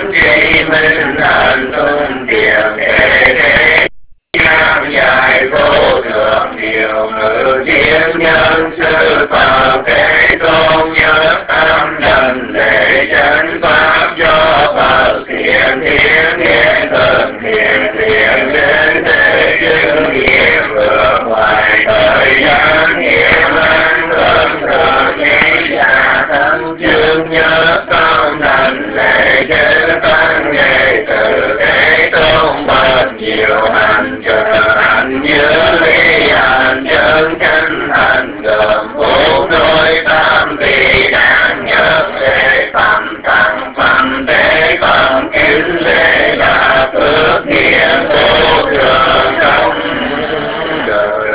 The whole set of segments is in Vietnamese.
quán tri minh thành tung tiền thế nam dài vô thượng điều ngự thiên nhân sư phạm thế tôn nhớ tâm lần lễ chân pháp do Phật thiện thiên nhiên thần thiện thiện đến thế chứng nghiệm vượt ngoài thời gian hiểm an thân thường nghĩ giả thân chương nhớ tâm lần lễ chân tăng nghệ từ thế tôn bậc nhiều hành hành như ly hành chân chân hành gồm bốn đôi tam vị đáng nhớ về tâm tăng phẩm thế phẩm kính lễ là phước nghĩa vô thường trong đời.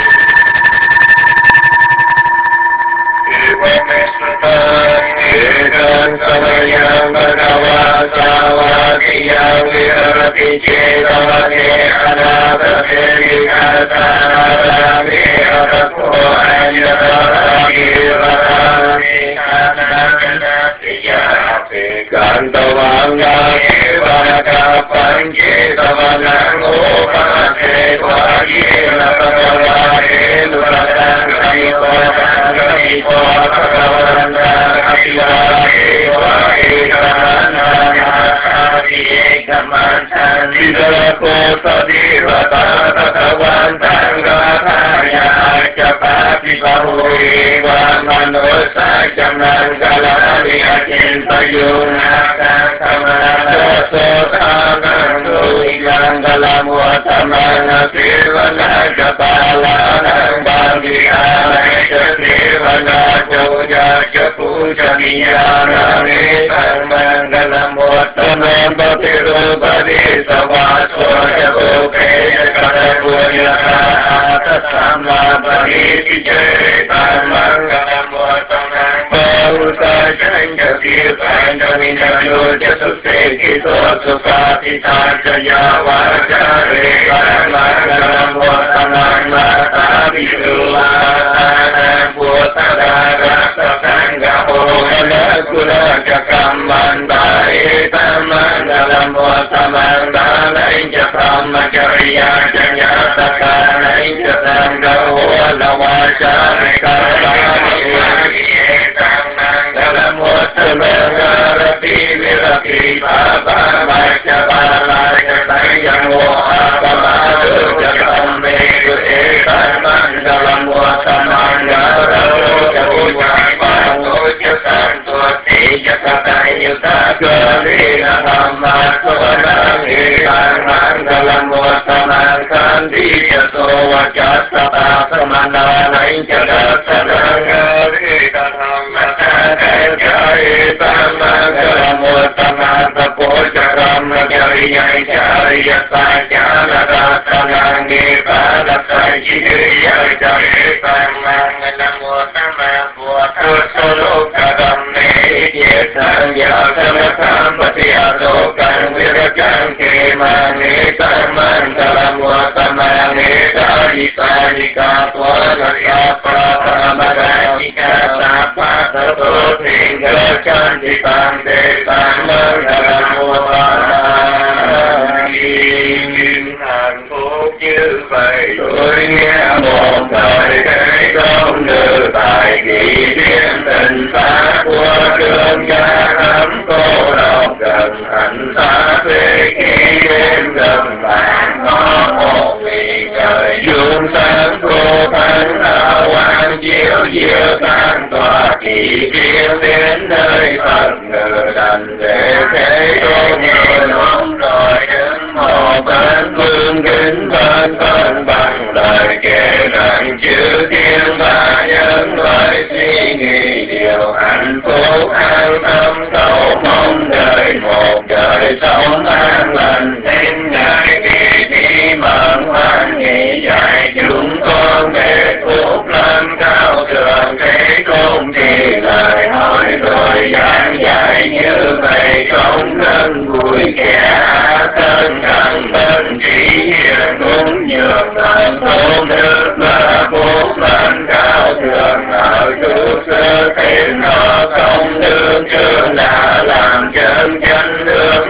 Samayam Bhagava Savakiyam Virati Chetavane Anadate Vikasarami Arapo Anjarami Varami Anagadati Yati Kantavanga Evaka Panchetavanang Upase Vajira Bhagava Enuratan Kaivatam Kaiva Bhagavanta Hãy subscribe cho kênh Ghiền Mì Gõ để không bỏ lỡ những video hấp dẫn.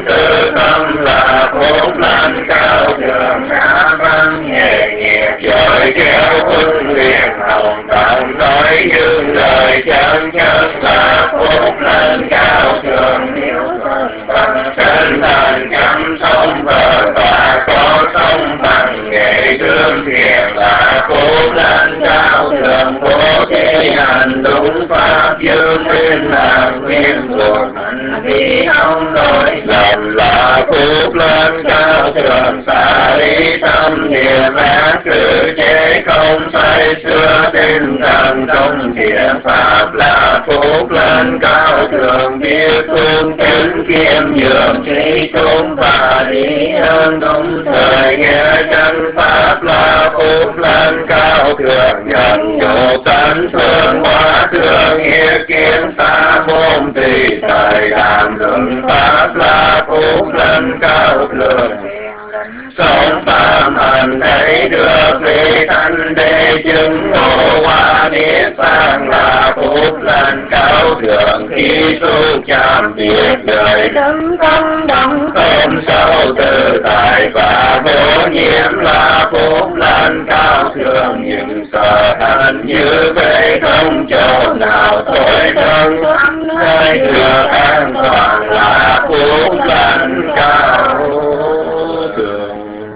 đời chân nhân là phúc lên cao thượng miếu thuần bằng trên thành chăm sông bờ tòa có sông bằng nghệ thương thiền là phúc lên cao thượng bố thí hành đúng pháp dương minh là nguyên thuộc hành vi không lỗi lầm là phúc lên cao thượng xả lý tâm niệm ác sự chế không say xưa tinh thần trong thiện pháp là phúc lên cao thượng biết cung kính kiêm nhường trí chúng và lý ơn đồng thời nghe chân pháp là phúc lên cao thượng nhận nhục tánh thương hóa thương nghĩa kiến xa môn tùy thời đàm luận pháp là phúc lên cao thượng sống phạm hành thấy được vị thanh đế chứng ngộ hoa niết bàn là phúc lên cao thượng khi tu chạm biệt đời đấng tâm đẳng không sâu tự tại và vô nhiễm là phúc lên cao thượng những sở hành như vậy không chỗ nào thôi thân nơi được an toàn là phúc lên cao thượng.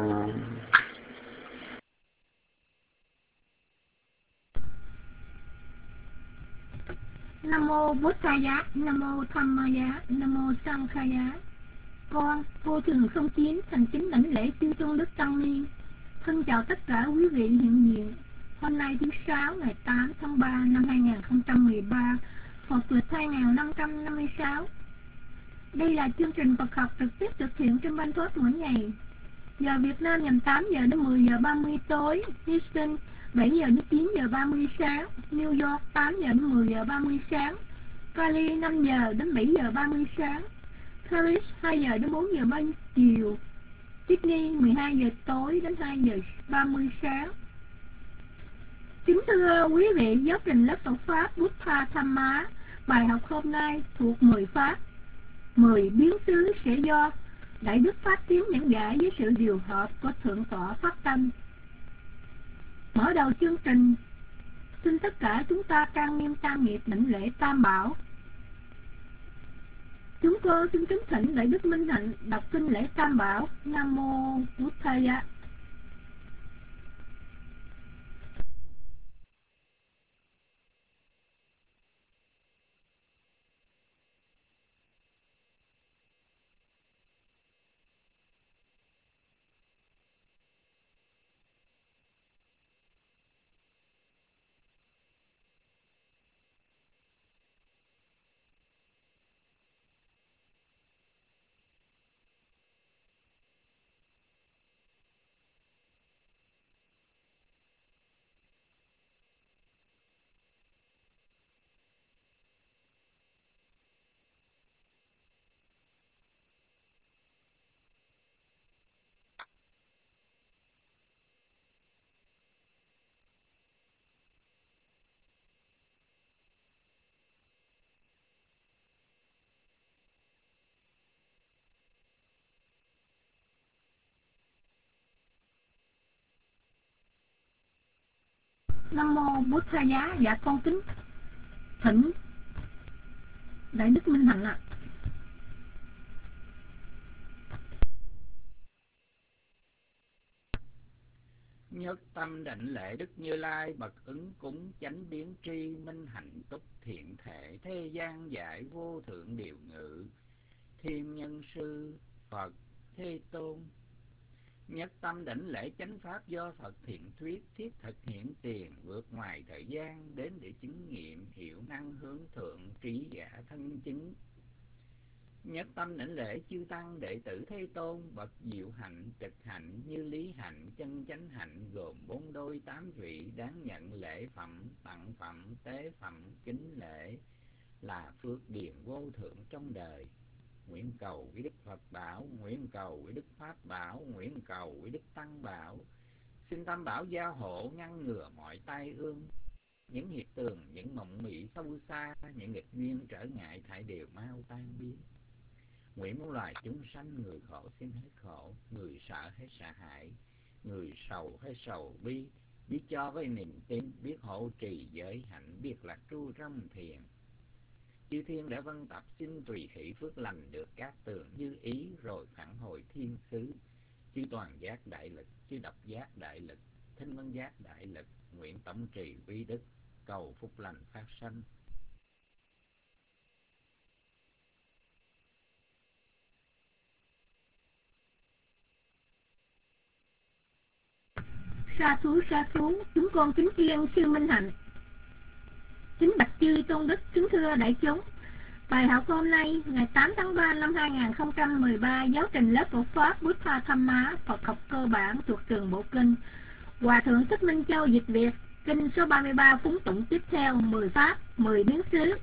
Nam mô Bổn Thầy Giá, Nam mô Tham Ma Giá, Nam mô Sang Kha Giá. Con vô thường không chín thành kính đảnh lễ chư tôn đức tăng ni. Thân chào tất cả quý vị hiện diện. Hôm nay thứ Sáu ngày 8 tháng 3 năm 2013, Phật lịch 2556. Đây là chương trình Phật học trực tiếp thực hiện trên Ban Thoát mỗi ngày. Giờ Việt Nam nhằm 8 giờ đến 10 giờ 30 tối, Houston 7 giờ đến 9 giờ 30 sáng, New York 8 giờ đến 10 giờ 30 sáng, Cali 5 giờ đến 7 giờ 30 sáng, Paris 2 giờ đến 4 giờ 30 chiều, Sydney 12 giờ tối đến 2 giờ 30 sáng. Kính thưa quý vị, giáo trình lớp Phật Pháp Buddha Dhamma, bài học hôm nay thuộc 10 Pháp, 10 biến xứ sẽ do Đại Đức Pháp Tiến giảng giải với sự điều hợp của Thượng tọa Pháp Tâm. Mở đầu chương trình, xin tất cả chúng ta trang nghiêm tam nghiệp đảnh lễ Tam Bảo. Chúng con xin kính thỉnh Đại Đức Minh Hạnh đọc kinh lễ Tam Bảo. Nam mô Buddhaya. Nam mô Buddhaya. Dạ con kính thỉnh Đại Đức Minh Hạnh ạ. Nhất tâm đảnh lễ Đức Như Lai bậc ứng cúng chánh biến tri minh hạnh túc thiện thể thế gian giải vô thượng điều ngự thiên nhân sư Phật Thế Tôn. Nhất tâm đảnh lễ chánh pháp do Phật thiện thuyết thiết thực hiện tiền vượt ngoài thời gian đến để chứng nghiệm hiểu năng hướng thượng trí giả thân chứng. Nhất tâm đảnh lễ chư tăng đệ tử Thế Tôn bậc diệu hạnh trực hạnh như lý hạnh chân chánh hạnh gồm 4 đôi 8 vị đáng nhận lễ phẩm tặng phẩm tế phẩm kính lễ là phước điền vô thượng trong đời. Nguyện cầu với Đức Phật bảo, nguyện cầu với Đức Pháp bảo, nguyện cầu với Đức Tăng bảo. Xin Tam Bảo gia hộ ngăn ngừa mọi tai ương, những hiệp tường, những mộng mị sâu xa, những nghịch duyên trở ngại thảy đều mau tan biến. Nguyện muôn loài chúng sanh người khổ xin hết khổ, người sợ hết sợ hãi, người sầu hết sầu bi, biết cho với niềm tin, biết hộ trì giới hạnh, biết lạc tru trong thiền. Chư thiên đã vân tập xin tùy hỷ phước lành được các tường như ý, rồi phản hồi thiên xứ. Chư toàn giác đại lực, chư độc giác đại lực, thinh văn giác đại lực, nguyện tổng trì vi đức, cầu phúc lành phát sanh. Sa thú, chúng con kính thiên sư Minh Hạnh. Kính bạch chư tôn đức, kính thưa đại chúng. Bài học hôm nay, ngày 8 tháng 3 năm 2013, giáo trình lớp Phật Pháp Buddha Thamma, Phật học cơ bản thuộc trường Bộ Kinh. Hòa thượng Thích Minh Châu dịch Việt, kinh số 33 phúng tụng tiếp theo, 10 pháp, 10 biến xứ.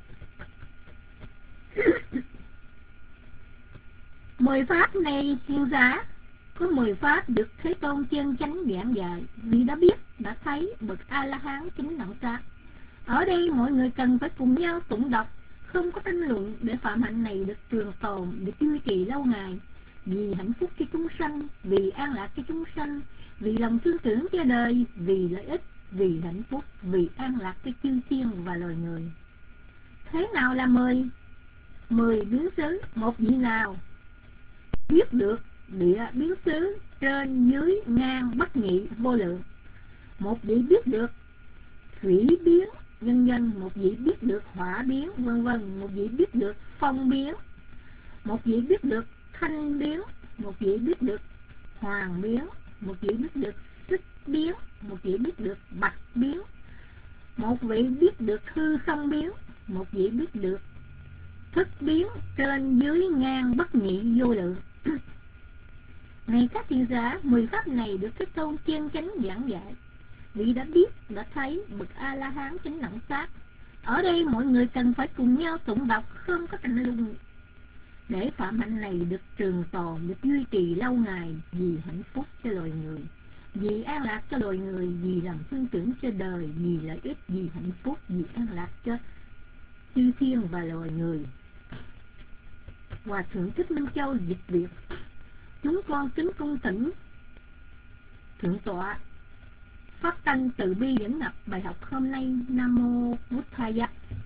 10 pháp này hiền giả, có 10 pháp được Thế Tôn chân chánh giảng dạy, vì đã biết, đã thấy bậc A-la-hán chính đẳng giác. Ở đây mọi người cần phải cùng nhau tụng đọc, không có tranh luận, để phạm hạnh này được trường tồn, được duy trì lâu ngày, vì hạnh phúc cho chúng sanh, vì an lạc cho chúng sanh, vì lòng thương tưởng cho đời, vì lợi ích, vì hạnh phúc, vì an lạc cho chư thiên và loài người. Thế nào là 10 biến xứ? Một vị nào biết được địa biến xứ trên dưới ngang bất nhị vô lượng, một vị biết được thủy biến vân vân, một vị biết được hỏa biến vân vân, một vị biết được phong biến, một vị biết được thanh biến, một vị biết được hoàng biến, một vị biết được xích biến, một vị biết được bạch biến, một vị biết được hư không biến, một vị biết được thức biến trên dưới ngang bất nhị vô lượng. Này các thiện giả, 10 pháp này được Thế Tôn chân chánh giảng dạy, vì đã biết, đã thấy bậc A-la-hán chánh đẳng giác. Ở đây mọi người cần phải cùng nhau tụng đọc, không có tranh luận, để phạm hạnh này được trường tồn, được duy trì lâu ngày, vì hạnh phúc cho loài người, vì an lạc cho loài người, vì lòng thương tưởng cho đời, vì lợi ích, vì hạnh phúc, vì an lạc cho chư thiên và loài người. Hòa thượng Thích Minh Châu dịch Việt. Chúng con kính cung thỉnh thượng tọa phát tâm từ bi dẫn ngập bài học hôm nay. Nam mô Buddhaya.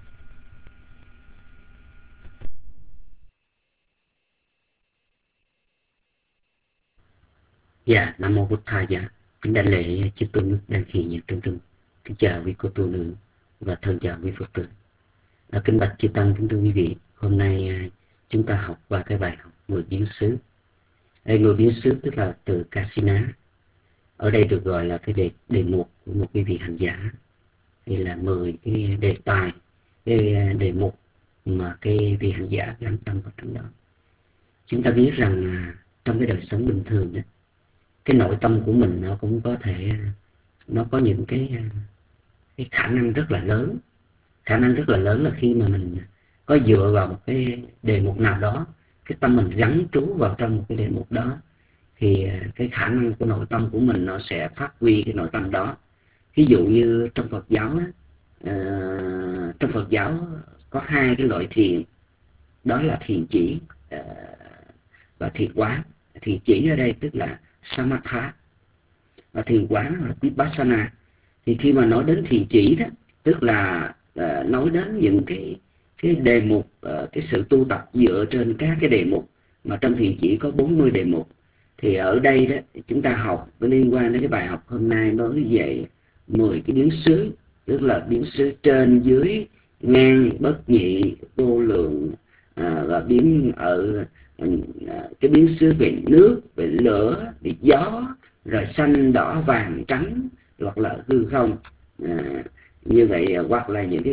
Dạ, Nam mô Buddhaya. Kính đảnh lễ chư tôn đức đang hiện diện trong rừng. Kính chào quý cô tu nữ và thân chào quý Phật tử. Kính bạch chư tăng, kính thưa quý vị. Hôm nay chúng ta học qua cái bài học 10 biến xứ. 10 biến xứ tức là từ Kasina. Ở đây được gọi là cái đề mục của một cái vị hành giả. Đây là 10 cái đề tài, cái đề mục mà cái vị hành giả gắn tâm vào trong đó. Chúng ta biết rằng trong cái đời sống bình thường đó, cái nội tâm của mình nó cũng có thể, nó có những cái khả năng rất là lớn. Khả năng rất là lớn là khi mà mình có dựa vào một cái đề mục nào đó, cái tâm mình gắn trú vào trong một cái đề mục đó, thì cái khả năng của nội tâm của mình nó sẽ phát huy cái nội tâm đó. Ví dụ như trong Phật giáo đó, trong Phật giáo có 2 cái loại thiền, đó là thiền chỉ và thiền quán. Thiền chỉ ở đây tức là Samatha, và thiền quán là Vipassana. Thì khi mà nói đến thiền chỉ đó, tức là nói đến những cái đề mục, cái sự tu tập dựa trên các cái đề mục, mà trong thiền chỉ có 40 đề mục. Thì ở đây đó chúng ta học liên quan đến cái bài học hôm nay nói về 10 cái biến xứ, tức là biến xứ trên dưới ngang bất nhị vô lượng, và biến ở cái biến xứ về nước, về lửa, về gió, rồi xanh đỏ vàng trắng, hoặc là hư không, như vậy, hoặc là những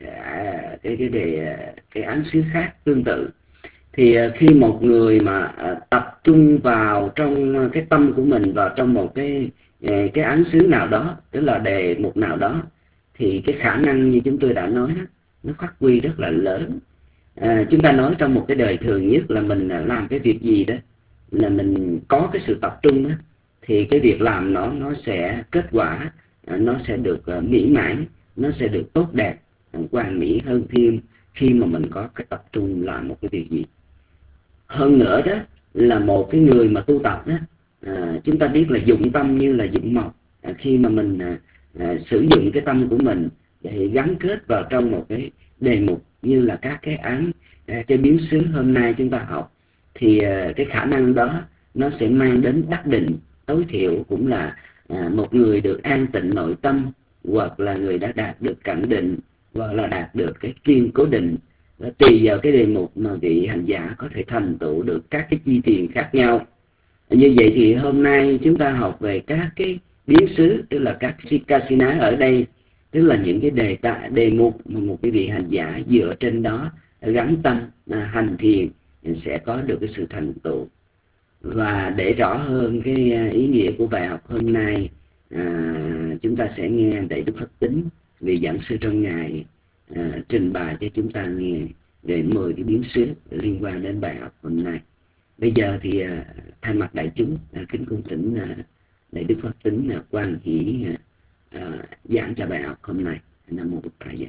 cái án xứ khác tương tự. Thì khi một người mà tập trung vào trong cái tâm của mình, vào trong một cái án xứ nào đó, tức là đề mục nào đó, thì cái khả năng như chúng tôi đã nói đó, nó phát huy rất là lớn. Chúng ta nói trong một cái đời thường nhất là mình làm cái việc gì đó, là mình có cái sự tập trung đó, thì cái việc làm nó sẽ kết quả, nó sẽ được mỹ mãn, nó sẽ được tốt đẹp, hoàn mỹ hơn thêm khi mà mình có cái tập trung làm một cái việc gì. Hơn nữa đó là một cái người mà tu tập đó, chúng ta biết là dụng tâm như là dụng mộc. khi mà mình sử dụng cái tâm của mình để gắn kết vào trong một cái đề mục như là các cái án, cái biến xứ hôm nay chúng ta học, thì cái khả năng đó nó sẽ mang đến đắc định. Tối thiểu cũng là một người được an tịnh nội tâm, hoặc là người đã đạt được cảnh định, hoặc là đạt được cái kiên cố định. Tùy vào cái đề mục mà vị hành giả có thể thành tựu được các cái chi tiền khác nhau. Như vậy thì hôm nay chúng ta học về các cái biến xứ, tức là các Sikasina ở đây, tức là những cái đề mục mà một cái vị hành giả dựa trên đó gắn tâm hành thiền sẽ có được cái sự thành tựu. Và để rõ hơn cái ý nghĩa của bài học hôm nay, chúng ta sẽ nghe Đại Đức Phật Tính, vị giảng sư trong ngày, trình bày cho chúng ta nghe về 10 cái biến xứ liên quan đến bài học hôm nay. Bây giờ thì thay mặt đại chúng, kính cung thỉnh Đại Đức Phật Tính Quan Hỷ giảng cho bài học hôm nay. Nam mô Bụt Thầy.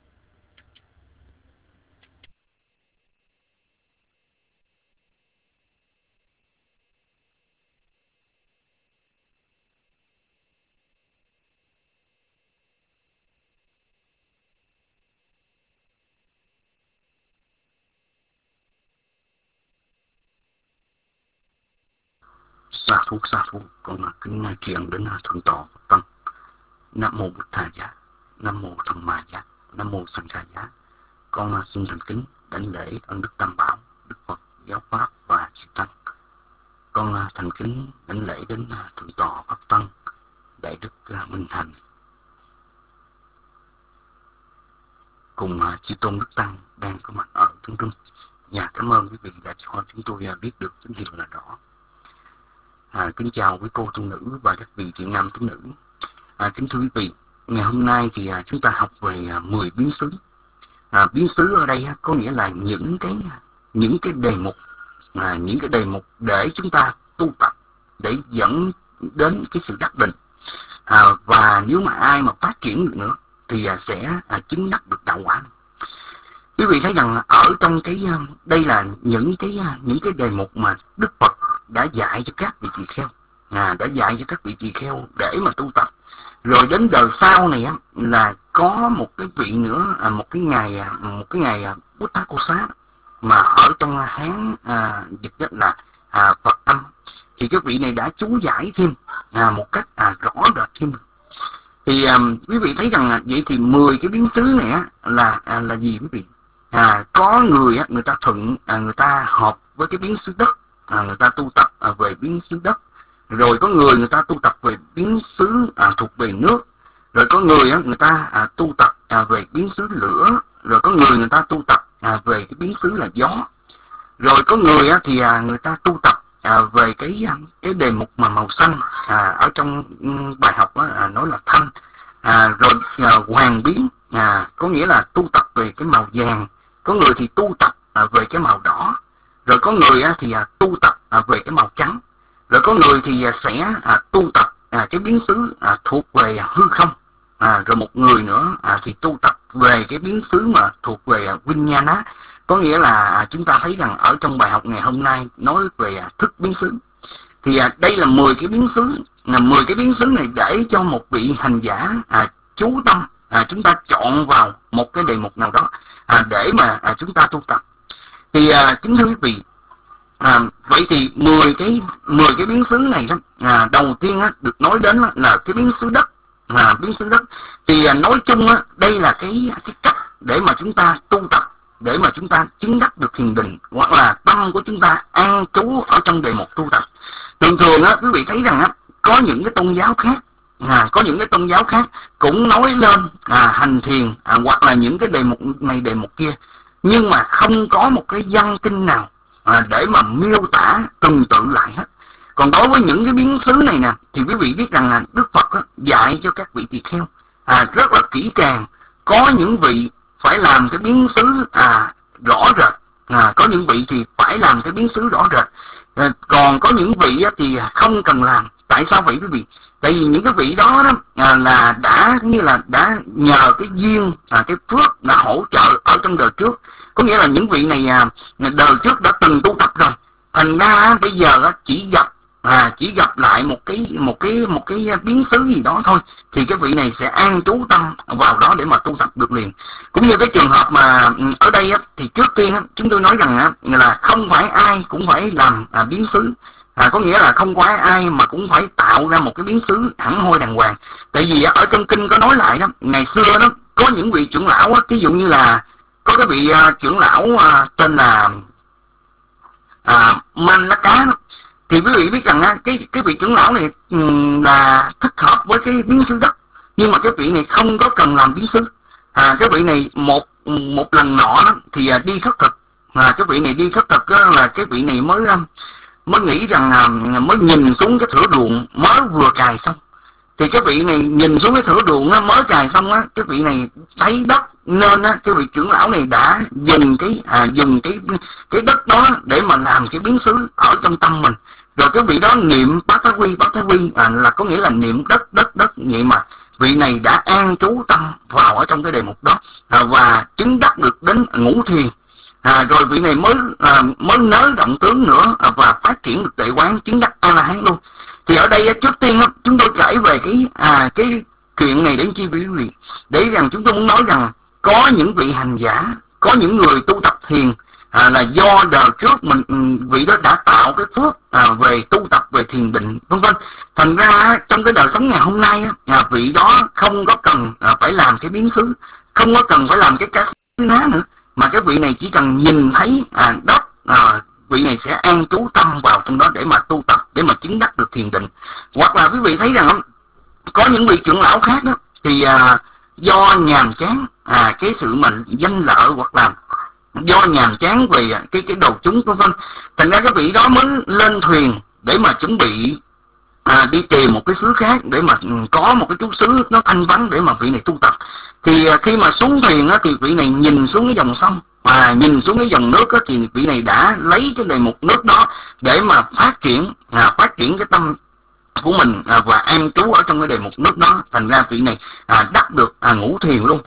Sa thú, con kính truyền đến thượng tọa Phật Tăng. Nam mô Bụt Thầy giá, Nam mô Tham Ma giá, Nam mô Sanh Kha giá. Con xin thành kính đảnh lễ ân đức Tam Bảo, Đức Phật, Giáo Pháp và Chư Tăng. Con thành kính đảnh lễ đến thượng tọa Phật Tăng, Đại Đức Minh Hạnh, cùng chư tôn Đức Tăng đang có mặt ở Tương Trung. Cảm ơn quý vị đã cho chúng tôi biết được tín hiệu là rõ. Kính chào quý cô tu nữ và các vị thiện nam tín nữ. Kính thưa quý vị, ngày hôm nay thì chúng ta học về 10 biến xứ. Biến xứ ở đây có nghĩa là những cái đề mục, để chúng ta tu tập để dẫn đến cái sự đắc định. Và nếu mà ai mà phát triển được nữa thì sẽ chứng đắc được đạo quả. Quý vị thấy rằng ở trong đây là những cái đề mục mà Đức Phật đã dạy cho các vị tỳ kheo, để mà tu tập. Rồi đến đời sau này là có một cái vị nữa, một cái ngày Buddha-Kosa mà ở trong Hán dịch rất là Phật âm, thì cái vị này đã chú giải thêm một cách rõ rệt thêm. Thì quý vị thấy rằng vậy thì 10 cái biến xứ này là gì quý vị? Có người ta thuận, người ta hợp với cái biến xứ đất, người ta tu tập về biến xứ đất. Rồi có người ta tu tập về biến xứ thuộc về nước. Rồi có người ta tu tập về biến xứ lửa. Rồi có người ta tu tập về cái biến xứ là gió. Rồi có người thì người ta tu tập về cái đề mục mà màu xanh, ở trong bài học nói là thanh. Rồi hoàng biến, có nghĩa là tu tập về cái màu vàng. Có người thì tu tập về cái màu đỏ. Rồi có người thì tu tập về cái màu trắng. Rồi có người thì sẽ tu tập cái biến xứ thuộc về hư không. Rồi một người nữa thì tu tập về cái biến xứ mà thuộc về Vinyana. Có nghĩa là chúng ta thấy rằng ở trong bài học ngày hôm nay nói về thức biến xứ. Thì đây là 10 cái biến xứ. 10 cái biến xứ này để cho một vị hành giả chú tâm, chúng ta chọn vào một cái đề mục nào đó để mà chúng ta tu tập. Thì kính thưa quý vị, vậy thì 10 cái biến xứ này đó, đầu tiên được nói đến là cái biến xứ đất. Biến xứ đất thì nói chung đây là cái cách để mà chúng ta tu tập, để mà chúng ta chứng đắc được thiền định, hoặc là tâm của chúng ta an trú ở trong đề mục tu tập. Thường thường quý vị thấy rằng có những cái tôn giáo khác cũng nói lên hành thiền, hoặc là những cái đề mục này đề mục kia, nhưng mà không có một cái văn kinh nào để mà miêu tả tuần tự lại hết. Còn đối với những cái biến xứ này nè, thì quý vị biết rằng là Đức Phật dạy cho các vị tỳ kheo rất là kỹ càng. Có những vị phải làm cái biến xứ rõ rệt, có những vị thì phải làm cái biến xứ rõ rệt, còn có những vị thì không cần làm. Tại sao vậy quý vị? Tại vì những cái vị đó là đã nhờ cái duyên, cái phước đã hỗ trợ ở trong đời trước. Có nghĩa là những vị này đời trước đã từng tu tập rồi, thành ra bây giờ chỉ gặp chỉ gặp lại một cái biến xứ gì đó thôi, thì cái vị này sẽ an trú tâm vào đó để mà tu tập được liền. Cũng như cái trường hợp mà ở đây á, thì trước tiên á, chúng tôi nói rằng á, là không phải ai cũng phải làm biến xứ. Có nghĩa là không phải ai mà cũng phải tạo ra một cái biến xứ hẳn hoi đàng hoàng. Tại vì ở trong kinh có nói lại đó, ngày xưa đó có những vị trưởng lão á, ví dụ như là có cái vị trưởng lão tên là Man Lá Cá đó, thì quý vị biết rằng cái vị trưởng lão này là thích hợp với cái biến xứ đất, nhưng mà cái vị này không có cần làm biến xứ. Cái vị này một lần nọ đó, thì đi khất thực, cái vị này đi khất thực đó, là cái vị này mới nghĩ rằng mới nhìn xuống cái thửa ruộng mới vừa cài xong. Thì cái vị này nhìn xuống cái thửa ruộng mới cài xong á, cái vị này thấy đất, nên cái vị trưởng lão này đã dùng cái đất đó để mà làm cái biến xứ ở trong tâm mình. Rồi cái vị đó niệm bát thái quy, là có nghĩa là niệm đất vậy mà vị này đã an trú tâm vào ở trong cái đề mục đó, và chứng đắc được đến ngũ thiền. Rồi vị này mới nới động tướng nữa, và phát triển được tuệ quán, chứng đắc A La Hán luôn. Thì ở đây trước tiên chúng tôi kể về cái chuyện này để chi quý vị, để rằng chúng tôi muốn nói rằng có những vị hành giả, có những người tu tập thiền là do đời trước vị đó đã tạo cái phước về tu tập, về thiền định vân vân. Thành ra trong cái đời sống ngày hôm nay vị đó không có cần phải làm cái biến xứ, không có cần phải làm cái cá ná nữa, mà cái vị này chỉ cần nhìn thấy đất, vị này sẽ an trú tâm vào trong đó để mà tu tập, để mà chứng đắc được thiền định. Hoặc là quý vị thấy rằng có những vị trưởng lão khác đó, thì do nhàm chán cái sự mình danh lợi, hoặc là do nhàm chán về cái đầu chúng vân vân, thành ra cái vị đó mới lên thuyền để mà chuẩn bị đi tìm một cái xứ khác để mà có một cái chút xứ nó thanh vắng để mà vị này tu tập. Thì khi mà xuống thuyền thì vị này nhìn xuống cái dòng sông, nhìn xuống cái dòng nước thì vị này đã lấy cái đề mục nước đó để mà phát triển cái tâm của mình, và an trú ở trong cái đề mục nước đó. Thành ra vị này đắc được ngũ thiền luôn.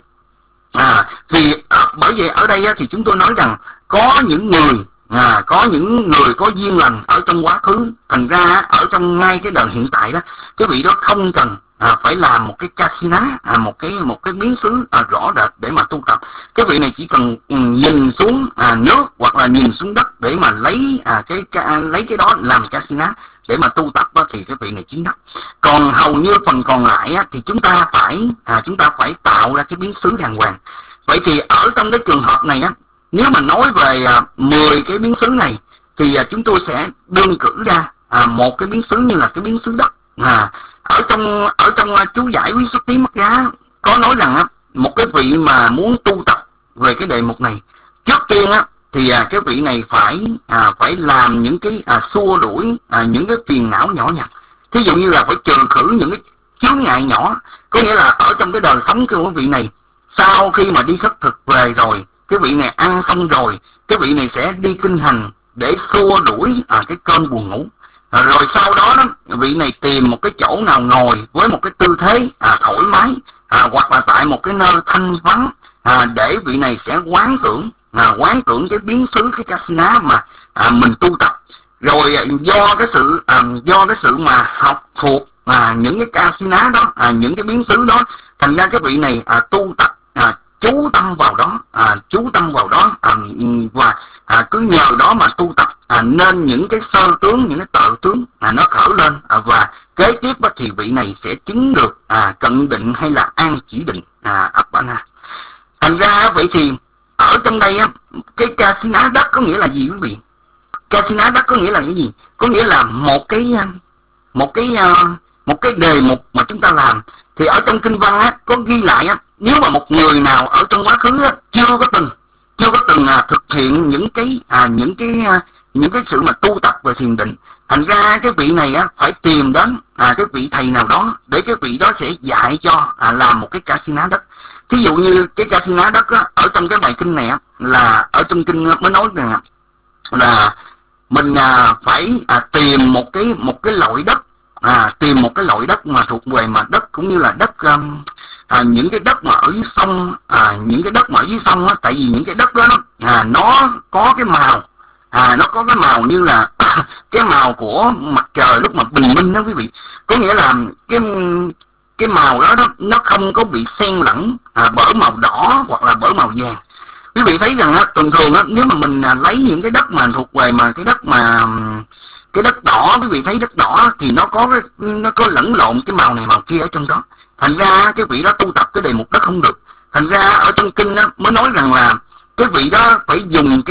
Bởi vậy ở đây thì chúng tôi nói rằng có những người có duyên lành ở trong quá khứ, thành ra ở trong ngay cái đời hiện tại đó, cái vị đó không cần phải làm một cái kasina, một cái biến xứ rõ rệt để mà tu tập. Cái vị này chỉ cần nhìn xuống nước hoặc là nhìn xuống đất để mà lấy cái đó làm kasina để mà tu tập thì cái vị này chứng đắc. Còn hầu như phần còn lại thì chúng ta phải tạo ra cái biến xứ đàng hoàng. Vậy thì ở trong cái trường hợp này nếu mà nói về 10 cái biến xứ này thì chúng tôi sẽ đơn cử ra một cái biến xứ như là cái biến xứ đất. Ở trong chú giải Quý Xuất Tí Mắt Giá có nói rằng một cái vị mà muốn tu tập về cái đề mục này, trước tiên thì cái vị này phải làm những cái xua đuổi những cái phiền não nhỏ nhặt. Thí dụ như là phải trừ khử những cái chướng ngại nhỏ. Có nghĩa là ở trong cái đời sống của vị này, sau khi mà đi khất thực về rồi, cái vị này ăn xong rồi, cái vị này sẽ đi kinh hành để xua đuổi cái cơn buồn ngủ. Rồi sau đó vị này tìm một cái chỗ nào ngồi với một cái tư thế thoải mái, hoặc là tại một cái nơi thanh vắng, để vị này sẽ quán tưởng cái biến xứ, cái kasina mà mình tu tập. Rồi do cái sự mà học thuộc những cái kasina đó, những cái biến xứ đó, thành ra cái vị này tu tập chú tâm vào đó, và cứ nhờ đó mà tu tập nên những cái sơ tướng, những cái tợ tướng nó khởi lên, và kế tiếp thì vị này sẽ chứng được cận định hay là an chỉ định Appana. Thành ra vậy thì ở trong đây cái kasina đất có nghĩa là gì quý vị? Kasina đất có nghĩa là cái gì? Có nghĩa là một cái đề mục mà chúng ta làm. Thì ở trong kinh văn có ghi lại nếu mà một người nào ở trong quá khứ chưa có từng thực hiện những cái sự mà tu tập về thiền định, thành ra cái vị này phải tìm đến cái vị thầy nào đó để cái vị đó sẽ dạy cho làm một cái kasina đất. Thí dụ như cái kasina đất ở trong cái bài kinh này là ở trong kinh mới nói rằng là mình phải tìm một cái loại đất, tìm một cái loại đất mà thuộc về mà đất cũng như là đất những cái đất mà ở dưới sông, tại vì những cái đất đó nó có cái màu như là cái màu của mặt trời lúc mà bình minh đó quý vị. Có nghĩa là cái màu đó nó không có bị xen lẫn bởi màu đỏ hoặc là bởi màu vàng. Quý vị thấy rằng thường thường nếu mà mình lấy những cái đất mà thuộc về mà cái đất đỏ, quý vị thấy đất đỏ thì nó có lẫn lộn cái màu này màu kia ở trong đó. Thành ra cái vị đó tu tập cái đề mục đó không được. Thành ra ở trong kinh đó mới nói rằng là cái vị đó phải dùng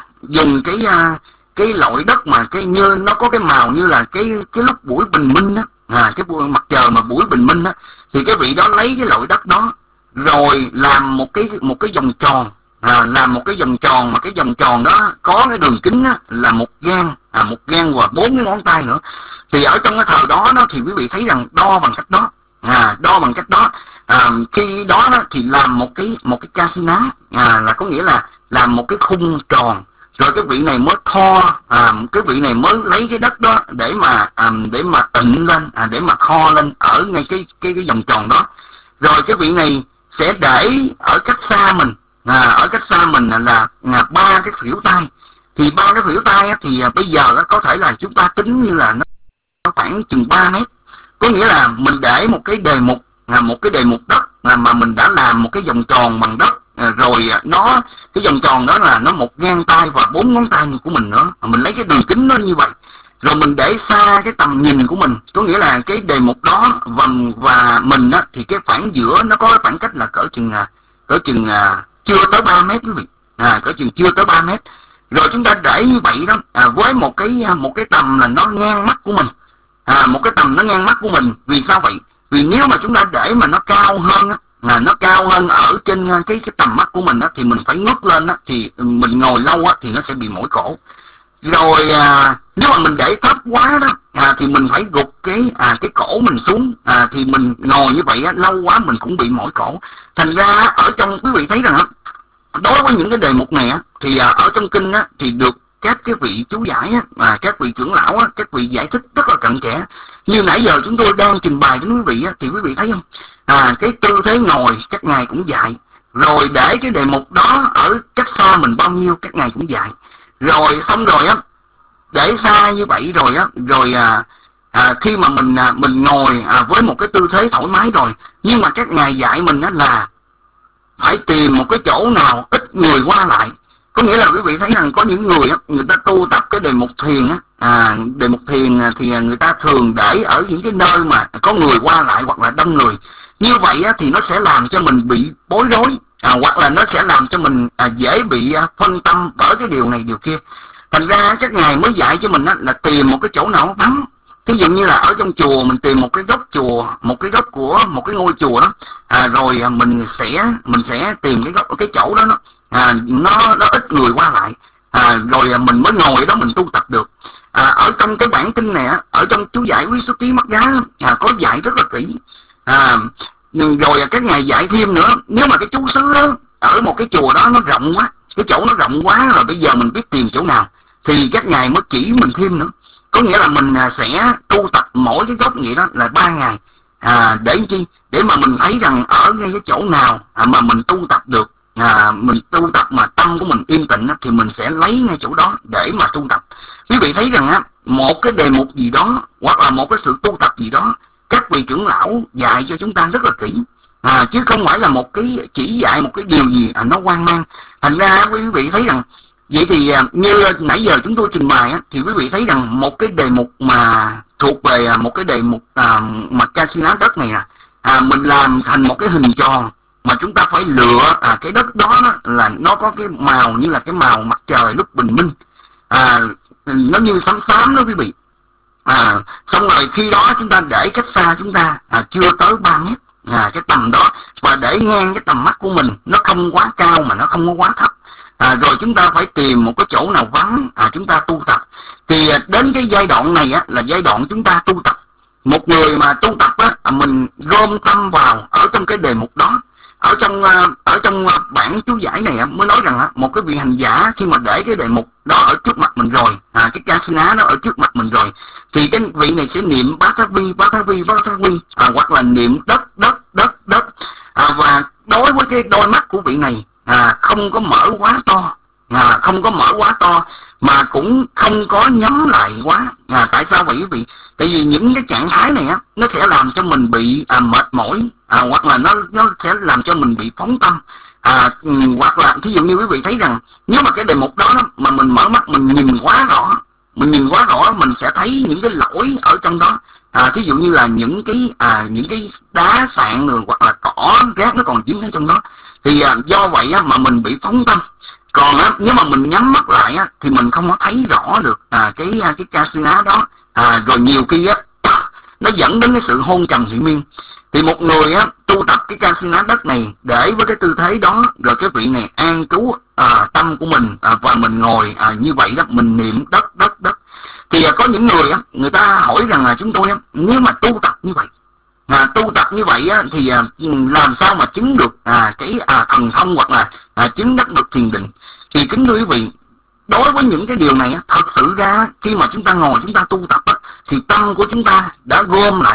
cái loại đất mà cái như nó có cái màu như là cái lúc buổi bình minh đó, cái mặt trời mà buổi bình minh đó, thì cái vị đó lấy cái loại đất đó rồi làm một cái vòng tròn, làm một cái vòng tròn, mà cái vòng tròn đó có cái đường kính là một gang và 4 cái ngón tay nữa. Thì ở trong cái thời đó thì quý vị thấy rằng đo bằng cách đó, khi đó thì làm một cái casina, là có nghĩa là làm một cái khung tròn, rồi cái vị này mới kho, cái vị này mới lấy cái đất đó để mà tịnh lên, để mà kho lên ở ngay cái vòng tròn đó. Rồi cái vị này sẽ để ở cách xa mình, là 3 cái khuỷu tay. Thì 3 cái khuỷu tay thì bây giờ có thể là chúng ta tính như là nó khoảng chừng 3 mét. Có nghĩa là mình để một cái đề mục đất mà mình đã làm một cái vòng tròn bằng đất, rồi cái vòng tròn đó là nó 1 gang tay và 4 ngón tay của mình nữa. Mình lấy cái đường kính nó như vậy, rồi mình để xa cái tầm nhìn của mình, có nghĩa là cái đề mục đó và mình thì cái khoảng giữa nó có cái khoảng cách là cỡ chừng chưa tới 3 mét quý vị, cỡ chừng chưa tới 3 mét. Rồi chúng ta để như vậy đó, với một cái tầm là nó ngang mắt của mình, một cái tầm nó ngang mắt của mình. Vì sao vậy? Vì nếu mà chúng ta để mà nó cao hơn ở trên cái tầm mắt của mình thì mình phải ngước lên thì mình ngồi lâu thì nó sẽ bị mỏi cổ. Rồi nếu mà mình để thấp quá đó thì mình phải gục cái cổ mình xuống, thì mình ngồi như vậy lâu quá mình cũng bị mỏi cổ. Thành ra ở trong quý vị thấy rằng đối với những cái đề mục này thì ở trong kinh thì được các cái vị chú giải các vị trưởng lão các vị giải thích rất là cặn kẽ. Như nãy giờ chúng tôi đang trình bày đến quý vị thì quý vị thấy không, cái tư thế ngồi các ngài cũng dạy, rồi để cái đề mục đó ở cách xa mình bao nhiêu các ngài cũng dạy. Rồi xong rồi để xa như vậy rồi khi mà mình ngồi với một cái tư thế thoải mái rồi, nhưng mà các ngài dạy mình là phải tìm một cái chỗ nào ít người qua lại. Có nghĩa là quý vị thấy rằng có những người ta tu tập cái đề mục thiền đề mục thiền thì người ta thường để ở những cái nơi mà có người qua lại hoặc là đông người. Như vậy thì nó sẽ làm cho mình bị bối rối, hoặc là nó sẽ làm cho mình dễ bị phân tâm bởi cái điều này điều kia. Thành ra các ngài mới dạy cho mình là tìm một cái chỗ nào vắng. Ví dụ như là ở trong chùa mình tìm một cái góc chùa, một cái góc của một cái ngôi chùa đó, rồi mình sẽ tìm cái chỗ đó nó ít người qua lại, rồi mình mới ngồi đó mình tu tập được. Ở trong cái bản kinh này ở trong chú giải Quý Xuất Ký Mắt Giá có dạy rất là kỹ. Rồi các ngài dạy thêm nữa, nếu mà cái chú xứ đó ở một cái chùa đó nó rộng quá, cái chỗ nó rộng quá rồi bây giờ mình biết tìm chỗ nào, thì các ngài mới chỉ mình thêm nữa. Có nghĩa là mình sẽ tu tập mỗi cái góc vậy đó là 3 ngày, để chi? Để mà mình thấy rằng ở ngay cái chỗ nào mà mình tu tập được, mình tu tập mà tâm của mình yên tĩnh thì mình sẽ lấy ngay chỗ đó để mà tu tập. Quý vị thấy rằng một cái đề mục gì đó hoặc là một cái sự tu tập gì đó, các vị trưởng lão dạy cho chúng ta rất là kỹ, chứ không phải là một cái chỉ dạy một cái điều gì nó hoang mang. Thành ra quý vị thấy rằng vậy thì như nãy giờ chúng tôi trình bày thì quý vị thấy rằng một cái đề mục mà thuộc về một cái đề mục mà casino đất này mình làm thành một cái hình tròn mà chúng ta phải lựa cái đất đó là nó có cái màu như là cái màu mặt trời lúc bình minh, nó như xám xám đó quý vị. Xong rồi khi đó chúng ta để cách xa chúng ta chưa tới 3 mét cái tầm đó, và để ngang cái tầm mắt của mình, nó không quá cao mà nó không có quá thấp. Rồi chúng ta phải tìm một cái chỗ nào vắng chúng ta tu tập. Thì đến cái giai đoạn này là giai đoạn chúng ta tu tập. Một người mà tu tập mình gom tâm vào ở trong cái đề mục đó. Ở trong bản chú giải này mới nói rằng một cái vị hành giả khi mà để cái đề mục đó ở trước mặt mình rồi, cái casina đó ở trước mặt mình rồi, thì cái vị này sẽ niệm bát thá vi, hoặc là niệm đất. Và đối với cái đôi mắt của vị này không có mở quá to, không có mở quá to mà cũng không có nhắm lại quá. Tại sao vậy quý vị? Tại vì những cái trạng thái này á, nó sẽ làm cho mình bị mệt mỏi, hoặc là nó sẽ làm cho mình bị phóng tâm. Hoặc là thí dụ như quý vị thấy rằng nếu mà cái đề mục đó mà mình mở mắt mình nhìn quá rõ, mình sẽ thấy những cái lỗi ở trong đó. Thí dụ như là những cái đá sạn rồi, hoặc là cỏ rác nó còn dính ở trong đó, thì do vậy á, mà mình bị phóng tâm. Còn á, nếu mà mình nhắm mắt lại á, thì mình không có thấy rõ được cái kasina đó. Rồi nhiều khi á, nó dẫn đến cái sự hôn trầm hiện miên. Thì một người á, tu tập cái kasina đất này để với cái tư thế đó, rồi cái vị này an trú tâm của mình, và mình ngồi như vậy đó, mình niệm đất. Thì có những người á, người ta hỏi rằng là chúng tôi á, nếu mà tu tập như vậy á, thì làm sao mà chứng được cái thần thông, hoặc là chứng đắc được thiền định. Thì kính thưa quý vị, đối với những cái điều này á, thật sự ra khi mà chúng ta ngồi chúng ta tu tập á, thì tâm của chúng ta đã gom lại,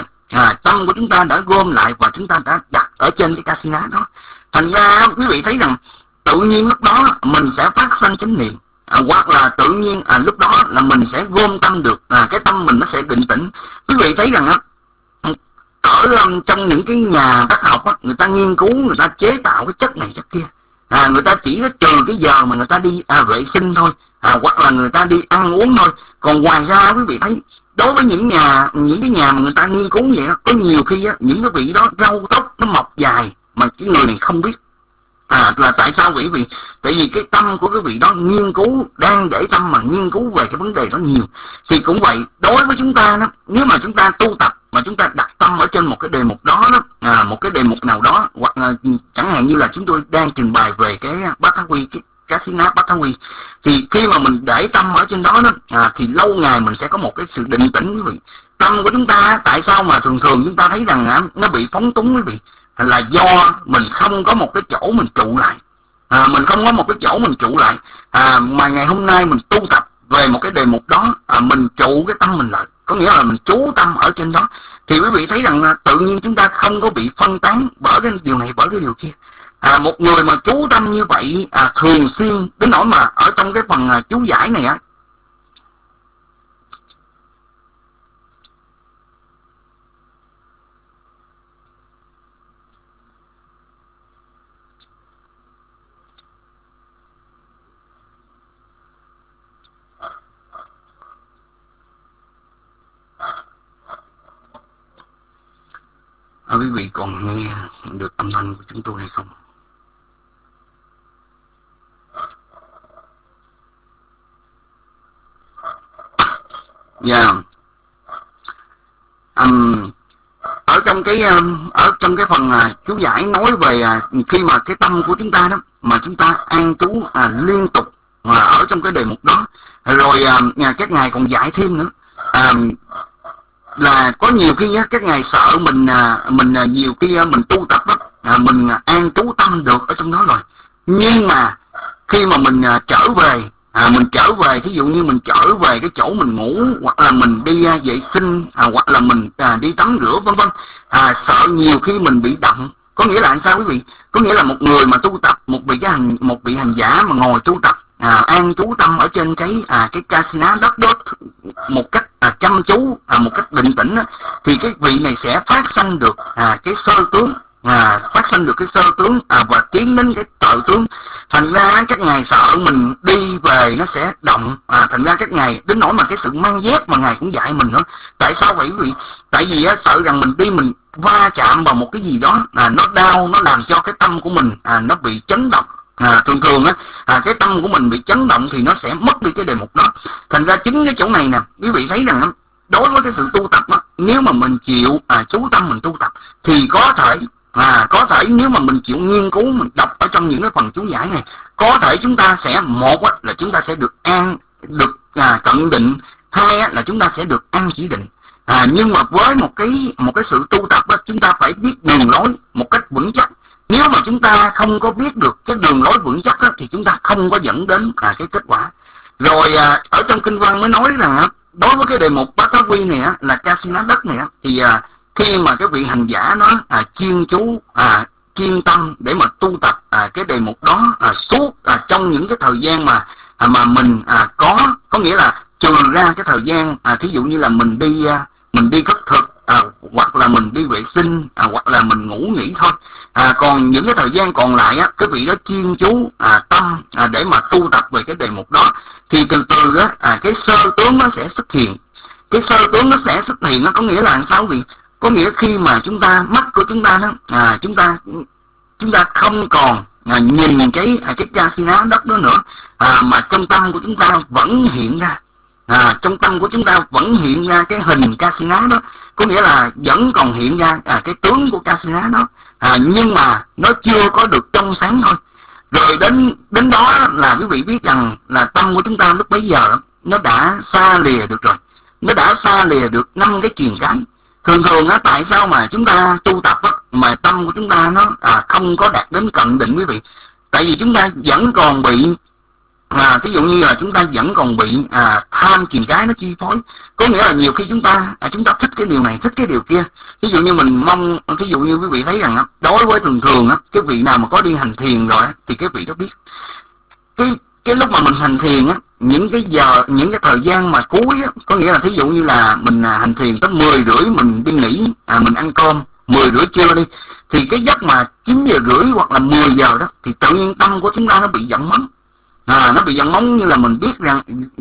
và chúng ta đã đặt ở trên cái kasina đó. Thành ra quý vị thấy rằng tự nhiên lúc đó mình sẽ phát sanh chánh niệm, hoặc là tự nhiên lúc đó là mình sẽ gom tâm được, cái tâm mình nó sẽ định tĩnh. Quý vị thấy rằng á, ở trong những cái nhà bác học á, người ta nghiên cứu, người ta chế tạo cái chất này chất kia, người ta chỉ có trừ cái giờ mà người ta đi vệ sinh thôi, hoặc là người ta đi ăn uống thôi. Còn ngoài ra quý vị thấy, đối với những cái nhà mà người ta nghiên cứu vậy đó, có nhiều khi á, những cái vị đó râu tóc nó mọc dài mà cái người này không biết. Là tại sao vậy? Vì tại vì cái tâm của cái vị đó nghiên cứu, đang để tâm mà nghiên cứu về cái vấn đề đó nhiều. Thì cũng vậy, đối với chúng ta đó, nếu mà chúng ta tu tập mà chúng ta đặt tâm ở trên một cái đề mục đó, một cái đề mục nào đó, hoặc là chẳng hạn như là chúng tôi đang trình bày về cái Bát Thá Quy, cái Kasina Bát Thá Quy, thì khi mà mình để tâm ở trên đó thì lâu ngày mình sẽ có một cái sự định tĩnh quý vị. Tâm của chúng ta tại sao mà thường chúng ta thấy rằng nó bị phóng túng quý vị, là do mình không có một cái chỗ mình trụ lại. Mà ngày hôm nay mình tu tập về một cái đề mục đó, mình trụ cái tâm mình lại, có nghĩa là mình chú tâm ở trên đó, thì quý vị thấy rằng tự nhiên chúng ta không có bị phân tán bởi cái điều này bởi cái điều kia. Một người mà chú tâm như vậy thường xuyên đến nỗi mà ở trong cái phần chú giải này á, quý vị còn nghe được âm thanh của chúng tôi hay không? Ở trong cái phần chú giải nói về khi mà cái tâm của chúng ta đó mà chúng ta an trú liên tục ở trong cái đề mục đó, rồi các ngài còn dạy thêm nữa, là có nhiều khi các ngài sợ mình nhiều khi mình tu tập đó, mình an trú tâm được ở trong đó rồi, nhưng mà khi mà mình trở về, thí dụ như mình trở về cái chỗ mình ngủ, hoặc là mình đi vệ sinh, hoặc là mình đi tắm rửa vân vân, sợ nhiều khi mình bị động. Có nghĩa là sao quý vị? Có nghĩa là một người mà tu tập, một vị hành giả mà ngồi tu tập, an trú tâm ở trên cái kasina đất đó một cách chăm chú, một cách định tĩnh đó, thì cái vị này sẽ phát sanh được cái sơ tướng, và tiến đến cái tự tướng. Thành ra các ngài sợ mình đi về nó sẽ động, thành ra các ngài đến nỗi mà cái sự mang dép mà ngài cũng dạy mình nữa. Tại sao vậy quý vị? Tại vì sợ rằng mình đi mình va chạm vào một cái gì đó, nó đau, nó làm cho cái tâm của mình nó bị chấn động. Thường cái tâm của mình bị chấn động thì nó sẽ mất đi cái đề mục đó. Thành ra chính cái chỗ này nè, quý vị thấy rằng đối với cái sự tu tập đó, nếu mà mình chịu chú tâm mình tu tập thì có thể nếu mà mình chịu nghiên cứu, mình đọc ở trong những cái phần chú giải này, có thể chúng ta sẽ, một là chúng ta sẽ được cận định, hai là chúng ta sẽ được an chỉ định. Nhưng mà với một cái sự tu tập đó, chúng ta phải biết đường lối một cách vững chắc. Nếu mà chúng ta không có biết được cái đường lối vững chắc đó, thì chúng ta không có dẫn đến cái kết quả. Rồi ở trong kinh văn mới nói rằng đối với cái đề mục Bát Thá Quy này là kasina đất này thì khi mà cái vị hành giả nó chuyên chú, chuyên tâm để mà tu tập cái đề mục đó suốt trong những cái thời gian mà mà mình có nghĩa là trừ ra cái thời gian thí dụ như là mình đi khất thực, hoặc là mình đi vệ sinh, hoặc là mình ngủ nghỉ thôi. Còn những cái thời gian còn lại á, cái vị đó chuyên chú tâm để mà tu tập về cái đề mục đó, thì từ từ á, cái sơ tướng nó sẽ xuất hiện. Cái sơ tướng nó sẽ xuất hiện, nó có nghĩa là làm sao vị? Có nghĩa khi mà chúng ta, mắt của chúng ta đó, chúng ta không còn nhìn cái Kasina đất đó nữa, mà trong tâm của chúng ta vẫn hiện ra, trong tâm của chúng ta vẫn hiện ra cái hình Kasina đó, có nghĩa là vẫn còn hiện ra cái tướng của Kasina đó, nhưng mà nó chưa có được trong sáng thôi. Rồi đến đó là quý vị biết rằng là tâm của chúng ta lúc bấy giờ nó đã xa lìa được rồi, nó đã xa lìa được 5 cái truyền cái. Thường thường á, tại sao mà chúng ta tu tập á, mà tâm của chúng ta nó không có đạt đến cận định quý vị? Tại vì chúng ta vẫn còn bị ví dụ như là chúng ta vẫn còn bị tham truyền cái nó chi phối. Có nghĩa là nhiều khi chúng ta thích cái điều này, thích cái điều kia. Ví dụ như mình mong, ví dụ như quý vị thấy rằng đối với thường cái vị nào mà có đi hành thiền rồi thì cái vị đó biết cái lúc mà mình hành thiền á, những cái thời gian mà cuối á, có nghĩa là thí dụ như là mình hành thiền tới 10:30 mình đi nghỉ, mình ăn cơm 10:30 trưa đi, thì cái giấc mà 9:30 hoặc là 10 giờ đó thì tự nhiên tâm của chúng ta nó bị giận móng. Nó bị giận móng, như là mình biết rằng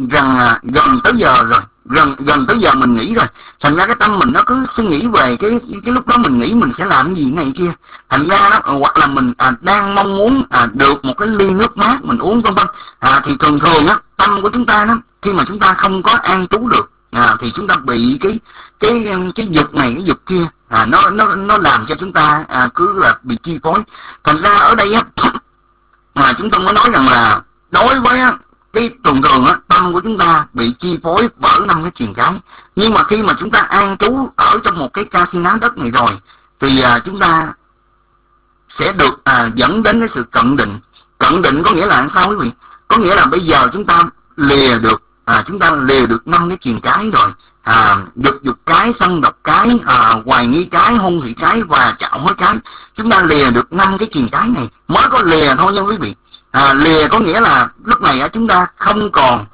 gần tới giờ rồi, gần tới giờ mình nghỉ rồi, thành ra cái tâm mình nó cứ suy nghĩ về cái lúc đó mình nghĩ mình sẽ làm cái gì này kia. Thành ra đó, hoặc là mình đang mong muốn được một cái ly nước mát mình uống vân vân, thì thường á, tâm của chúng ta đó, khi mà chúng ta không có an trú được, thì chúng ta bị cái dục này cái dục kia, nó làm cho chúng ta cứ là bị chi phối. Thành ra ở đây á, chúng tôi mới nói rằng là đối với cái thường á, tâm của chúng ta bị chi phối bởi 5 cái truyền cái. Nhưng mà khi mà chúng ta an trú ở trong một cái Kasina đất này rồi, thì chúng ta sẽ được dẫn đến cái sự cận định. Cận định có nghĩa là làm sao quý vị? Có nghĩa là bây giờ chúng ta lìa được 5 cái truyền cái rồi. Dục cái, sân độc cái, hoài nghi cái, hung thị cái và chạo hối cái. Chúng ta lìa được 5 cái truyền cái này, mới có lìa thôi nha quý vị. Lìa có nghĩa là lúc này chúng ta không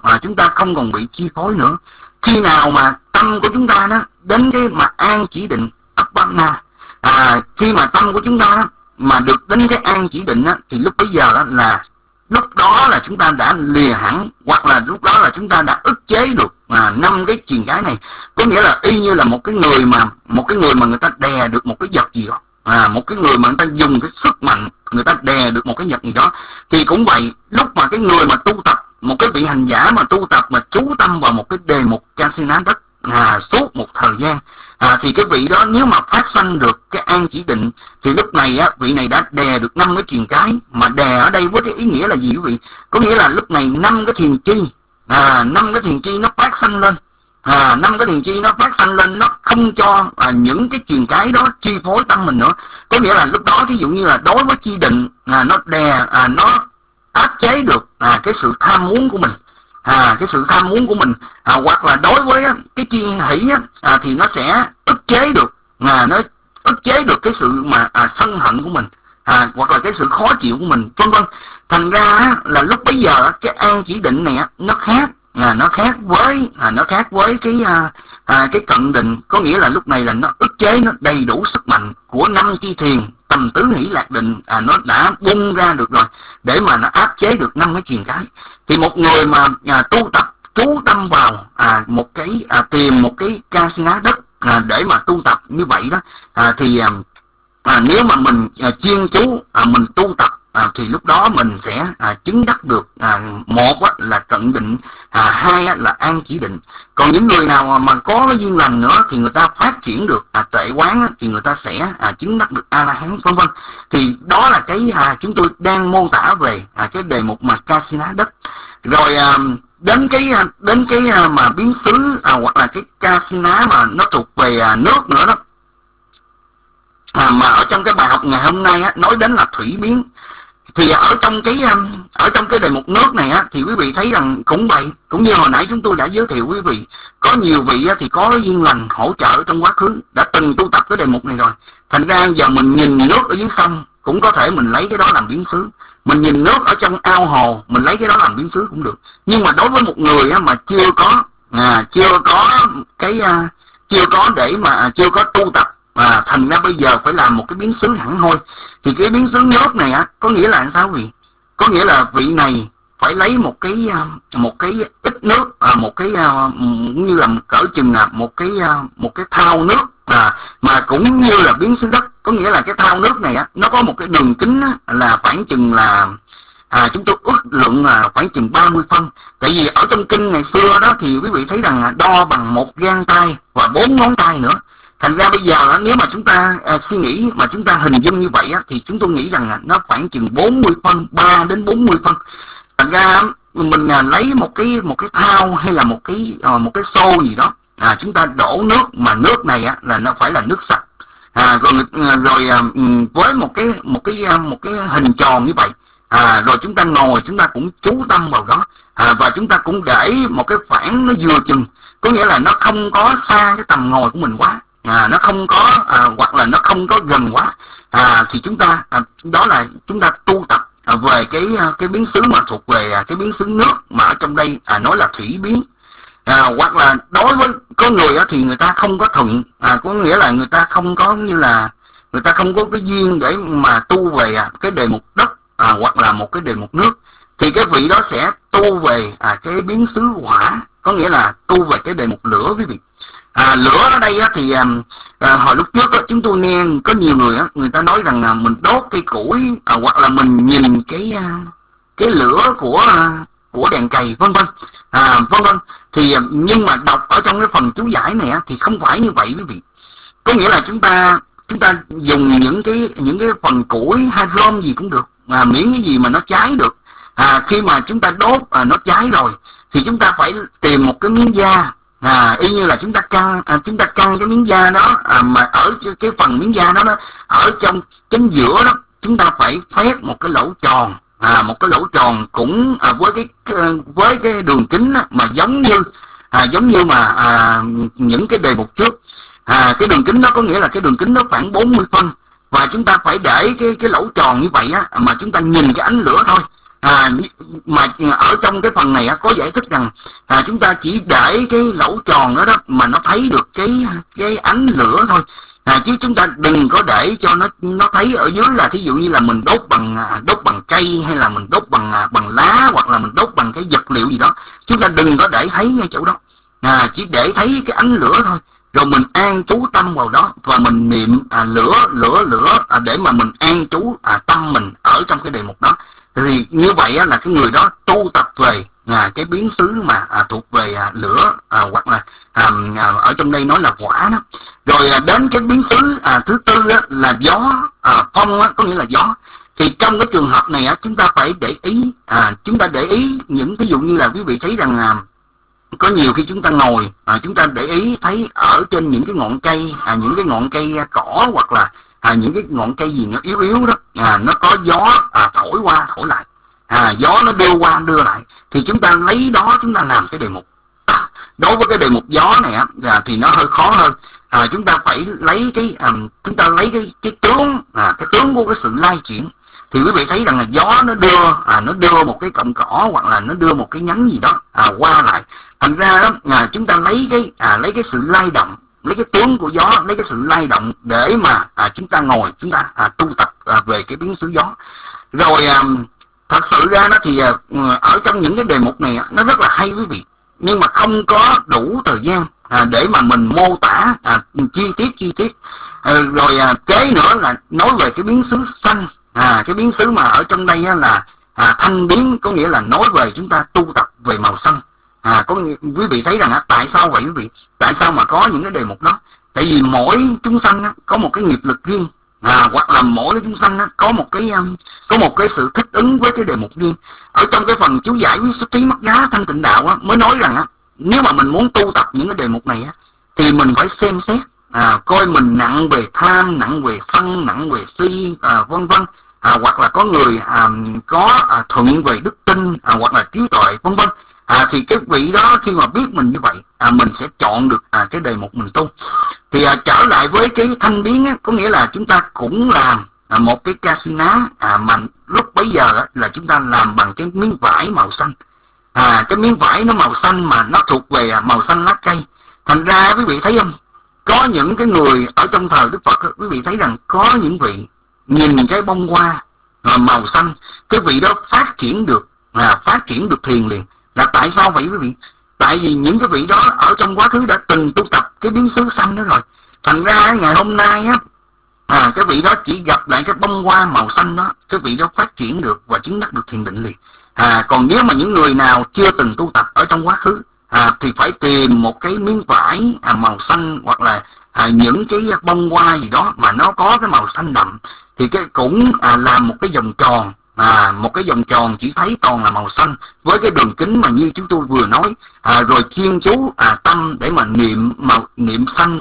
còn bị chi phối nữa. Khi nào mà tâm của chúng ta đó đến cái mà an chỉ định Appana, khi mà tâm của chúng ta đó mà được đến cái an chỉ định đó, thì lúc bấy giờ đó là lúc đó là chúng ta đã lìa hẳn, hoặc là lúc đó là chúng ta đã ức chế được 5 cái truyền cái này. Có nghĩa là y như là một cái người mà người ta đè được một cái vật gì đó, một cái người mà người ta dùng cái sức mạnh người ta đè được một cái vật gì đó, thì cũng vậy, lúc mà cái người mà tu tập, một cái vị hành giả mà tu tập mà chú tâm vào một cái đề mục Kasina đất suốt một thời gian, thì cái vị đó nếu mà phát sanh được cái an chỉ định, thì lúc này vị này đã đè được 5 cái truyền cái. Mà đè ở đây với cái ý nghĩa là gì quý vị? Có nghĩa là lúc này 5 cái thiền chi, 5 cái thiền chi nó phát sanh lên, 5 cái thiền chi nó phát sanh lên, nó không cho những cái truyền cái đó chi phối tâm mình nữa. Có nghĩa là lúc đó ví dụ như là đối với chi định, nó đè, nó áp chế được cái sự tham muốn của mình, cái sự tham muốn của mình, hoặc là đối với cái chi hỷ thì nó sẽ ức chế được, nó ức chế được cái sự mà sân hận của mình, hoặc là cái sự khó chịu của mình, vân vân. Thành ra là lúc bấy giờ cái an chỉ định này nó khác, nó khác với cái cận định. Có nghĩa là lúc này là nó ức chế, nó đầy đủ sức mạnh của 5 chi thiền tầm tứ hỷ lạc định, nó đã bung ra được rồi để mà nó áp chế được 5 cái truyền cái. Thì một người mà tu tập chú tâm vào một cái tìm một cái Kasina đất để mà tu tập như vậy đó, thì nếu mà mình chuyên chú mình tu tập, thì lúc đó mình sẽ chứng đắc được một là cận định, hai là an chỉ định. Còn những người nào mà có cái duyên lành nữa thì người ta phát triển được tuệ quán, thì người ta sẽ chứng đắc được A La Hán, vân vân. Thì đó là cái chúng tôi đang mô tả về cái đề mục mà Kasina đất. Rồi đến cái mà biến xứ, hoặc là cái Kasina mà nó thuộc về nước nữa đó, mà ở trong cái bài học ngày hôm nay nói đến là thủy biến. Thì ở trong cái đề mục nước này thì quý vị thấy rằng cũng vậy, cũng như hồi nãy chúng tôi đã giới thiệu quý vị, có nhiều vị thì có cái duyên lành hỗ trợ trong quá khứ đã từng tu tập cái đề mục này rồi. Thành ra giờ mình nhìn nước ở dưới sông cũng có thể mình lấy cái đó làm biến xứ. mình nhìn nước ở trong ao hồ, mình lấy cái đó làm biến xứ cũng được. Nhưng mà đối với một người á, mà chưa có cái chưa có để mà chưa có tu tập, thành ra bây giờ phải làm một cái biến xứ hẳn hoi, thì cái biến xứ nước này á có nghĩa là sao vị? Có nghĩa là vị này phải lấy một cái ít nước, một cái như là cỡ chừng là một cái thau nước, mà cũng như là biến xứ đất. Có nghĩa là cái thau nước này á, nó có một cái đường kính á, là khoảng chừng là chúng tôi ước lượng là khoảng chừng 30 phân. Tại vì ở trong kinh ngày xưa đó thì quý vị thấy rằng đo bằng 1 gang tay và 4 ngón tay nữa. Thành ra bây giờ đó, nếu mà chúng ta suy nghĩ mà chúng ta hình dung như vậy á, thì chúng tôi nghĩ rằng nó khoảng chừng 40 phân, 3 đến 40 phân. Thành ra mình lấy một cái thau hay là một cái xô gì đó, chúng ta đổ nước, mà nước này á, là nó phải là nước sạch, rồi với một cái hình tròn như vậy, rồi chúng ta ngồi, chúng ta cũng chú tâm vào đó, và chúng ta cũng để một cái phản nó vừa chừng, có nghĩa là nó không có xa cái tầm ngồi của mình quá, nó không có hoặc là nó không có gần quá, thì chúng ta đó là chúng ta tu tập về cái biến xứ mà thuộc về cái biến xứ nước, mà ở trong đây nói là thủy biến. Hoặc là đối với có người thì người ta không có thuận, có nghĩa là người ta không có như là người ta không có cái duyên để mà tu về cái đề mục đất, hoặc là một cái đề mục nước, thì cái vị đó sẽ tu về cái biến xứ hỏa, có nghĩa là tu về cái đề mục lửa quý vị. Lửa ở đây thì hồi lúc trước chúng tôi nghe có nhiều người người ta nói rằng mình đốt cây củi, hoặc là mình nhìn cái lửa của đèn cày vân vân, thì nhưng mà đọc ở trong cái phần chú giải này thì không phải như vậy quý vị. Có nghĩa là chúng ta dùng những cái phần củi hay rơm gì cũng được, miễn cái gì mà nó cháy được. Khi mà chúng ta đốt nó cháy rồi thì chúng ta phải tìm một cái miếng da, y như là chúng ta căng cái miếng da đó, mà ở cái phần miếng da đó ở trong chính giữa đó chúng ta phải phét một cái lỗ tròn, một cái lỗ tròn cũng với cái đường kính mà giống như mà những cái đề mục trước. Cái đường kính đó có nghĩa là cái đường kính nó khoảng 40 phân, và chúng ta phải để cái lỗ tròn như vậy mà chúng ta nhìn cái ánh lửa thôi. Mà ở trong cái phần này có giải thích rằng chúng ta chỉ để cái lỗ tròn đó mà nó thấy được cái ánh lửa thôi, chứ chúng ta đừng có để cho nó thấy ở dưới là thí dụ như là mình đốt bằng cây, hay là mình đốt bằng lá, hoặc là mình đốt bằng cái vật liệu gì đó. Chúng ta đừng có để thấy ngay chỗ đó, chỉ để thấy cái ánh lửa thôi, rồi mình an trú tâm vào đó và mình niệm lửa để mà mình an trú tâm mình ở trong cái đề mục đó. Thì như vậy là cái người đó tu tập về cái biến xứ mà thuộc về lửa, hoặc là ở trong đây nói là hỏa đó. Rồi đến cái biến xứ thứ tư là gió, phong có nghĩa là gió. Thì trong cái trường hợp này chúng ta phải để ý, chúng ta để ý những ví dụ như là quý vị thấy rằng có nhiều khi chúng ta ngồi, chúng ta để ý thấy ở trên những cái ngọn cây, những cái ngọn cây cỏ, hoặc là những cái ngọn cây gì nó yếu yếu đó, nó có gió thổi qua thổi lại, gió nó đưa qua đưa lại, thì chúng ta lấy đó chúng ta làm cái đề mục. Đối với cái đề mục gió này thì nó hơi khó hơn. Chúng ta phải lấy cái tướng của cái sự lai chuyển. Thì quý vị thấy rằng là gió nó đưa một cái cọng cỏ, hoặc là nó đưa một cái nhánh gì đó qua lại. Thành ra đó chúng ta lấy cái sự lay động, lấy cái tướng của gió, lấy cái sự lay động để mà chúng ta ngồi, chúng ta tu tập về cái biến xứ gió. Rồi thật sự ra nó thì ở trong những cái đề mục này nó rất là hay quý vị, nhưng mà không có đủ thời gian để mà mình mô tả chi tiết. Rồi kế nữa là nói về cái biến xứ xanh, cái biến xứ mà ở trong đây là thanh biến, có nghĩa là nói về chúng ta tu tập về màu xanh. Quý vị thấy rằng tại sao vậy quý vị? Tại sao mà có những cái đề mục đó? Tại vì mỗi chúng sanh có một cái nghiệp lực riêng, hoặc là mỗi chúng sanh có một cái sự thích ứng với cái đề mục riêng. Ở trong cái phần chú giải với xuất thí mắt giá thanh tịnh đạo mới nói rằng nếu mà mình muốn tu tập những cái đề mục này thì mình phải xem xét coi mình nặng về tham, nặng về sân, nặng về si, vân vân, hoặc là có người có thuận về đức tin, hoặc là trí tuệ, vân vân. Thì cái vị đó khi mà biết mình như vậy, mình sẽ chọn được cái đề mục mình tu. Thì trở lại với cái thanh biến có nghĩa là chúng ta cũng làm một cái casina mà lúc bấy giờ là chúng ta làm bằng cái miếng vải màu xanh. Cái miếng vải nó màu xanh mà nó thuộc về màu xanh lá cây. Thành ra quý vị thấy không, có những cái người ở trong thời Đức Phật, quý vị thấy rằng có những vị nhìn cái bông hoa màu xanh, cái vị đó phát triển được thiền liền. Là tại sao vậy quý vị? Tại vì những cái vị đó ở trong quá khứ đã từng tu tập cái biến xứ xanh đó rồi. Thành ra ngày hôm nay cái vị đó chỉ gặp lại cái bông hoa màu xanh đó, cái vị đó phát triển được và chứng đắc được thiền định liền. Còn nếu mà những người nào chưa từng tu tập ở trong quá khứ thì phải tìm một cái miếng vải màu xanh, hoặc là những cái bông hoa gì đó mà nó có cái màu xanh đậm, thì cái cũng làm một cái vòng tròn, một cái vòng tròn chỉ thấy toàn là màu xanh với cái đường kính mà như chúng tôi vừa nói, rồi chuyên chú tâm để mà niệm xanh,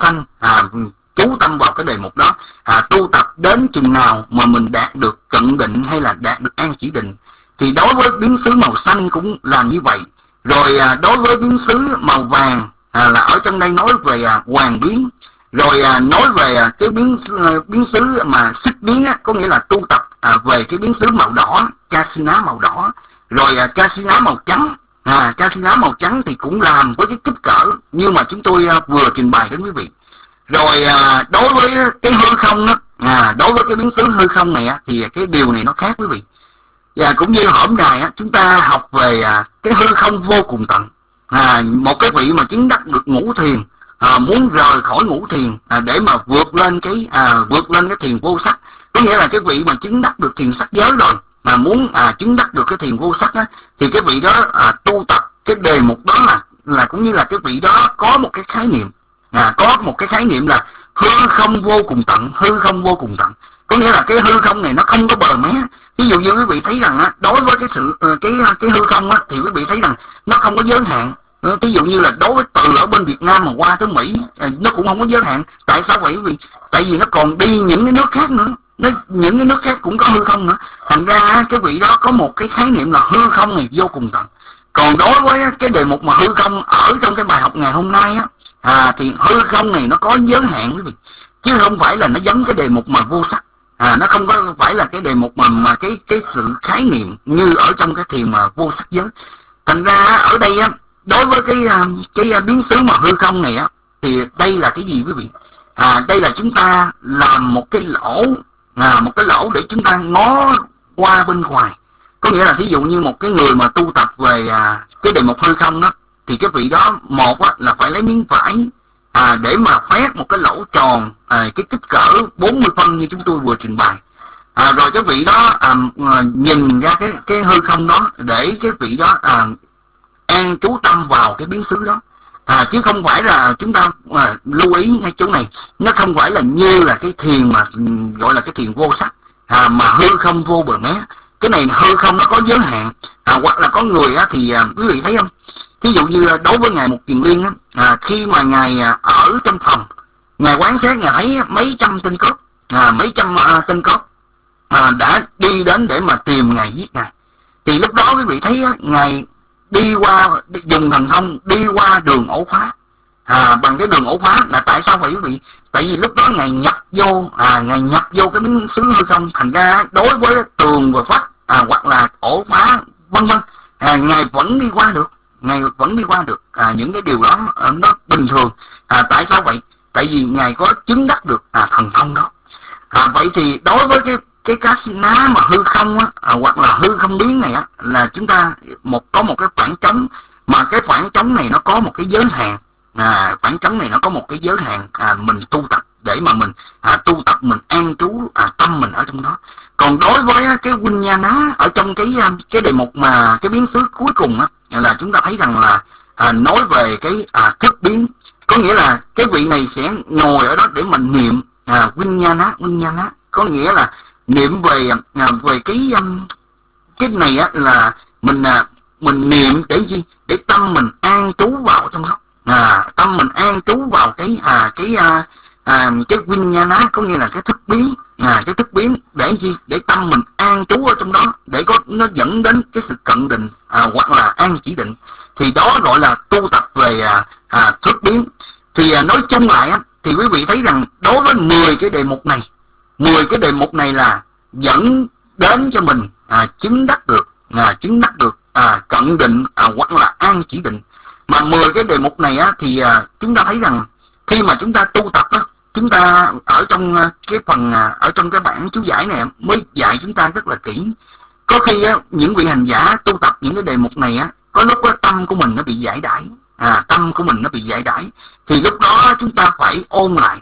chú tâm vào cái đề mục đó, tu tập đến chừng nào mà mình đạt được cận định hay là đạt được an chỉ định. Thì đối với biến xứ màu xanh cũng làm như vậy. Rồi đối với biến xứ màu vàng là ở trong đây nói về hoàng biến. Rồi nói về cái biến xứ mà xích biến có nghĩa là tu tập về cái biến xứ màu đỏ, casina màu đỏ. Rồi casina màu trắng, casina màu trắng thì cũng làm với cái kích cỡ như mà chúng tôi vừa trình bày đến quý vị. Rồi đối với cái hư không đối với cái biến xứ hư không này thì cái điều này nó khác quý vị. Và cũng như hôm nay chúng ta học về cái hư không vô cùng tận. Một cái vị mà chứng đắc được ngũ thiền, muốn rời khỏi ngũ thiền để mà vượt lên cái thiền vô sắc, có nghĩa là cái vị mà chứng đắc được thiền sắc giới rồi mà muốn chứng đắc được cái thiền vô sắc thì cái vị đó tu tập cái đề mục đó là cũng như là cái vị đó có một cái khái niệm, có một cái khái niệm là hư không vô cùng tận, hư không vô cùng tận. Có nghĩa là cái hư không này nó không có bờ mé. Ví dụ như quý vị thấy rằng đối với cái hư không thì quý vị thấy rằng nó không có giới hạn. Ví dụ như là đối với từ ở bên Việt Nam mà qua tới Mỹ nó cũng không có giới hạn. Tại sao vậy quý vị? Tại vì nó còn đi những cái nước khác nữa, những cái nước khác cũng có hư không nữa. Thành ra cái vị đó có một cái khái niệm là hư không này vô cùng tận. Còn đối với cái đề mục mà hư không ở trong cái bài học ngày hôm nay thì hư không này nó có giới hạn quý vị, chứ không phải là nó giống cái đề mục mà vô sắc. Nó không có phải là cái đề mục mà cái sự khái niệm như ở trong cái thiền mà vô sắc giới. Thành ra ở đây đối với cái biến xứ mà hư không này thì đây là cái gì quý vị? Đây là chúng ta làm một cái lỗ để chúng ta ngó qua bên ngoài. Có nghĩa là ví dụ như một cái người mà tu tập về cái đề mục hư không đó, thì cái vị đó một là phải lấy miếng vải để mà khoét một cái lỗ tròn cái kích cỡ 40 phân như chúng tôi vừa trình bày. Rồi cái vị đó nhìn ra cái hư không đó để cái vị đó an trú tâm vào cái biến xứ đó. Chứ không phải là chúng ta lưu ý ngay chỗ này, nó không phải là như là cái thiền mà gọi là cái thiền vô sắc mà hư không vô bờ mé. Cái này hư không nó có giới hạn. Hoặc là có người thì quý vị thấy không, ví dụ như đối với ngài Mục Kiền Liên khi mà ngài ở trong phòng, ngài quán xét, ngài thấy mấy trăm tên cướp, tên cướp đã đi đến để mà tìm ngài, giết ngài. Thì lúc đó quý vị thấy ngài đi qua, dùng thần thông đi qua đường ổ khóa, bằng cái đường ổ khóa. Là tại sao vậy quý vị? Tại vì lúc đó ngài nhập vô cái biến xứ hư không. Thành ra đối với tường và vách hoặc là ổ khóa vân vân, ngài vẫn đi qua được, những cái điều đó nó bình thường. Tại sao vậy? Tại vì ngài có chứng đắc được thần thông đó. Vậy thì đối với cái casina mà hư không hoặc là hư không biến này là chúng ta có một cái khoảng trống, mà cái khoảng trống này nó có một cái giới hạn. Khoảng trống này nó có một cái giới hạn mình tu tập để mà mình tu tập, mình an trú tâm mình ở trong đó. Còn đối với cái Vijnana ở trong cái đề mục mà cái biến xứ cuối cùng là chúng ta thấy rằng là nói về cái thức biến. Có nghĩa là cái vị này sẽ ngồi ở đó để mình niệm Vijnana, có nghĩa là niệm về cái này là mình niệm để gì? Để tâm mình an trú vào trong đó. Tâm mình an trú vào cái Vijnana, có nghĩa là cái thức biến. Cái thức biến để gì? Để tâm mình an trú ở trong đó, để nó dẫn đến cái sự cận định hoặc là an chỉ định. Thì đó gọi là tu tập về thức biến. Thì nói chung lại thì quý vị thấy rằng đối với 10 cái đề mục này 10 cái đề mục này là dẫn đến cho mình chứng đắc được cận định hoặc là an chỉ định. Mà 10 cái đề mục này thì chúng ta thấy rằng khi mà chúng ta tu tập chúng ta ở trong cái phần ở trong cái bản chú giải này mới dạy chúng ta rất là kỹ. Có khi những vị hành giả tu tập những cái đề mục này có lúc tâm của mình nó bị giải đãi, tâm của mình nó bị giải đãi, thì lúc đó chúng ta phải ôn lại,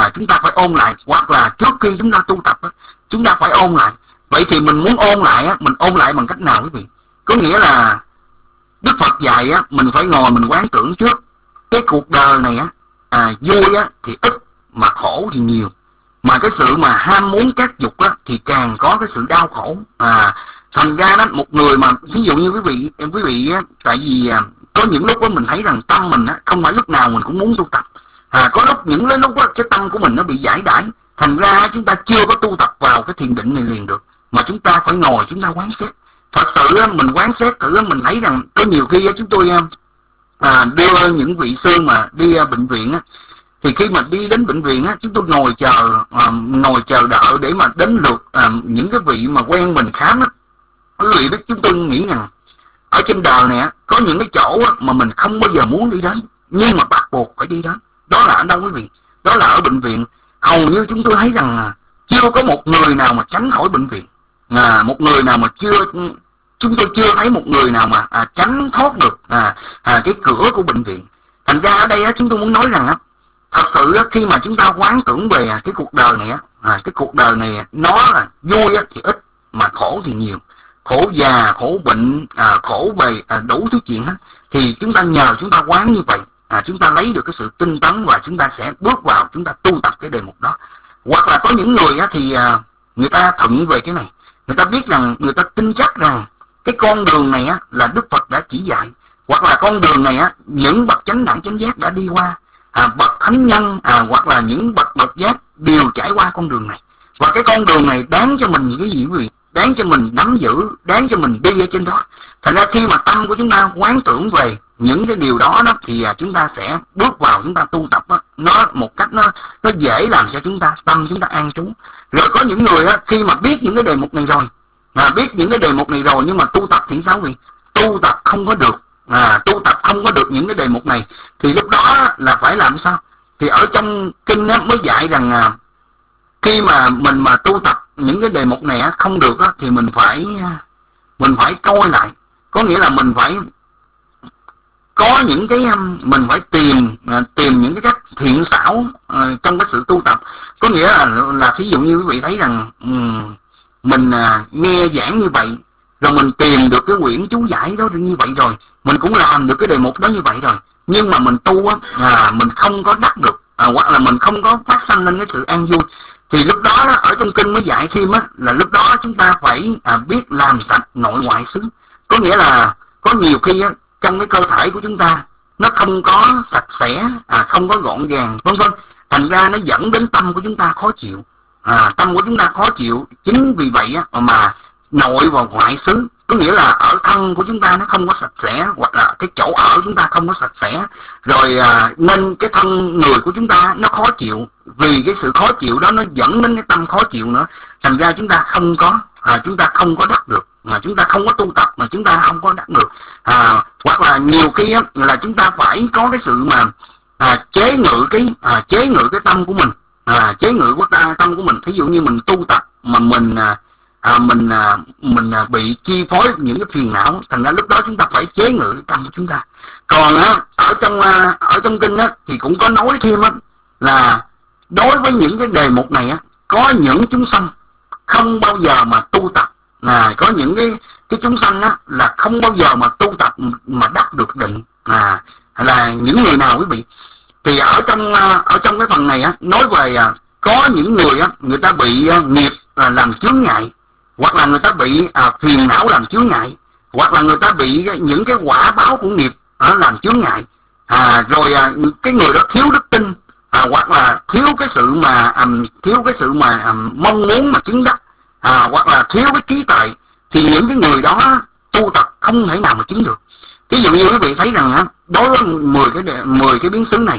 hoặc là trước khi chúng ta tu tập chúng ta phải ôn lại. Vậy thì mình muốn ôn lại mình ôn lại bằng cách nào quý vị? Có nghĩa là Đức Phật dạy mình phải ngồi mình quán tưởng trước cái cuộc đời này vui thì ít mà khổ thì nhiều, mà cái sự mà ham muốn các dục thì càng có cái sự đau khổ. Thành ra đó, một người mà ví dụ như quý vị tại vì có những lúc mình thấy rằng tâm mình không phải lúc nào mình cũng muốn tu tập, có những lúc cái tâm của mình nó bị giải đãi, thành ra chúng ta chưa có tu tập vào cái thiền định này liền được, mà chúng ta phải ngồi chúng ta quán xét. Thật sự mình quán xét thử mình thấy rằng có nhiều khi chúng tôi đưa những vị sư mà đi bệnh viện thì khi mà đi đến bệnh viện chúng tôi ngồi chờ đợi để mà đến lượt những cái vị mà quen mình khám quý vị biết, chúng tôi nghĩ rằng ở trên đời này có những cái chỗ mà mình không bao giờ muốn đi đến nhưng mà bắt buộc phải đi đến. Đó là ở đâu quý vị? Đó là ở bệnh viện. Hầu như chúng tôi thấy rằng chưa có một người nào mà tránh khỏi bệnh viện, một người nào mà chúng tôi chưa thấy một người nào mà tránh thoát được cái cửa của bệnh viện. Thành ra ở đây chúng tôi muốn nói rằng thật sự khi mà chúng ta quán tưởng về cái cuộc đời này cái cuộc đời này nó là vui thì ít mà khổ thì nhiều, khổ già, khổ bệnh, khổ về đủ thứ chuyện hết. Thì chúng ta nhờ chúng ta quán như vậy, chúng ta lấy được cái sự tinh tấn và chúng ta sẽ bước vào chúng ta tu tập cái đề mục đó. Hoặc là có những người thì người ta thuận về cái này, người ta biết rằng, người ta tin chắc rằng cái con đường này là Đức Phật đã chỉ dạy, hoặc là con đường này những bậc chánh đẳng chánh giác đã đi qua, bậc thánh nhân hoặc là những bậc giác đều trải qua con đường này, và cái con đường này đáng cho mình những cái gì quý vị? Đáng cho mình nắm giữ, đáng cho mình đi ở trên đó. Thành ra khi mà tâm của chúng ta quán tưởng về những cái điều đó thì chúng ta sẽ bước vào chúng ta tu tập nó một cách nó dễ làm cho chúng ta tâm chúng ta an trú. Rồi có những người khi mà biết những cái đề mục này rồi, nhưng mà tu tập thì sao vậy? Tu tập không có được những cái đề mục này thì lúc đó là phải làm sao? Thì ở trong kinh mới dạy rằng khi mà mình mà tu tập những cái đề mục này không được thì mình phải coi lại. Có nghĩa là mình phải có những cái mình phải tìm những cái cách thiện xảo trong cái sự tu tập. Có nghĩa là ví dụ như quý vị thấy rằng mình nghe giảng như vậy, rồi mình tìm được cái quyển chú giải đó như vậy rồi, mình cũng làm được cái đề mục đó như vậy rồi, nhưng mà mình tu mình không có đắc được, hoặc là mình không có phát sanh lên cái sự an vui, thì lúc đó ở trong kinh mới dạy thêm là lúc đó chúng ta phải biết làm sạch nội ngoại xứ. Có nghĩa là có nhiều khi trong cái cơ thể của chúng ta nó không có sạch sẽ, không có gọn gàng, vân vân, thành ra nó dẫn đến tâm của chúng ta khó chịu. Tâm của chúng ta khó chịu, chính vì vậy mà nội và ngoại xứ, có nghĩa là ở thân của chúng ta nó không có sạch sẽ, hoặc là cái chỗ ở chúng ta không có sạch sẽ, rồi nên cái thân người của chúng ta nó khó chịu, vì cái sự khó chịu đó nó dẫn đến cái tâm khó chịu nữa, thành ra chúng ta không có đắc được, mà chúng ta không có tu tập mà chúng ta không có đắc được. Hoặc là nhiều khi là chúng ta phải có cái sự mà chế ngự cái tâm của mình, tâm của mình. Thí dụ như mình tu tập mà mình bị chi phối những cái phiền não, thành ra lúc đó chúng ta phải chế ngự cái tâm của chúng ta. Còn ở trong kinh thì cũng có nói thêm là đối với những cái đề mục này có những chúng sanh không bao giờ mà tu tập, có những cái chúng sanh là không bao giờ mà tu tập mà đắc được định, là những người nào quý vị? Thì ở trong cái phần này nói về có những người người ta bị nghiệp làm chướng ngại, hoặc là người ta bị phiền não làm chướng ngại, hoặc là người ta bị những cái quả báo của nghiệp làm chướng ngại, rồi cái người đó thiếu đức tin, hoặc là thiếu cái sự mà mong muốn mà chứng đắc, hoặc là thiếu cái trí tuệ, thì những cái người đó tu tập không thể nào mà chứng được. Ví dụ như quý vị thấy rằng đối với 10 cái biến xứ này,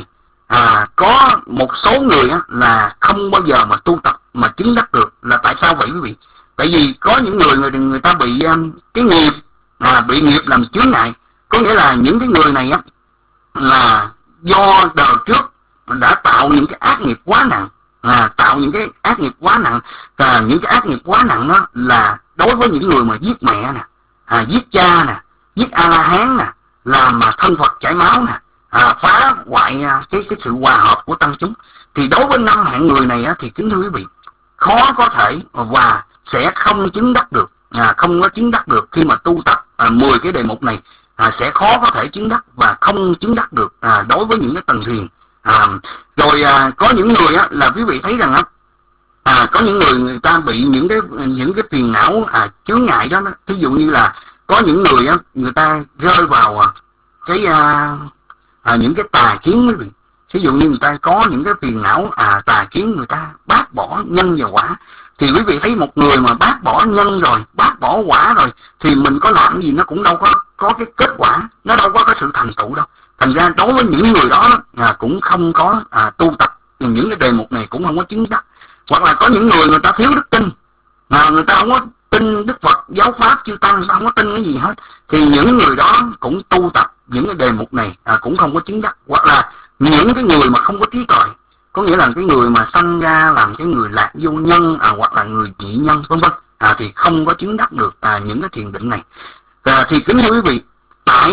có một số người á, là không bao giờ mà tu tập mà chứng đắc được. Là tại sao vậy quý vị? Tại vì có những người ta bị cái nghiệp, bị nghiệp làm chướng ngại. Có nghĩa là những cái người này á, là do đời trước đã tạo những cái ác nghiệp quá nặng, tạo những cái ác nghiệp quá nặng. Và những cái ác nghiệp quá nặng đó là đối với những người mà giết mẹ nè, giết cha nè, giết A-la-hán nè, làm mà thân Phật chảy máu nè, phá hoại cái sự hòa hợp của tăng chúng. Thì đối với 5 hạng người này á, thì kính thưa quý vị, khó có thể và sẽ không chứng đắc được, không có chứng đắc được khi mà tu tập 10 cái đề mục này, sẽ khó có thể chứng đắc và không chứng đắc được đối với những cái tầng thiền. Rồi có những người á, là quý vị thấy rằng á, có những người ta bị những cái phiền não chướng ngại đó. Ví dụ như là có những người á, người ta rơi vào cái những cái tà kiến quý vị. Ví dụ như người ta có những cái phiền não tà kiến, người ta bác bỏ nhân và quả. Thì quý vị thấy một người mà bác bỏ nhân rồi, bác bỏ quả rồi, thì mình có làm gì nó cũng đâu có cái kết quả, nó đâu có cái sự thành tựu đâu. Thành ra đối với những người đó cũng không có tu tập những cái đề mục này, cũng không có chứng đắc. Hoặc là có những người ta thiếu đức tin, người ta không có tin Đức Phật, giáo pháp, chư tăng, không có tin cái gì hết, thì những người đó cũng tu tập những cái đề mục này cũng không có chứng đắc. Hoặc là những cái người mà không có trí tuệ, có nghĩa là cái người mà sanh ra làm cái người lạc vô nhân, hoặc là người dị nhân vân vân, thì không có chứng đắc được những cái thiền định này. Thì kính thưa quý vị, tại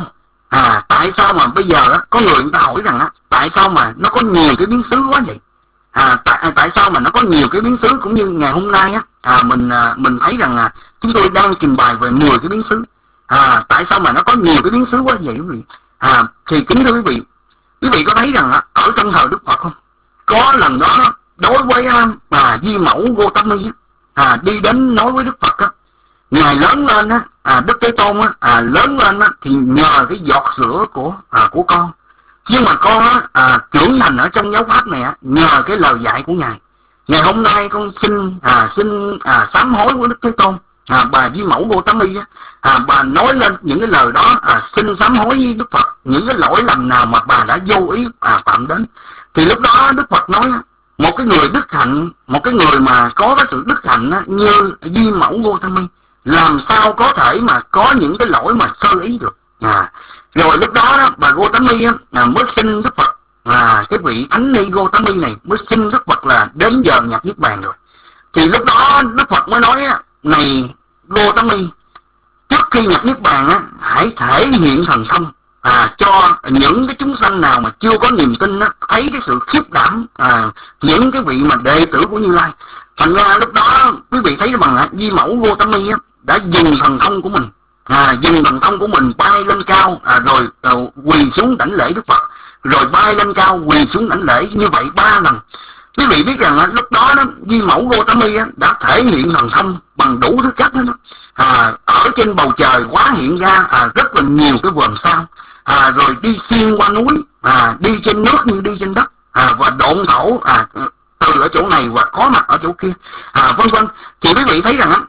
sao mà bây giờ có người ta hỏi rằng tại sao mà nó có nhiều cái biến xứ quá vậy? Tại sao mà nó có nhiều cái biến xứ? Cũng như ngày hôm nay mình thấy rằng chúng tôi đang trình bày về 10 cái biến xứ. Tại sao mà nó có nhiều cái biến xứ quá vậy quý vị? Thì kính thưa quý vị có thấy rằng ở trong thời Đức Phật không? Có lần đó đối với Di Mẫu Gotami đi đến nói với Đức Phật Ngài lớn lên Đức Thế Tôn lớn lên thì nhờ cái giọt sữa của con. Nhưng mà con trưởng thành ở trong giáo pháp này nhờ cái lời dạy của Ngài. Ngày hôm nay con xin sám hối của Đức Thế Tôn. Bà Di Mẫu Gotami bà nói lên những cái lời đó, xin sám hối với Đức Phật những cái lỗi lầm nào mà bà đã vô ý phạm đến. Thì lúc đó Đức Phật nói một cái người đức hạnh, một cái người mà có cái sự đức hạnh như Di Mẫu Gotami làm sao có thể mà có những cái lỗi mà sơ ý được. Rồi lúc đó bà Gotami mới xin Đức Phật, cái vị Thánh Ni Gotami này mới xin Đức Phật là đến giờ nhập Niết Bàn rồi. Thì lúc đó Đức Phật mới nói này Gotami, trước khi nhập Niết Bàn hãy thể hiện thần thông cho những cái chúng sanh nào mà chưa có niềm tin thấy cái sự khiếp đảm những cái vị mà đệ tử của Như Lai. Thành ra lúc đó quý vị thấy bằng Di Mẫu Gotami đã dùng thần thông của mình, dùng thần thông của mình bay lên cao, rồi quỳ xuống đảnh lễ Đức Phật, rồi bay lên cao quỳ xuống đảnh lễ như vậy 3 lần. Quý vị biết rằng lúc đó Di Mẫu Gotami đã thể hiện thần thông bằng đủ thứ cách đó. Ở trên bầu trời hóa hiện ra rất là nhiều cái vòm sao, rồi đi xuyên qua núi, đi trên nước như đi trên đất, và độn thổ từ ở chỗ này và có mặt ở chỗ kia, vân vân. Thì quý vị thấy rằng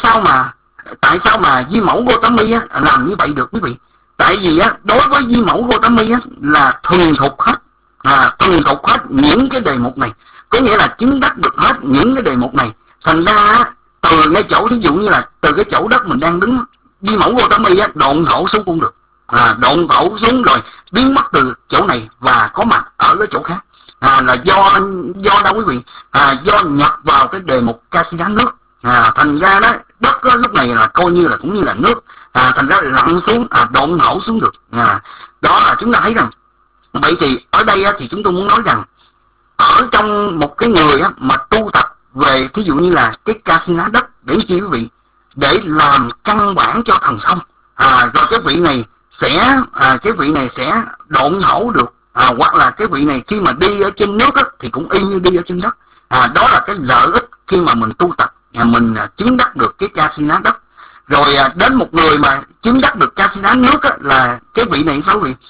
tại sao mà Di Mẫu Gotami làm như vậy được quý vị? Tại vì đối với Di Mẫu Gotami là thuần thục hết những cái đề mục này, có nghĩa là chứng đắc được hết những cái đề mục này. Thành ra từ ngay chỗ, thí dụ như là từ cái chỗ đất mình đang đứng, Di Mẫu Gotami độn thổ xuống cũng được, độn thổ xuống rồi biến mất từ chỗ này và có mặt ở cái chỗ khác. Là do đâu quý vị? Do nhập vào cái đề mục Kasina nước. Thành ra đó đất lúc này là coi như là cũng như là nước, thành ra lặn xuống, độn thổ xuống được. Đó là chúng ta thấy rằng, vậy thì ở đây thì chúng tôi muốn nói rằng ở trong một cái người mà tu tập về thí dụ như là cái Kasina đất để chi quý vị, để làm căn bản cho thần thông, rồi cái vị này sẽ độn thổ được, hoặc là cái vị này khi mà đi ở trên nước thì cũng y như đi ở trên đất. Đó là cái lợi ích khi mà mình tu tập, mình chứng đắc được cái Kasina đất. Rồi đến một người mà chứng đắc được Kasina nước là cái vị này sao vị?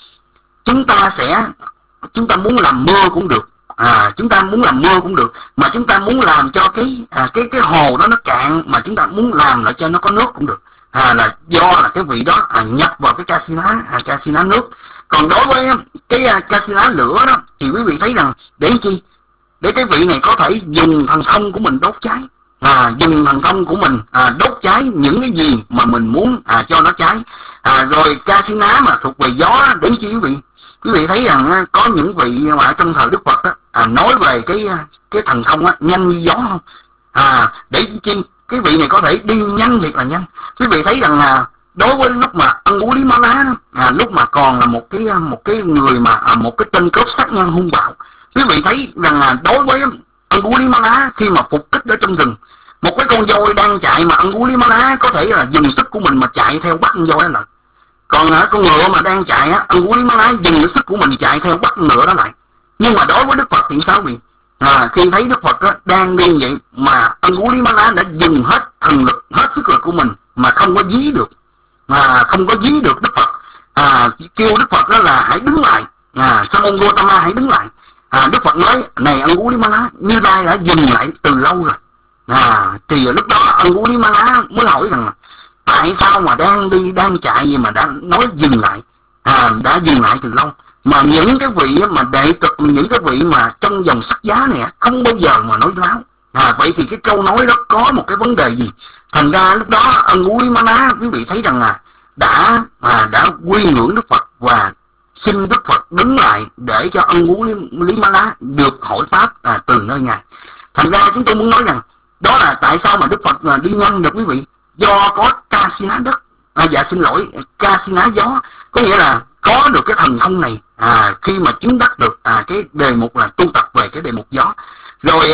Chúng ta muốn làm mưa cũng được, chúng ta muốn làm mưa cũng được, mà chúng ta muốn làm cho cái hồ đó nó cạn, mà chúng ta muốn làm lại cho nó có nước cũng được. Là do là cái vị đó nhập vào cái Kasina nước. Còn đối với cái Kasina lửa đó thì quý vị thấy rằng để chi? Để cái vị này có thể dùng thần thông của mình đốt cháy, dùng thần thông của mình đốt cháy những cái gì mà mình muốn cho nó cháy. Rồi Kasina mà thuộc về gió đến chi quý vị? Quý vị thấy rằng có những vị mà trong thời Đức Phật nói về cái thần thông nhanh như gió không? Để chi? Cái vị này có thể đi nhanh thiệt là nhanh. Quý vị thấy rằng là đối với lúc mà Angulimala lúc mà còn là một cái người mà một cái tên cướp sát nhân hung bạo, quý vị thấy rằng là đối với Angulimala khi mà phục kích ở trong rừng, một cái con voi đang chạy mà Angulimala có thể là dùng sức của mình mà chạy theo bắt con voi đó lại. Còn con ngựa mà đang chạy Angulimala dùng cái sức của mình chạy theo bắt con ngựa đó lại. Nhưng mà đối với Đức Phật thì sao vậy? Khi thấy Đức Phật đang đi vậy mà Angulimala đã dùng hết thần lực, hết sức lực của mình mà không có dí được, không có dí được Đức Phật. Kêu Đức Phật đó là hãy đứng lại, Sa môn Gotama hãy đứng lại. Đức Phật nói này Angulimala, Như Lai đã dừng lại từ lâu rồi. Thì lúc đó Angulimala mới hỏi rằng tại sao mà đang đi đang chạy gì mà đã nói dừng lại, đã dừng lại từ lâu. Mà những cái vị mà đệ tử, những cái vị mà trong dòng sắc giá này không bao giờ mà nói láo. Vậy thì cái câu nói đó có một cái vấn đề gì? Thành ra lúc đó Angulimala quý vị thấy rằng là đã quy ngưỡng Đức Phật và xin Đức Phật đứng lại để cho Angulimala được hỏi pháp từ nơi Ngài. Thành ra chúng tôi muốn nói rằng đó là tại sao mà Đức Phật đi nhanh được quý vị? Do có Kasina đất, Kasina gió, có nghĩa là có được cái thần thông này khi mà chứng đắc được cái đề mục là tu tập về cái đề mục gió. Rồi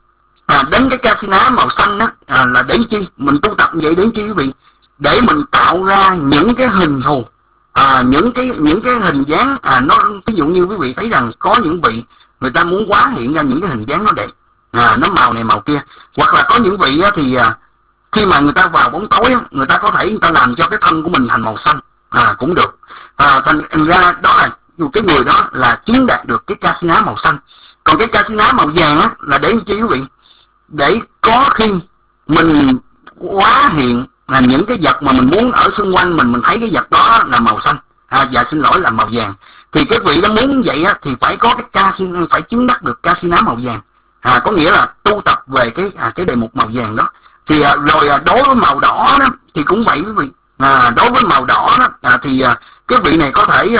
đến cái Kasina màu xanh đó là đến chi? Mình tu tập vậy đến chi quý vị? Để mình tạo ra những cái hình thù, những cái hình dáng nó ví dụ như quý vị thấy rằng có những vị người ta muốn hóa hiện ra những cái hình dáng nó đẹp, nó màu này màu kia, hoặc là có những vị thì khi mà người ta vào bóng tối người ta có thể người ta làm cho cái thân của mình thành màu xanh cũng được. Thành ra đó là cái người đó là chứng đạt được cái Kasina màu xanh. Còn cái Kasina màu vàng là để làm chi quý vị? Để có khi mình hóa hiện những cái vật mà mình muốn ở xung quanh mình thấy cái vật đó là màu xanh, xin lỗi là màu vàng, thì cái vị đó muốn vậy thì phải có cái Kasina, phải chứng đắc được Kasina màu vàng, có nghĩa là tu tập về cái đề mục màu vàng đó. Thì rồi đối với màu đỏ đó thì cũng vậy quý vị. Đối với màu đỏ đó thì cái vị này có thể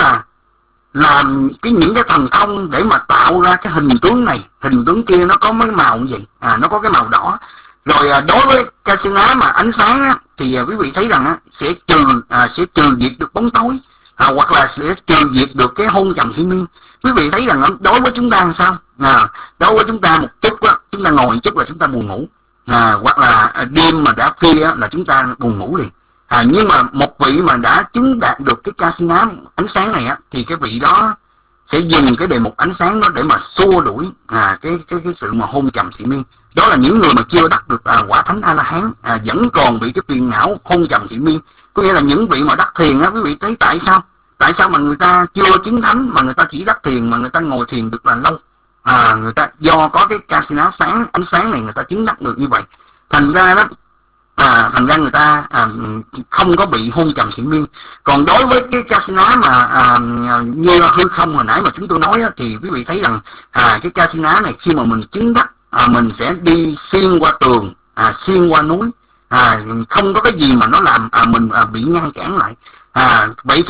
làm những cái thần thông để mà tạo ra cái hình tướng này, hình tướng kia nó có mấy màu như vậy, nó có cái màu đỏ. Rồi đối với Kasina mà ánh sáng thì quý vị thấy rằng sẽ trừ diệt được bóng tối, hoặc là sẽ trừ diệt được cái hôn trầm thị miên. Quý vị thấy rằng đối với chúng ta làm sao? Đối với chúng ta một chút chúng ta ngồi một chút là chúng ta buồn ngủ, hoặc là đêm mà đã khuya là chúng ta buồn ngủ liền. Nhưng mà một vị mà đã chứng đạt được cái Kasina ánh sáng này thì cái vị đó sẽ dùng cái đề mục ánh sáng đó để mà xua đuổi cái sự mà hôn trầm thị miên. Đó là những người mà chưa đắc được quả thánh A-la-hán, vẫn còn bị cái phiền não hôn trầm thị miên. Có nghĩa là những vị mà đắc thiền quý vị thấy tại sao? Tại sao mà người ta chưa chứng thánh mà người ta chỉ đắc thiền mà người ta ngồi thiền được là lâu? Người ta do có cái Kasina ánh sáng này người ta chứng đắc được như vậy. Thành ra đó thành ra người ta không có bị hôn trầm thị miên. Còn đối với cái Kasina mà như hư không hồi nãy mà chúng tôi nói thì quý vị thấy rằng cái Kasina này khi mà mình chứng đắc mình sẽ đi xuyên qua tường, xuyên qua núi, không có cái gì mà nó làm mình bị ngăn cản lại. Vậy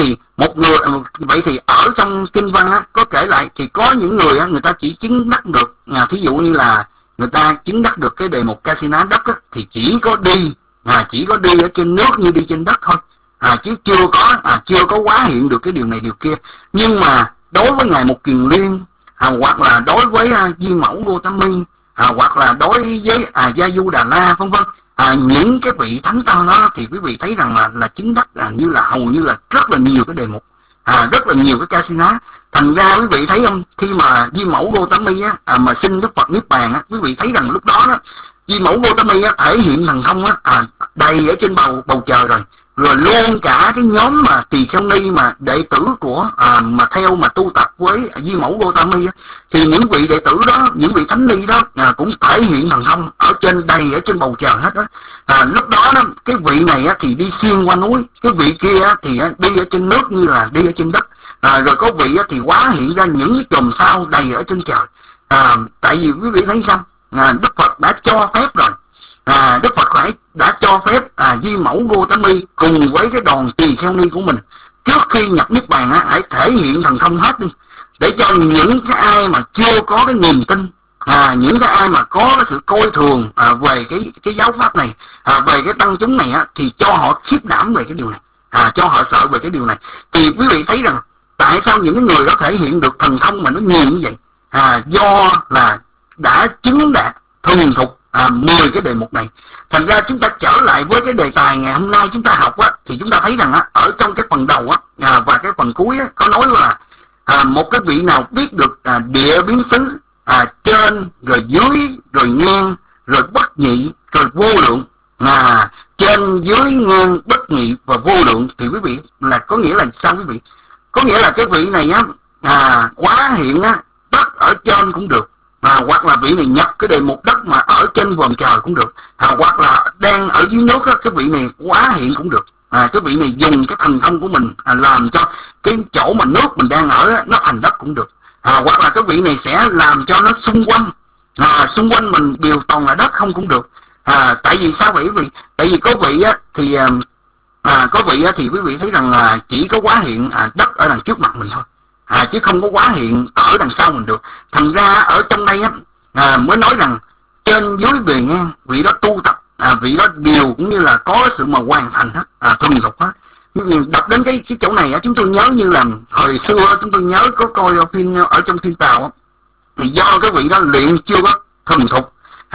thì ở trong kinh văn có kể lại thì có những người người ta chỉ chứng đắc được, thí dụ như là người ta chứng đắc được cái đề mục Kasina đất thì chỉ có đi ở trên nước như đi trên đất thôi, chứ chưa có hóa hiện được cái điều này điều kia. Nhưng mà đối với ngài Mục Kiền Liên, hoặc là đối với Di Mẫu Gotami, hoặc là đối với Gia Du Đà La vân vân, những cái vị thánh tăng đó thì quý vị thấy rằng là chứng đắc như là hầu như là rất là nhiều cái đề mục, rất là nhiều cái Kasina. Thành ra quý vị thấy không, khi mà Di Mẫu Gotami mà xin Đức Phật Niết Bàn quý vị thấy rằng lúc đó Di Mẫu Gotami thể hiện thần thông đầy ở trên bầu trời rồi, rồi luôn cả cái nhóm mà tỳ kheo ni mà đệ tử của mà theo mà tu tập với Di Mẫu Gotami á, thì những vị đệ tử đó, những vị thánh ni đó cũng thể hiện thần thông ở trên đầy, ở trên bầu trời hết đó. Lúc đó đó, cái vị này á, thì đi xuyên qua núi, cái vị kia á, thì đi ở trên nước như là đi ở trên đất. Rồi có vị á, thì hóa hiện ra những cái chòm sao đầy ở trên trời. Tại vì quý vị thấy sao, Đức Phật đã cho phép rồi. Đức Phật đã cho phép Di Mẫu Gotami cùng với cái đoàn tỳ kheo ni của mình trước khi nhập niết bàn hãy thể hiện thần thông hết đi, để cho những cái ai mà chưa có cái niềm tin, những cái ai mà có cái sự coi thường về cái giáo pháp này, về cái tăng chúng này thì cho họ khiếp đảm về cái điều này, cho họ sợ về cái điều này. Thì quý vị thấy rằng tại sao những người đó thể hiện được thần thông mà nó nhiều như vậy? Do là đã chứng đạt thuần thục 10 cái đề mục này. Thành ra chúng ta trở lại với cái đề tài ngày hôm nay chúng ta học thì chúng ta thấy rằng ở trong cái phần đầu và cái phần cuối có nói là một cái vị nào biết được địa biến xứ, trên rồi dưới rồi ngang rồi bất nhị rồi vô lượng, trên dưới ngang bất nhị và vô lượng, thì quý vị là có nghĩa là sao quý vị? Có nghĩa là cái vị này quá hiện đất ở trên cũng được, hoặc là vị này nhập cái đề mục đất mà ở trên vòm trời cũng được, hoặc là đang ở dưới nước cái vị này quá hiện cũng được. Cái vị này dùng cái thần thông của mình làm cho cái chỗ mà nước mình đang ở nó thành đất cũng được, hoặc là cái vị này sẽ làm cho nó xung quanh mình đều toàn là đất không cũng được. Tại vì sao vậy quý vị? Tại vì có vị thì có vị thì quý vị thấy rằng là chỉ có quá hiện đất ở đằng trước mặt mình thôi, chứ không có quá hiện ở đằng sau mình được. Thành ra ở trong đây mới nói rằng trên dưới bề ngang, vị đó tu tập, vị đó đều cũng như là có sự mà hoàn thành hết, thuần thục hết. Đọc đến cái chỗ này chúng tôi nhớ như là hồi xưa chúng tôi nhớ có coi phim ở trong phim Tàu, thì do cái vị đó luyện chưa có thuần thục,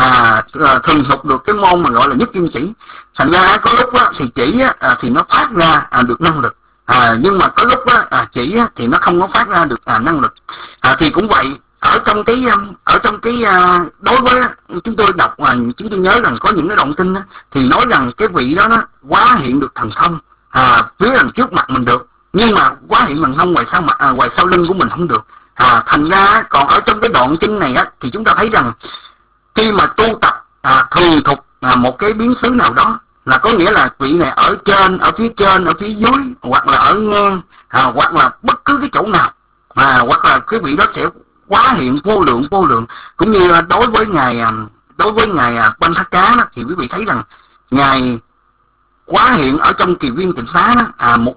thuần thục được cái môn mà gọi là nhất kim chỉ. Thành ra có lúc thì chỉ thì nó phát ra được năng lực, nhưng mà có lúc chỉ thì nó không có phát ra được năng lực. Thì cũng vậy, ở trong cái đối với chúng tôi đọc, chúng tôi nhớ rằng có những cái đoạn kinh thì nói rằng cái vị đó nó hóa hiện được thần thông phía đằng trước mặt mình được, nhưng mà hóa hiện thần thông ngoài sau lưng của mình không được. Thành ra còn ở trong cái đoạn kinh này thì chúng ta thấy rằng khi mà tu tập thuần thục một cái biến xứ nào đó, là có nghĩa là vị này ở trên, ở phía dưới, hoặc là ở ngang, hoặc là bất cứ cái chỗ nào, hoặc là cái vị đó sẽ quá hiện vô lượng. Cũng như đối với ngài Quan Thác Cá đó, thì quý vị thấy rằng ngài quá hiện ở trong kỳ viên tịnh xá đó,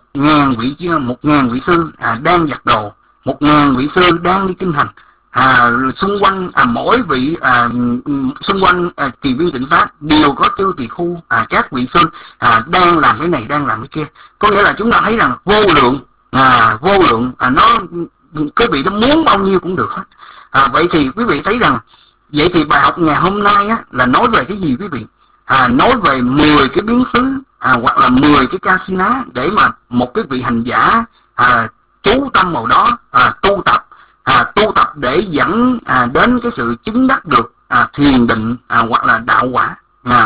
1.000 vị sư đang giặt đồ, 1.000 vị sư đang đi kinh hành, xung quanh mỗi vị xung quanh kỳ viên tịnh xá đều có chư tỳ khu, các vị sư đang làm cái này, đang làm cái kia. Có nghĩa là chúng ta thấy rằng vô lượng, nó cái vị đó muốn bao nhiêu cũng được hết. Vậy thì quý vị thấy rằng, vậy thì bài học ngày hôm nay là nói về cái gì quý vị? Nói về 10 cái biến xứ, hoặc là 10 cái Kasina, để mà một cái vị hành giả chú tâm vào đó, tu tập để dẫn đến cái sự chứng đắc được thiền định hoặc là đạo quả,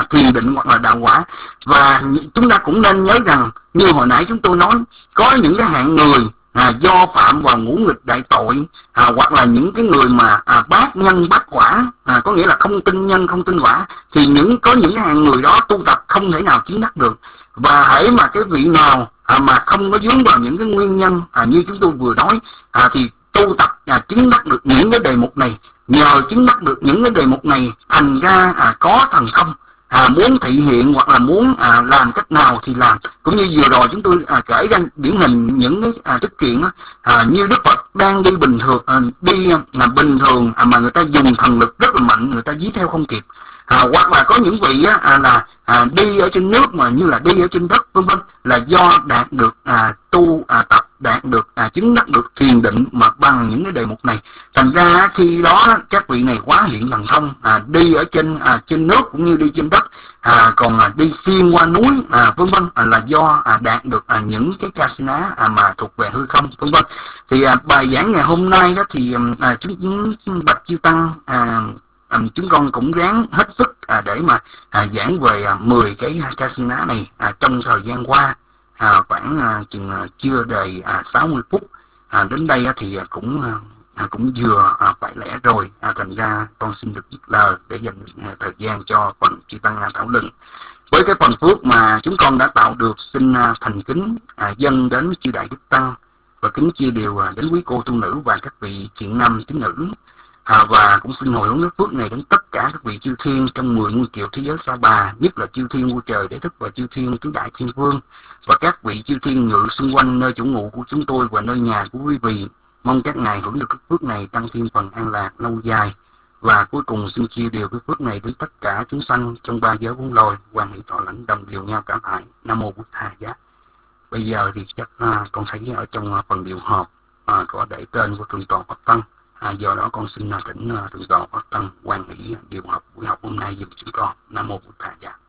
Và chúng ta cũng nên nhớ rằng, như hồi nãy chúng tôi nói, có những cái hạng người do phạm vào ngũ nghịch đại tội, hoặc là những cái người mà bát nhân bát quả, có nghĩa là không tin nhân không tin quả, thì có những cái hạng người đó tu tập không thể nào chứng đắc được. Và hễ mà cái vị nào mà không có vướng vào những cái nguyên nhân như chúng tôi vừa nói, thì tu tập chứng đắc được những cái đề mục này, nhờ chứng đắc được những cái đề mục này, thành ra có thần thông, muốn thị hiện hoặc là muốn làm cách nào thì làm. Cũng như vừa rồi chúng tôi kể ra điển hình những cái trích kiện như Đức Phật đang đi bình thường, mà người ta dùng thần lực rất là mạnh, người ta dí theo không kịp. Hoặc là có những vị là đi ở trên nước mà như là đi ở trên đất, vân vân, là do đạt được tập, đạt được chứng đắc được thiền định mà bằng những cái đề mục này. Thành ra khi đó các vị này hóa hiện thần thông, đi ở trên nước cũng như đi trên đất, còn đi xuyên qua núi, vân vân, là do đạt được những cái Kasina mà thuộc về hư không, vân vân. Thì bài giảng ngày hôm nay đó thì chúng bạch chư tăng, chúng con cũng ráng hết sức để mà giảng về 10 cái Kasina này trong thời gian qua. chừng chưa đầy 60 phút. Đến đây thì cũng vừa phải lẽ rồi, thành ra con xin được dứt lời để dành thời gian cho phần chư tăng thảo luận. Với cái phần phước mà chúng con đã tạo được, xin thành kính dâng đến chư đại đức tăng và kính chia đều đến quý cô tu nữ và các vị thiện nam tín nữ, và cũng xin hồi hướng nước phước này đến tất cả các vị chư thiên trong 10 nguyên kiều thế giới Sa Bà, nhất là chư thiên vua trời Đế Thích và chư thiên tứ đại thiên vương và các vị chư thiên ngự xung quanh nơi chỗ ngụ của chúng tôi và nơi nhà của quý vị. Mong các ngài hưởng được cái phước này tăng thêm phần an lạc lâu dài. Và cuối cùng xin chia đều cái phước này đến tất cả chúng sanh trong ba giới bốn loài, quan hệ thọ lãnh đồng điều nhau cả lại. Nam mô Bụt Thầy Giá. Bây giờ thì chắc con thấy ở trong phần điều họp có để tên của thượng tọa Pháp Tăng. Do đó con xin thỉnh thượng tọa Pháp Tăng quan hỷ điều họp buổi học hôm nay giùm chúng con. Nam mô Bụt Thầy Giá.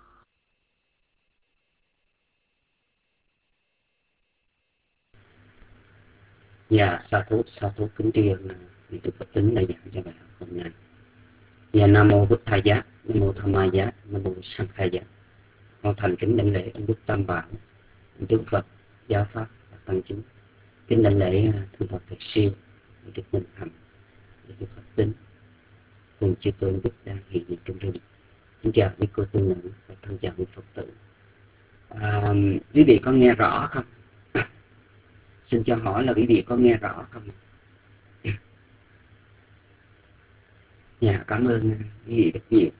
Dạ, sa thú kính tri ân vị Đức Phật tính đã giảng cho bài học hôm nay. Dạ, Nam mô Bụt Thầy Giá, Nam mô Tham Ma Giá, Nam mô Sang Khai Giá. Con thành kính đảnh lễ ông Đức Tam Bảo, Đức Phật, Giáo Pháp và Tăng chúng. Kính đảnh lễ thượng tọa Thầy Siêu, Đức Minh Hạnh, Đức Phật tính, cùng chư tôn đức đang hiện diện trong rừng. Xin chào quý cô tu nữ và thân chào quý Phật tử. Quý vị có nghe rõ không? Xin cho hỏi là quý vị có nghe rõ không? Dạ, cảm ơn quý vị rất nhiều.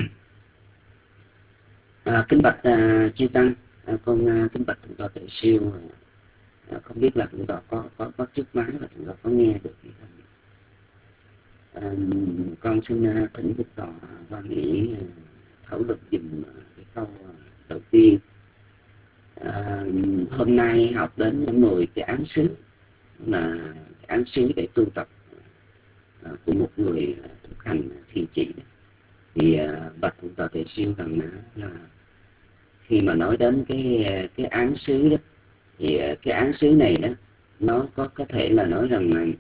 Kính bạch chư tăng, con kính bạch thượng tọa Tự Siêu, không biết là thượng tọa có trước máy và thượng tọa có nghe được hay không? Con xin thỉnh thượng tọa quan hỷ thảo luận dùm cái câu đầu tiên. Hôm nay học đến 10 cái án xứ, là án xứ để tu tập của một người thực hành thiền chỉ. Thì bạch thượng tọa Tề Siêu rằng là khi mà nói đến cái án xứ đó, thì cái án xứ này đó nó có thể là nói rằng là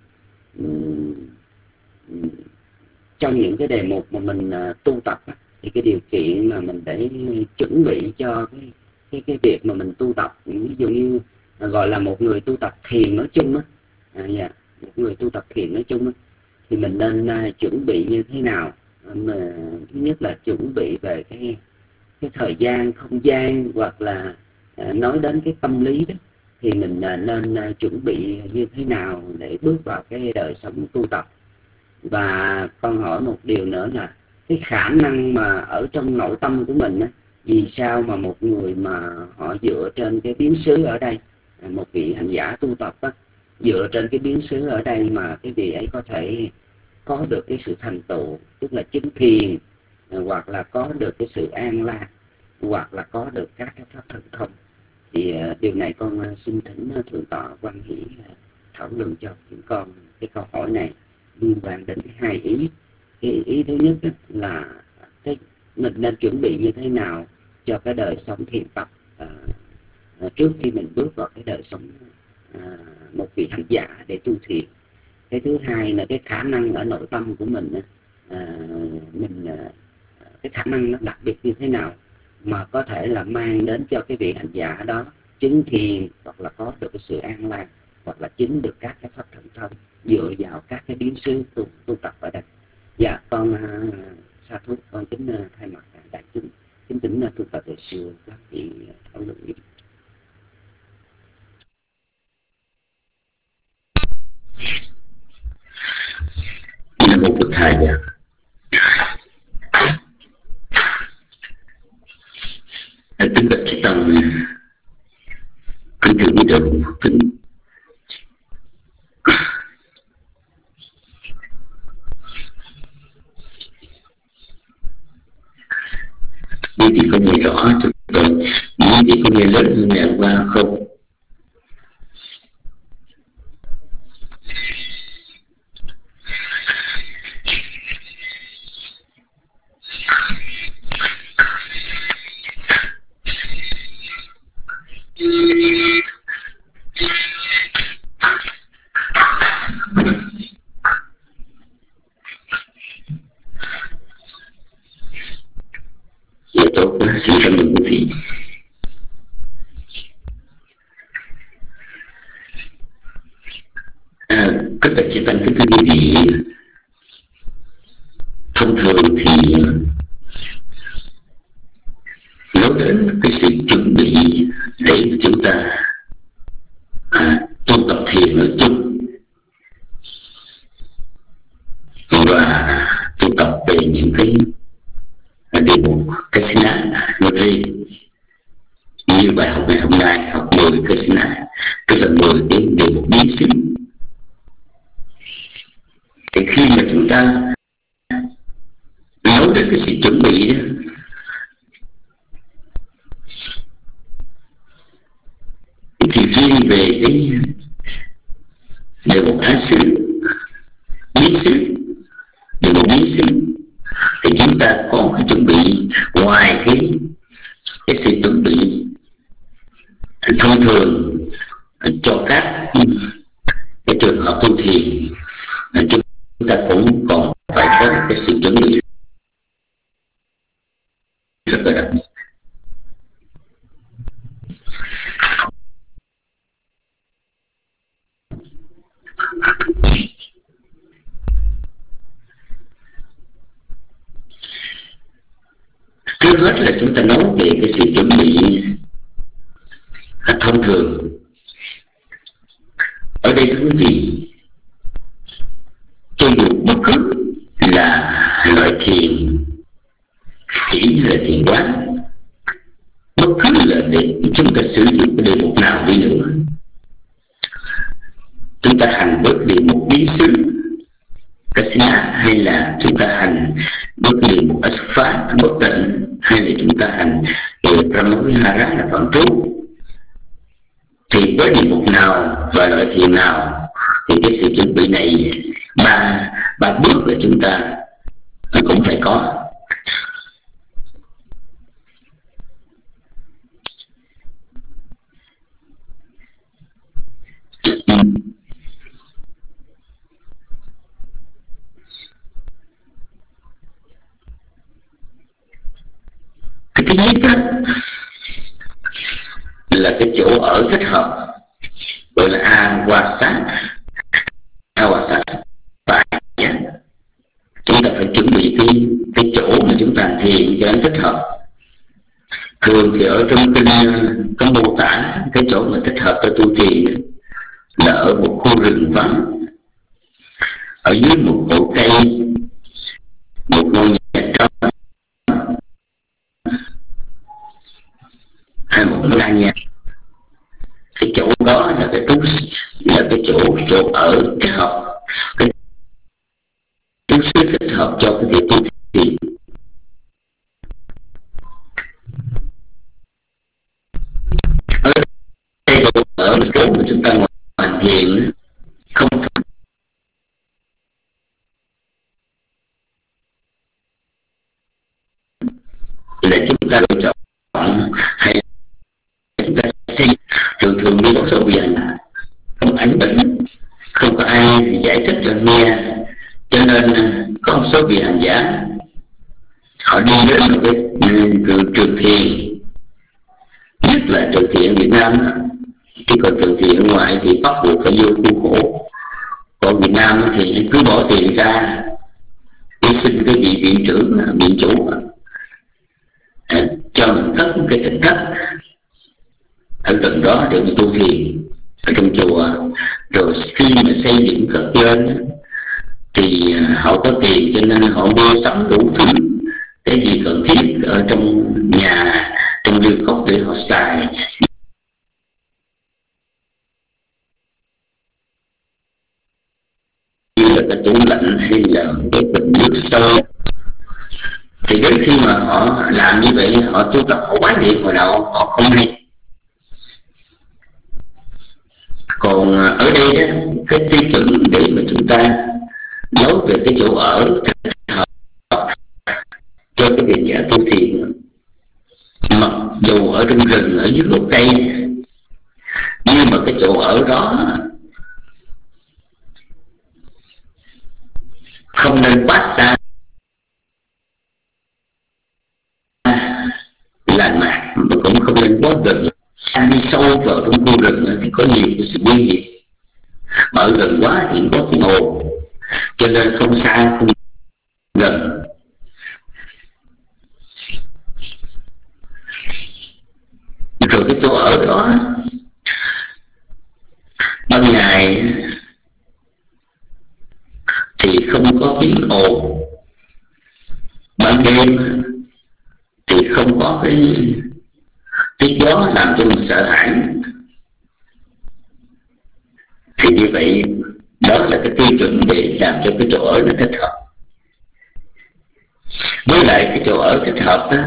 trong những cái đề mục mà mình tu tập đó, thì cái điều kiện mà mình để chuẩn bị cho cái việc mà mình tu tập, ví dụ như gọi là một người tu tập thiền nói chung á, một người tu tập thiền nói chung á, thì mình nên chuẩn bị như thế nào? Thứ nhất là chuẩn bị về cái thời gian, không gian, hoặc là nói đến cái tâm lý đó, thì mình nên chuẩn bị như thế nào để bước vào cái đời sống tu tập. Và con hỏi một điều nữa là cái khả năng mà ở trong nội tâm của mình á, vì sao mà một người mà họ dựa trên cái biến xứ ở đây, một vị hành giả tu tập á, dựa trên cái biến xứ ở đây mà cái vị ấy có thể có được cái sự thành tựu, tức là chứng thiền, hoặc là có được cái sự an lạc, hoặc là có được các cái pháp thần thông. Thì điều này con xin thỉnh thượng tọa quan hỷ thảo luận cho chúng con cái câu hỏi này liên quan đến hai ý. Cái ý thứ nhất là mình nên chuẩn bị như thế nào cho cái đời sống thiền tập trước khi mình bước vào cái đời sống một vị hành giả để tu thiền. Cái thứ hai là cái khả năng ở nội tâm của mình, cái khả năng nó đặc biệt như thế nào mà có thể là mang đến cho cái vị hành giả đó chứng thiền, hoặc là có được cái sự an lạc, hoặc là chứng được các cái pháp thần thông dựa vào các cái biến xứ tu tập ở đây. Dạ, con sa thú, con kính thay mặt đại chúng kính thỉnh thượng tọa Tề Siêu các vị thảo luận. Nam mô Bụt Thầy Giá. Kính bạch chư tăng, kính thưa quý đạo kính. Quý vị có nghe rõ cho tôi, quý vị có nghe lớn hơn ngày qua không? Dạ tốt, xin cảm ơn quý vị. Kính bạch chư tăng, kính thưa quý vị, thông thường thì nói đến cái sự chuẩn bị để chúng ta tu tập thiền nói chung và tu tập về những cái đề mục Kasina nói riêng, như bài học ngày hôm nay học 10 Kasina, tức là 10 cái đề mục biến xứ. Thì khi mà chúng ta nói đến cái sự chuẩn bị đó, thì riêng về cái đề mục ái xứ, biến xứ, đề mục biến xứ, thì chúng ta còn phải chuẩn bị ngoài cái sự chuẩn bị thông thường cho các cái trường hợp tu thiền, chúng ta cũng còn phải có cái sự chuẩn bị rất là đặc biệt. Trước hết là chúng ta nói về cái sự chuẩn bị thông thường. Ở đây thưa quý vị, cho dù bất cứ là loại thiền chỉ là thiền quán, bất cứ là để chúng ta sử dụng cái đề mục nào đi nữa, chúng ta hành bất đề mục biến xứ Kasina, hay là chúng ta hành bất đề mục Asapha bất tịnh, hay là chúng ta hành Brahmavihara là phạm trú, thì với đề mục nào và loại thiền nào thì cái sự chuẩn bị này ba bước là chúng ta cũng phải có. Cái thứ nhất đó là cái chỗ ở thích hợp, gọi là Awasa. Chúng ta phải chuẩn bị cái chỗ mà chúng ta thiền cho nó thích hợp. Thường thì ở trong kinh có mô tả cái chỗ mà thích hợp cho tu thiền là ở một khu rừng vắng, ở dưới một cội cây, một ngôi nhà trống, hay một căn nhà. Cái chỗ đó là cái chỗ ở thích hợp, cái trú xứ thích hợp cho cái việc tu thiền. Ở đây ở chỗ mà chúng ta hoàn thiện không là chúng ta lựa chọn hay chúng ta xây thường đi có số viện không ảnh bệnh, không có ai giải thích cho nghe, cho nên có một số vị hành giả họ đi đến một cái trường thiền, nhất là trường thiền Việt Nam, chứ còn trường thiền ngoại thì bắt buộc phải vô khu khổ. Còn Việt Nam thì cứ bỏ tiền ra đi xin cái vị viện trưởng, viện chủ cho mình cất một cái tỉnh thất ở gần đó để mình tu thiền ở trong chùa. Rồi khi mà xây dựng cất lên thì họ có tiền cho nên họ mua sắm đủ thứ cái gì cần thiết ở trong nhà, trong vườn cốc để họ xài, như là cái tủ lạnh hay là cái bình nước sôi. Thì đến khi mà họ làm như vậy, họ tu tập, họ quán niệm hồi đầu họ không hay. Còn ở đây đó, cái tiêu chuẩn để mà chúng ta nói về cái chỗ ở thích hợp cho cái việc giả tu thiền, mặc dù ở trong rừng, ở dưới gốc cây, nhưng mà cái chỗ ở đó không nên quá xa lành mạc, mà cũng không nên quá gần. Đi sâu vào trong khu rừng thì có nhiều cái sự nguy hiểm. ở gần quá thì có tiếng ồn, cho nên không xa không gần. Rồi cái chỗ ở đó ban ngày thì không có tiếng ồn, ban đêm thì không có cái tiếng gió làm cho mình sợ hãi. Thì như vậy đó là cái tiêu chuẩn để làm cho cái chỗ ở nó thích hợp. Với lại cái chỗ ở thích hợp đó,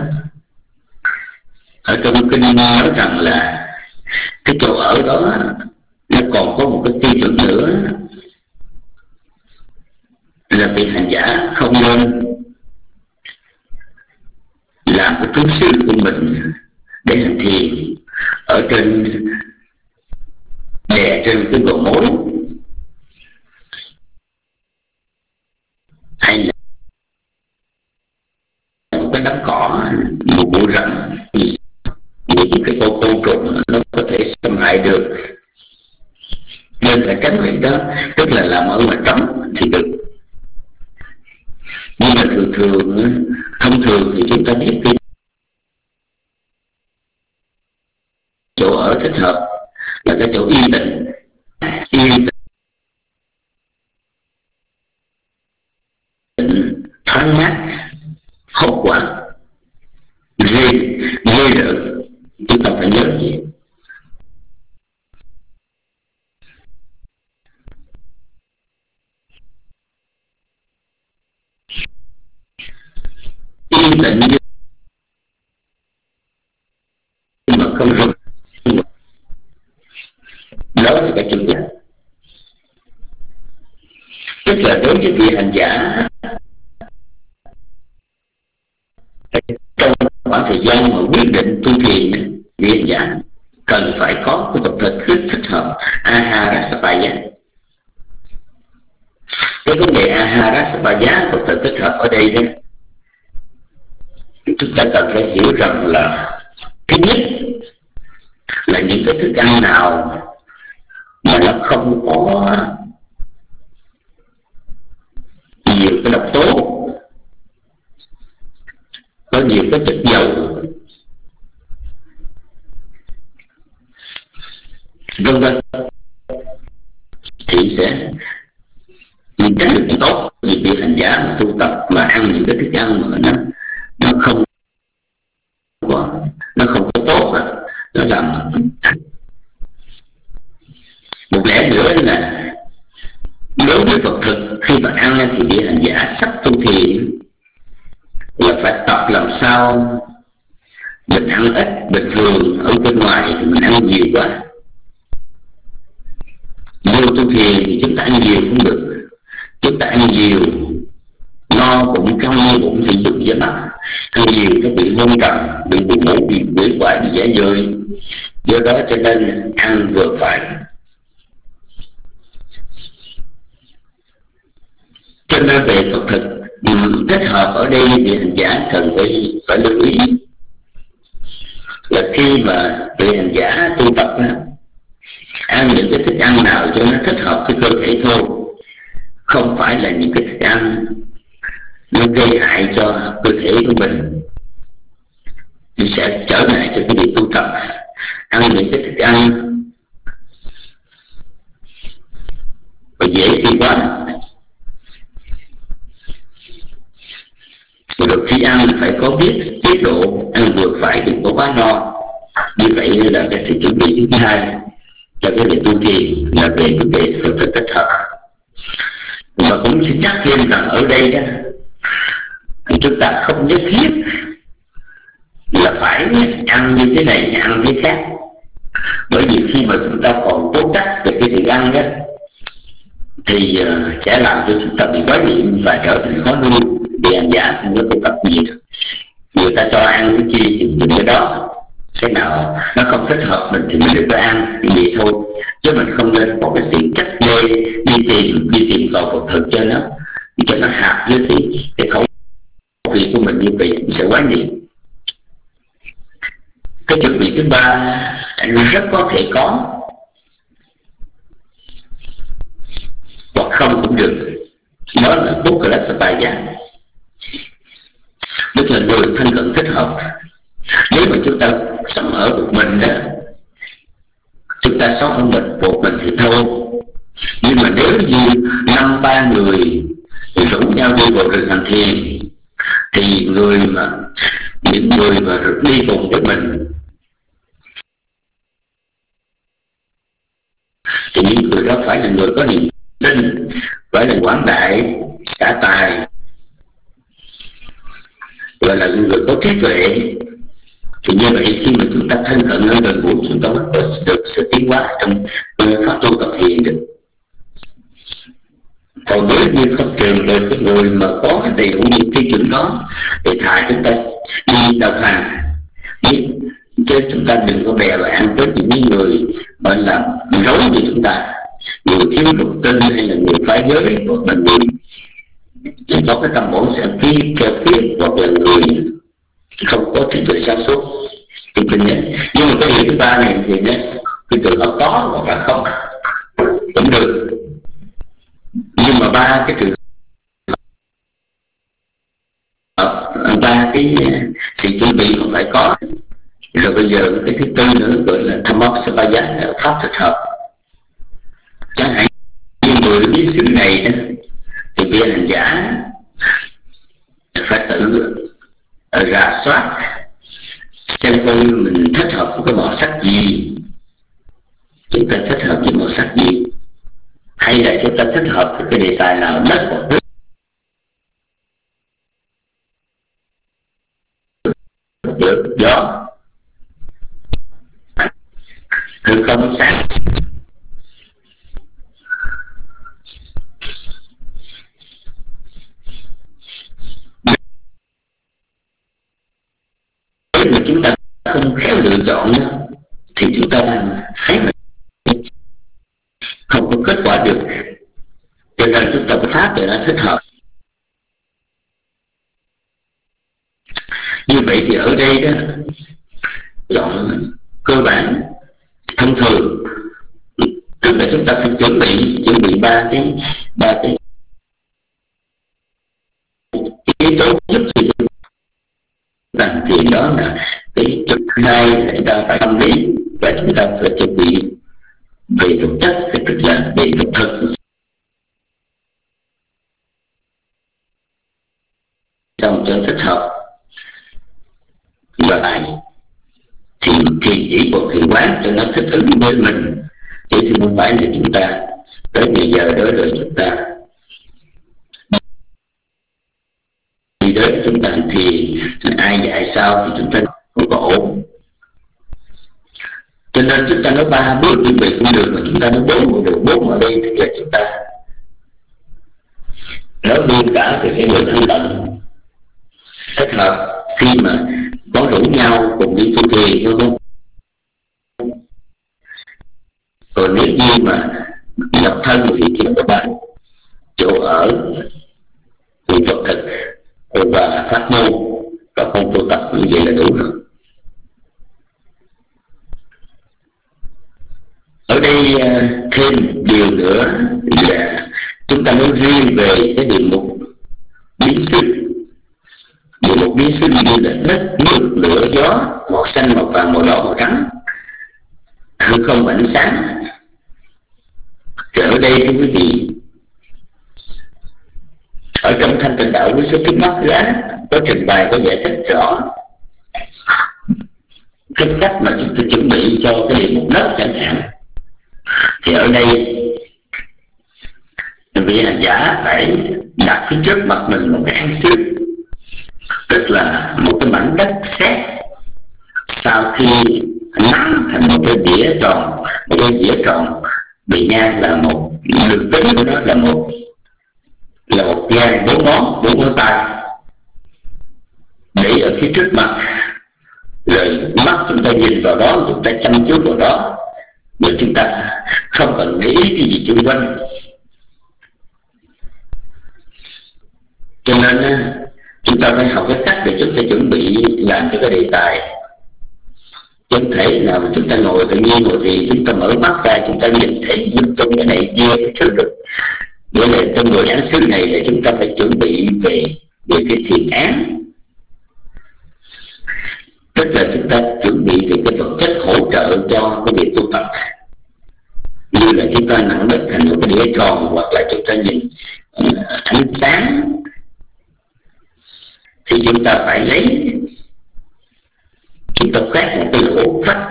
ở trong kinh nói rằng là cái chỗ ở đó nó còn có một cái tiêu chuẩn nữa, là vị hành giả không nên làm cái thú sư của mình để hành thiền ở trên đè trên cái gò mối, hay là một cái đám cỏ, một bụi rậm, những cái con côn trùng nó có thể xâm hại được, nên phải tránh việc đó. Tức là làm ở ngoài trống thì được, nhưng mà thông thường thì chúng ta biết cái chỗ ở thích hợp là cái chỗ yên tĩnh, thoáng mát, hốt quả, ghê rợn. Chúng ta phải nhớ gì yên tĩnh nhưng mà không rung. Đó là cái chuẩn nhất. Tức là đối với vị hành giả, trong khoảng thời gian mà quyết định tu thiền, vị hành giả cần phải có cái tập thực thích hợp Ahara-Sapaya. Cái vấn đề Ahara-Sapaya, tập thực thích hợp ở đây đó, chúng ta cần phải hiểu rằng là thứ nhất là những cái thức ăn nào mà nó không có nhiều cái độc tố, có nhiều cái chất dầu, vân vân, thì sẽ tránh được tốt. Vì vị hành giả mà tu tập mà ăn những cái thức ăn mà nó không có tốt, nó làm một lẽ nữa là đối với Phật thực, khi mà ăn thì vị hành giả sắp tu thiền là phải tập làm sao mình ăn ít. Bình thường ở bên ngoài thì mình ăn nhiều quá, vô tu thiền thì chúng ta ăn nhiều cũng được, chúng ta ăn nhiều no bụng, căng như bụng thì dùng với mắt, ăn nhiều nó bị hôn trầm, bị buồn ngủ, bị quỷ quại, bị dễ dơi. Do đó cho nên ăn vừa phải. Cho nên về Phật thực thích hợp ở đây thì hành giả cần phải lưu ý là khi mà vị hành giả tu tập ăn những cái thức ăn nào cho nó thích hợp với cơ thể thôi, không phải là những cái thức ăn nó gây hại cho cơ thể của mình, thì sẽ trở ngại cho cái việc tu tập. Ăn những cái thức ăn và dễ tiêu hóa, rồi khi ăn phải có biết tiết độ, ăn vừa phải, đừng có quá no. Như vậy là cái sự chuẩn bị thứ hai cho cái việc tu thiền là về cái về Phật thực thích hợp. Và cũng xin nhắc thêm rằng ở đây đó, chúng ta không nhất thiết là phải ăn như thế này, ăn thế khác. Bởi vì khi mà chúng ta còn cố đắc về cái việc ăn đó, thì sẽ làm cho chúng ta bị quái niệm và trở thành khó nuôi. Vì hành giả không có tu tập gì, người ta cho ăn cái chi thì mình cái đó, cái nào nó không thích hợp mình thì mình đừng có ăn, vậy thôi. Chứ mình không nên có cái sự chắc lê đi tìm cầu Phật thực cho nó hợp với cái khẩu vị của mình. Như vậy mình sẽ quái niệm. Cái chuẩn bị thứ ba rất có thể có không cũng được. Đó là Buddha-Sapaya, tức là người thân cận thích hợp. Nếu mà chúng ta sống ở một mình đó, chúng ta sống ở một mình thì thôi. Nhưng mà nếu như 5-3 người rủ nhau đi vào rừng hành thiền, thì những người mà đi cùng với mình thì những người đó phải là người có niềm tin, phải là quảng đại xã tài, gọi là người có trí tuệ. Thì như vậy khi mà chúng ta thân cận hơn gần gũi, chúng ta mới có được sự tiến hóa trong pháp tu tập thiền được. Còn nếu như không tìm được cái người mà có đầy đủ những tiêu chuẩn đó, thì thà chúng ta đi đạo hành, chứ chúng ta đừng có bè bạn với những người gọi là rối như chúng ta, người thiếu đức tin hay là người phá giới, hoặc là người có cái tâm bổn sẽ keo kiết, hoặc là người không có trí tuệ sáng suốt. Nhưng mà cái điều thứ ba này thì cái trường hợp có hoặc là không cũng được. Nhưng mà ba cái trường hợp, ba cái sự chuẩn bị cũng phải có. Rồi bây giờ cái thứ tư nữa gọi là Dhammam-sapaya, pháp thích hợp. Chẳng hạn như người biết xứ này đó, thì vị hành giả phải tự rà soát xem coi mình thích hợp với cái màu sắc gì, chúng ta thích hợp với màu sắc gì, hay là chúng ta thích hợp với cái đề tài nào, đất hoặc nước, được gió, hư không sáng. Nếu mà chúng ta không khéo lựa chọn thì chúng ta thấy là không có kết quả được. Cho nên chúng ta có pháp để nó thích hợp. Như vậy thì ở đây đó, chọn cơ bản thông thường, tức là chúng ta phải chuẩn bị ba cái yếu tố giúp cho chúng ta. Thì đó là cái thứ hai là chúng ta phải tâm lý, và chúng ta phải chuẩn bị về vật chất, tức là về vật thực trong cho thích hợp. Và lại thì chỉ còn thiền quán cho nó thích ứng với mình, chứ không phải là chúng ta tới bây giờ đó rồi chúng ta đi đến chúng ta thì ai dạy sao thì chúng ta không có ổn. Cho nên chúng ta nói 3 bước chuẩn bị cũng được, mà chúng ta nói 4 cũng được. 4 ở đây tức là chúng ta nói luôn cả về cái người thân cận thích hợp khi mà có rủ nhau cùng đi tu thiền, đúng không? Còn nếu như mà độc thân thì chỉ có 3: chỗ ở, quyền vật thực và pháp môn, và không tu tập, như vậy là đủ rồi. Ở đây thêm điều nữa là chúng ta nói riêng về cái điều mục biến xứ. Điều mục biến xứ như là đất, nước, lửa, gió, màu xanh, màu vàng, màu đỏ, màu trắng, hư không, ánh sáng. Thì ở đây thưa quý vị, ở trong Thanh Tịnh Đạo Quý Số Kiếp Mắt Giá có trình bày, có giải thích rõ cái cách mà chúng ta chuẩn bị cho cái địa mục đất chẳng hạn. Thì ở đây vị hành giả phải đặt phía trước mặt mình một cái hang xứ, tức là một cái mảnh đất sét sau khi nắm thành một cái dĩa tròn. Một cái dĩa tròn bề ngang là một đường kính của nó là một ngang 4 ngón tay, để ở phía trước mặt, rồi mắt chúng ta nhìn vào đó, chúng ta chăm chú vào đó, rồi chúng ta không cần để ý cái gì xung quanh. Cho nên chúng ta phải học cái cách để chúng ta chuẩn bị làm cho cái đề tài. Chứ không thể nào mà chúng ta ngồi tự nhiên ngồi thì chúng ta mở mắt ra, chúng ta nhìn thấy lung tung cái này kia cái thứ được. Vậy là trong 10 án xứ này là chúng ta phải chuẩn bị về cái thiền án, tức là chúng ta chuẩn bị về cái vật chất hỗ trợ cho cái việc tu tập, như là chúng ta nặng đất thành một cái đĩa tròn, hoặc là chúng ta nhìn ánh sáng, thì chúng ta phải lấy, chúng ta khoét một cái lỗ vách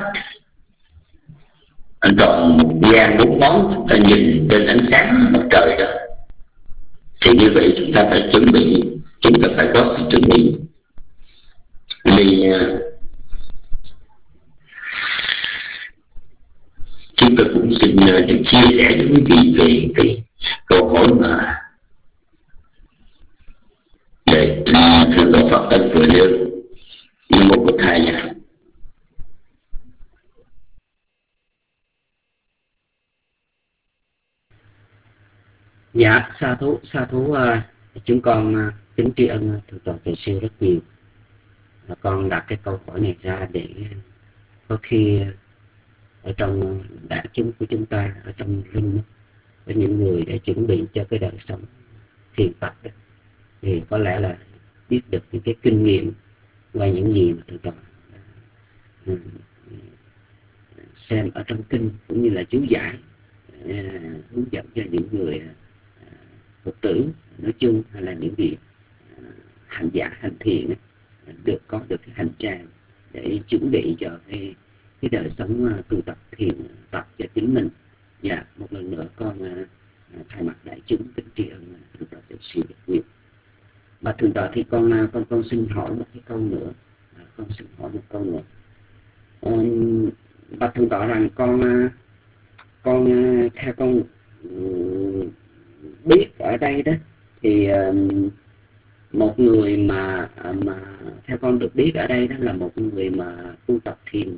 tròn một gang 4 ngón, chúng ta nhìn trên ánh sáng mặt trời đó, thì như vậy chúng ta phải chuẩn bị, chúng ta phải có sự chuẩn bị. Vì chúng tôi cũng xin được chia sẻ với quý vị về cái câu hỏi mà để thượng tọa Pháp Tân vừa nêu. Nam mô Bổn Thầy nha. Dạ, sa thú, chúng con kính tri ân thượng tọa Tuệ Siêu rất nhiều. Con đặt cái câu hỏi này ra để có khi ở trong đại chúng của chúng ta, ở trong linh, với những người để chuẩn bị cho cái đời sống thiền tập đó, thì có lẽ là biết được những cái kinh nghiệm qua những gì mà thượng tọa xem ở trong kinh, cũng như là chú giải hướng dẫn cho những người Phật tử nói chung, hay là những vị hành giả hành thiền được có được cái hành trang để chuẩn bị cho cái đời sống tu tập thiền tập cho chính mình. Dạ, một lần nữa con thay mặt đại chúng kính tri ân thượng tọa Tuệ Siêu rất nhiều. Và thượng tọa thì con xin hỏi một cái câu nữa, và thượng tọa rằng con theo con biết ở đây đó, thì một người mà theo con được biết ở đây đó là một người mà tu tập thiền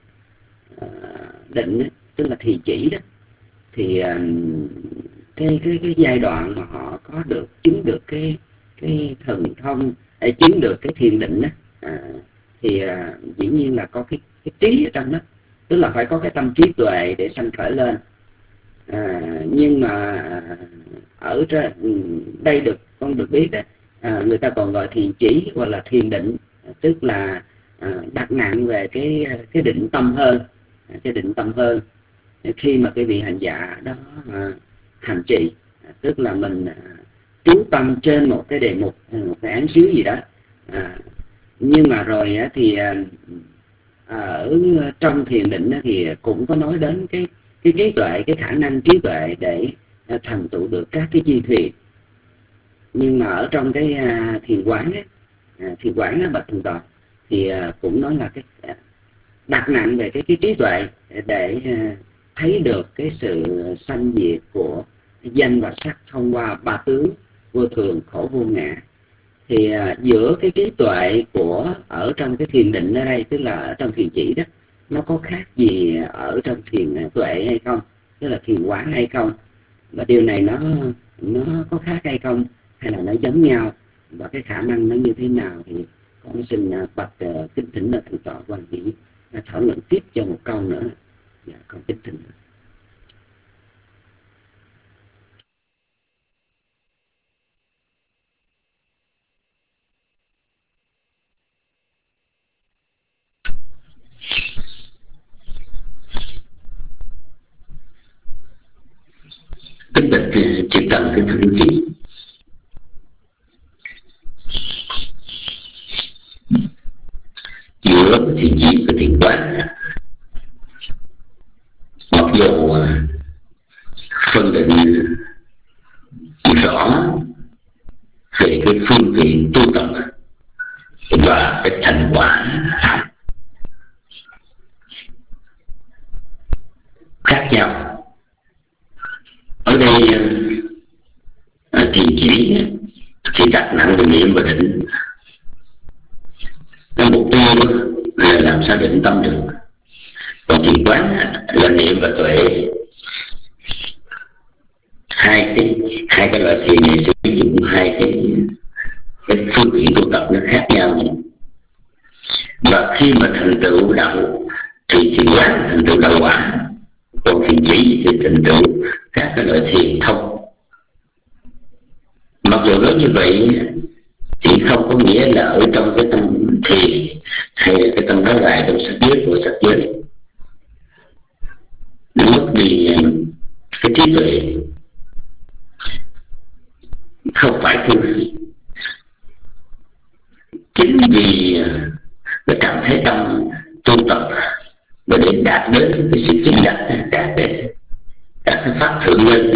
định ấy, tức là thiền chỉ đó, thì cái giai đoạn mà họ có được chứng được cái thần thông, chứng được cái thiền định đó, thì dĩ nhiên là có cái trí ở trong đó, tức là phải có cái tâm trí tuệ để sanh khởi lên. Nhưng mà ở đây con được biết đó, người ta còn gọi thiền chỉ hoặc là thiền định, tức là đặt nặng về cái định tâm hơn, khi mà cái vị hành giả đó hành trì, tức là mình chú tâm trên một cái đề mục, một cái án xứ gì đó, nhưng mà rồi thì ở trong thiền định thì cũng có nói đến cái trí tuệ, cái khả năng trí tuệ để thành tựu được các cái chi thuyền. Nhưng mà ở trong cái thiền quán bạch thượng tọa thì cũng nói là cái đặt nặng về cái trí tuệ để thấy được cái sự sanh diệt của danh và sắc thông qua ba tướng vô thường, khổ, vô ngã. Thì giữa cái trí tuệ của ở trong cái thiền định ở đây, tức là ở trong thiền chỉ đó, nó có khác gì ở trong thiền tuệ hay không, tức là thiền quán hay không, và điều này nó có khác hay không, hay là nó giống nhau, và cái khả năng nó như thế nào, thì con xin bạch kính thỉnh là thượng tọa Quan Hỷ thảo luận tiếp cho một câu nữa. Dạ, con kính thỉnh. Kính bạch chư tăng, kính thưa quý vị, giữa thiền chỉ và thiền quán, mặc dù phân định rõ về cái phương tiện tu tập và cái thành quả khác nhau. Ở đây thiền chỉ thì đặt nặng về niệm và định, cái mục tiêu là làm sao định tâm được. Còn thiền quán là niệm và tuệ. Hai cái loại thiền này sử dụng hai cái phương tiện tu tập nó khác nhau. Và khi mà thành tựu đạo thì thiền quán thành tựu đạo quả, còn thiền chỉ thì thành tựu các cái loại thiền thông. mặc dù nói như vậy thì không có nghĩa là ở trong cái tâm thiền hay là cái tâm nói lại trong sắc giới của sắc giới nó mất đi cái trí tuệ. Không phải tu. Chính vì cái trạng thái tâm tu tập và để đạt đến cái sự chứng đắc, đạt đến các cái pháp thượng nhân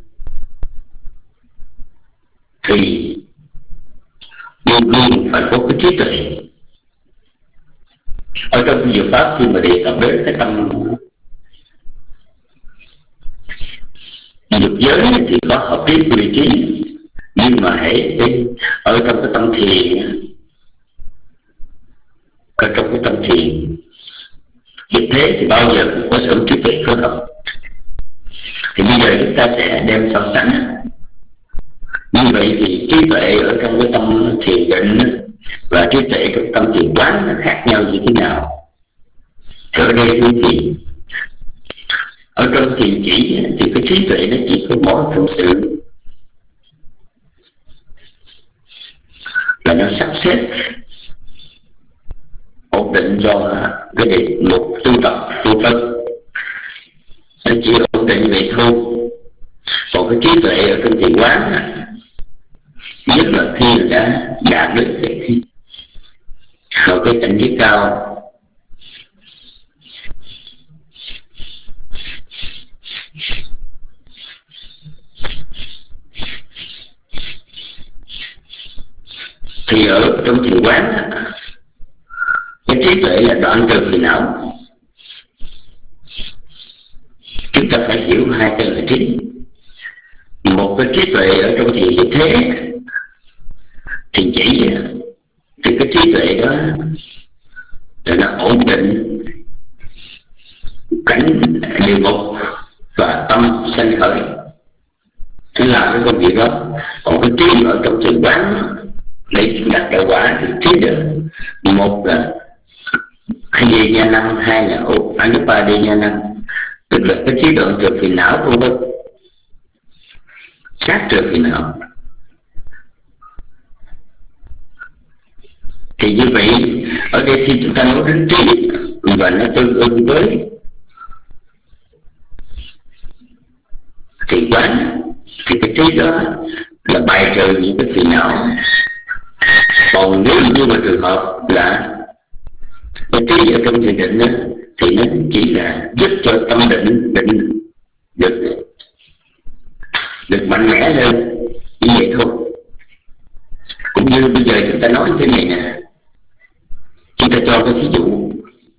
thì luôn luôn phải có cái trí tuệ. Ở trong cái diệu pháp khi mà đề cập đến cái tâm dục giới thì có hợp trí quy trí, nhưng mà hãy ở trong cái tâm thiền, ở trong cái tâm thiền như thế thì bao giờ cũng có sự trí tuệ phối hợp. Thì bây giờ chúng ta sẽ đem so sánh. Như vậy thì trí tuệ ở trong cái tâm thiền định và trí tuệ trong tâm thiền quán nó khác nhau như thế nào? Thì ở đây quý vị, ở trong thiền chỉ thì cái trí tuệ nó chỉ có mỗi phận sự là nó sắp xếp ổn định cho cái đề mục tu tập tu phân, nó chỉ ổn định vậy thôi. Còn cái trí tuệ ở trong thiền quán, nhất là khi đã đạt được cái cảnh giới cao, thì ở trong thiền quán cái trí tuệ là đoạn trừ phiền não. Chúng ta phải hiểu hai cái là chính. Một cái trí tuệ ở trong thiền như thế, thiền chỉ, thì cái trí tuệ đó là nó ổn định cảnh địa ngục và tâm sanh khởi, nó làm cái công việc đó. Còn cái trí ở trong thiền quán để đạt đạo quả thì trí được. Một là hay nha năng, hai là anupa nha năng, tức là cái trí đoạn trừ phiền não vân vân, sát trừ phiền não. Thì như vậy ở đây khi chúng ta nói đến trí và nó tương ưng với thiền quán thì cái trí đó là bài trừ những cái phiền não. Còn nếu như mà trường hợp là cái trí ở trong thiền định đó, thì nó chỉ là giúp cho tâm định được mạnh mẽ hơn như vậy thôi. Cũng như bây giờ chúng ta nói thế này nè, chúng ta cho cái ví dụ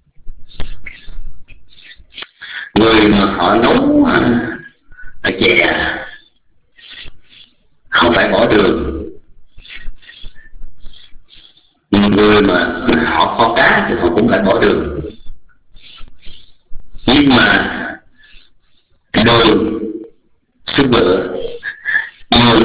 người mà họ nấu chè họ phải bỏ đường, người mà họ kho cá thì họ cũng phải bỏ đường. Nhưng mà đường súp bựa, người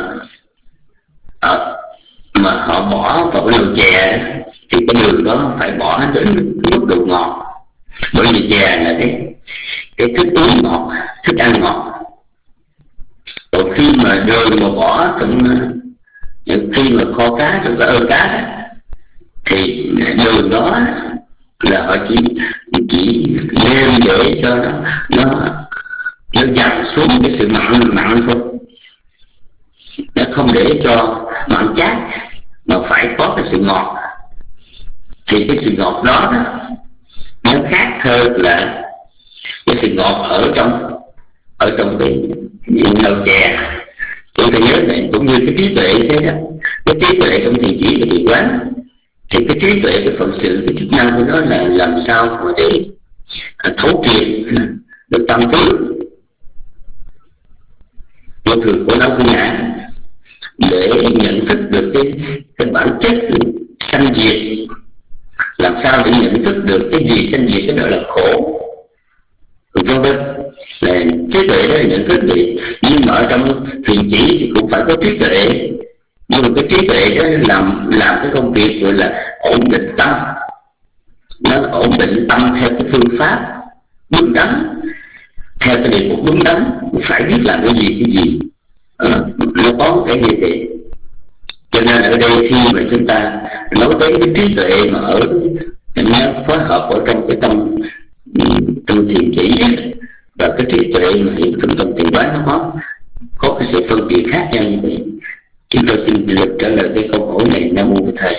mà họ bỏ vào nồi chè thì cái đường đó phải bỏ đến mức độ ngọt, bởi vì chè là cái thức uống ngọt, thức ăn ngọt. Còn khi mà đường mà bỏ trong khi mà kho cá trong cái ơ cá thì đường đó là họ chỉ nêm để cho nó dằn xuống cái sự mặn thôi, nó không để cho mặn chát mà phải có cái sự ngọt. Thì cái sự ngọt đó nó khác hơn là cái sự ngọt ở trong cái nồi chè. Chúng ta nhớ này, cũng như cái trí tuệ thế đó, cái trí tuệ trong thiền chỉ và thiền quán thì cái trí tuệ, cái phận sự, cái chức năng của nó là làm sao mà để thấu triệt được tâm tướng vô thường của nó của ngã, để nhận thức được cái bản chất sanh diệt. Làm sao để nhận thức được cái gì sanh diệt, cái đó là khổ, vân vân. Là trí tuệ đó là nhận thức được. Nhưng mà ở trong thiền chỉ thì cũng phải có trí tuệ, nhưng mà cái trí tuệ đó làm cái công việc gọi là ổn định tâm. Nó ổn định tâm theo cái phương pháp đúng đắn, theo cái đề mục đúng đắn, phải biết làm cái gì. Nó có một cái như vậy. Cho nên ở đây khi mà chúng ta nói tới cái trí tuệ mà nó phối hợp ở trong cái tâm thiền chỉ, và cái trí tuệ mà hiện trong tâm thiền quán, nó có cái sự phân biệt khác nhau như vậy. Chúng tôi xin được trả lời cái câu hỏi này. Nam mô Bổn Thầy.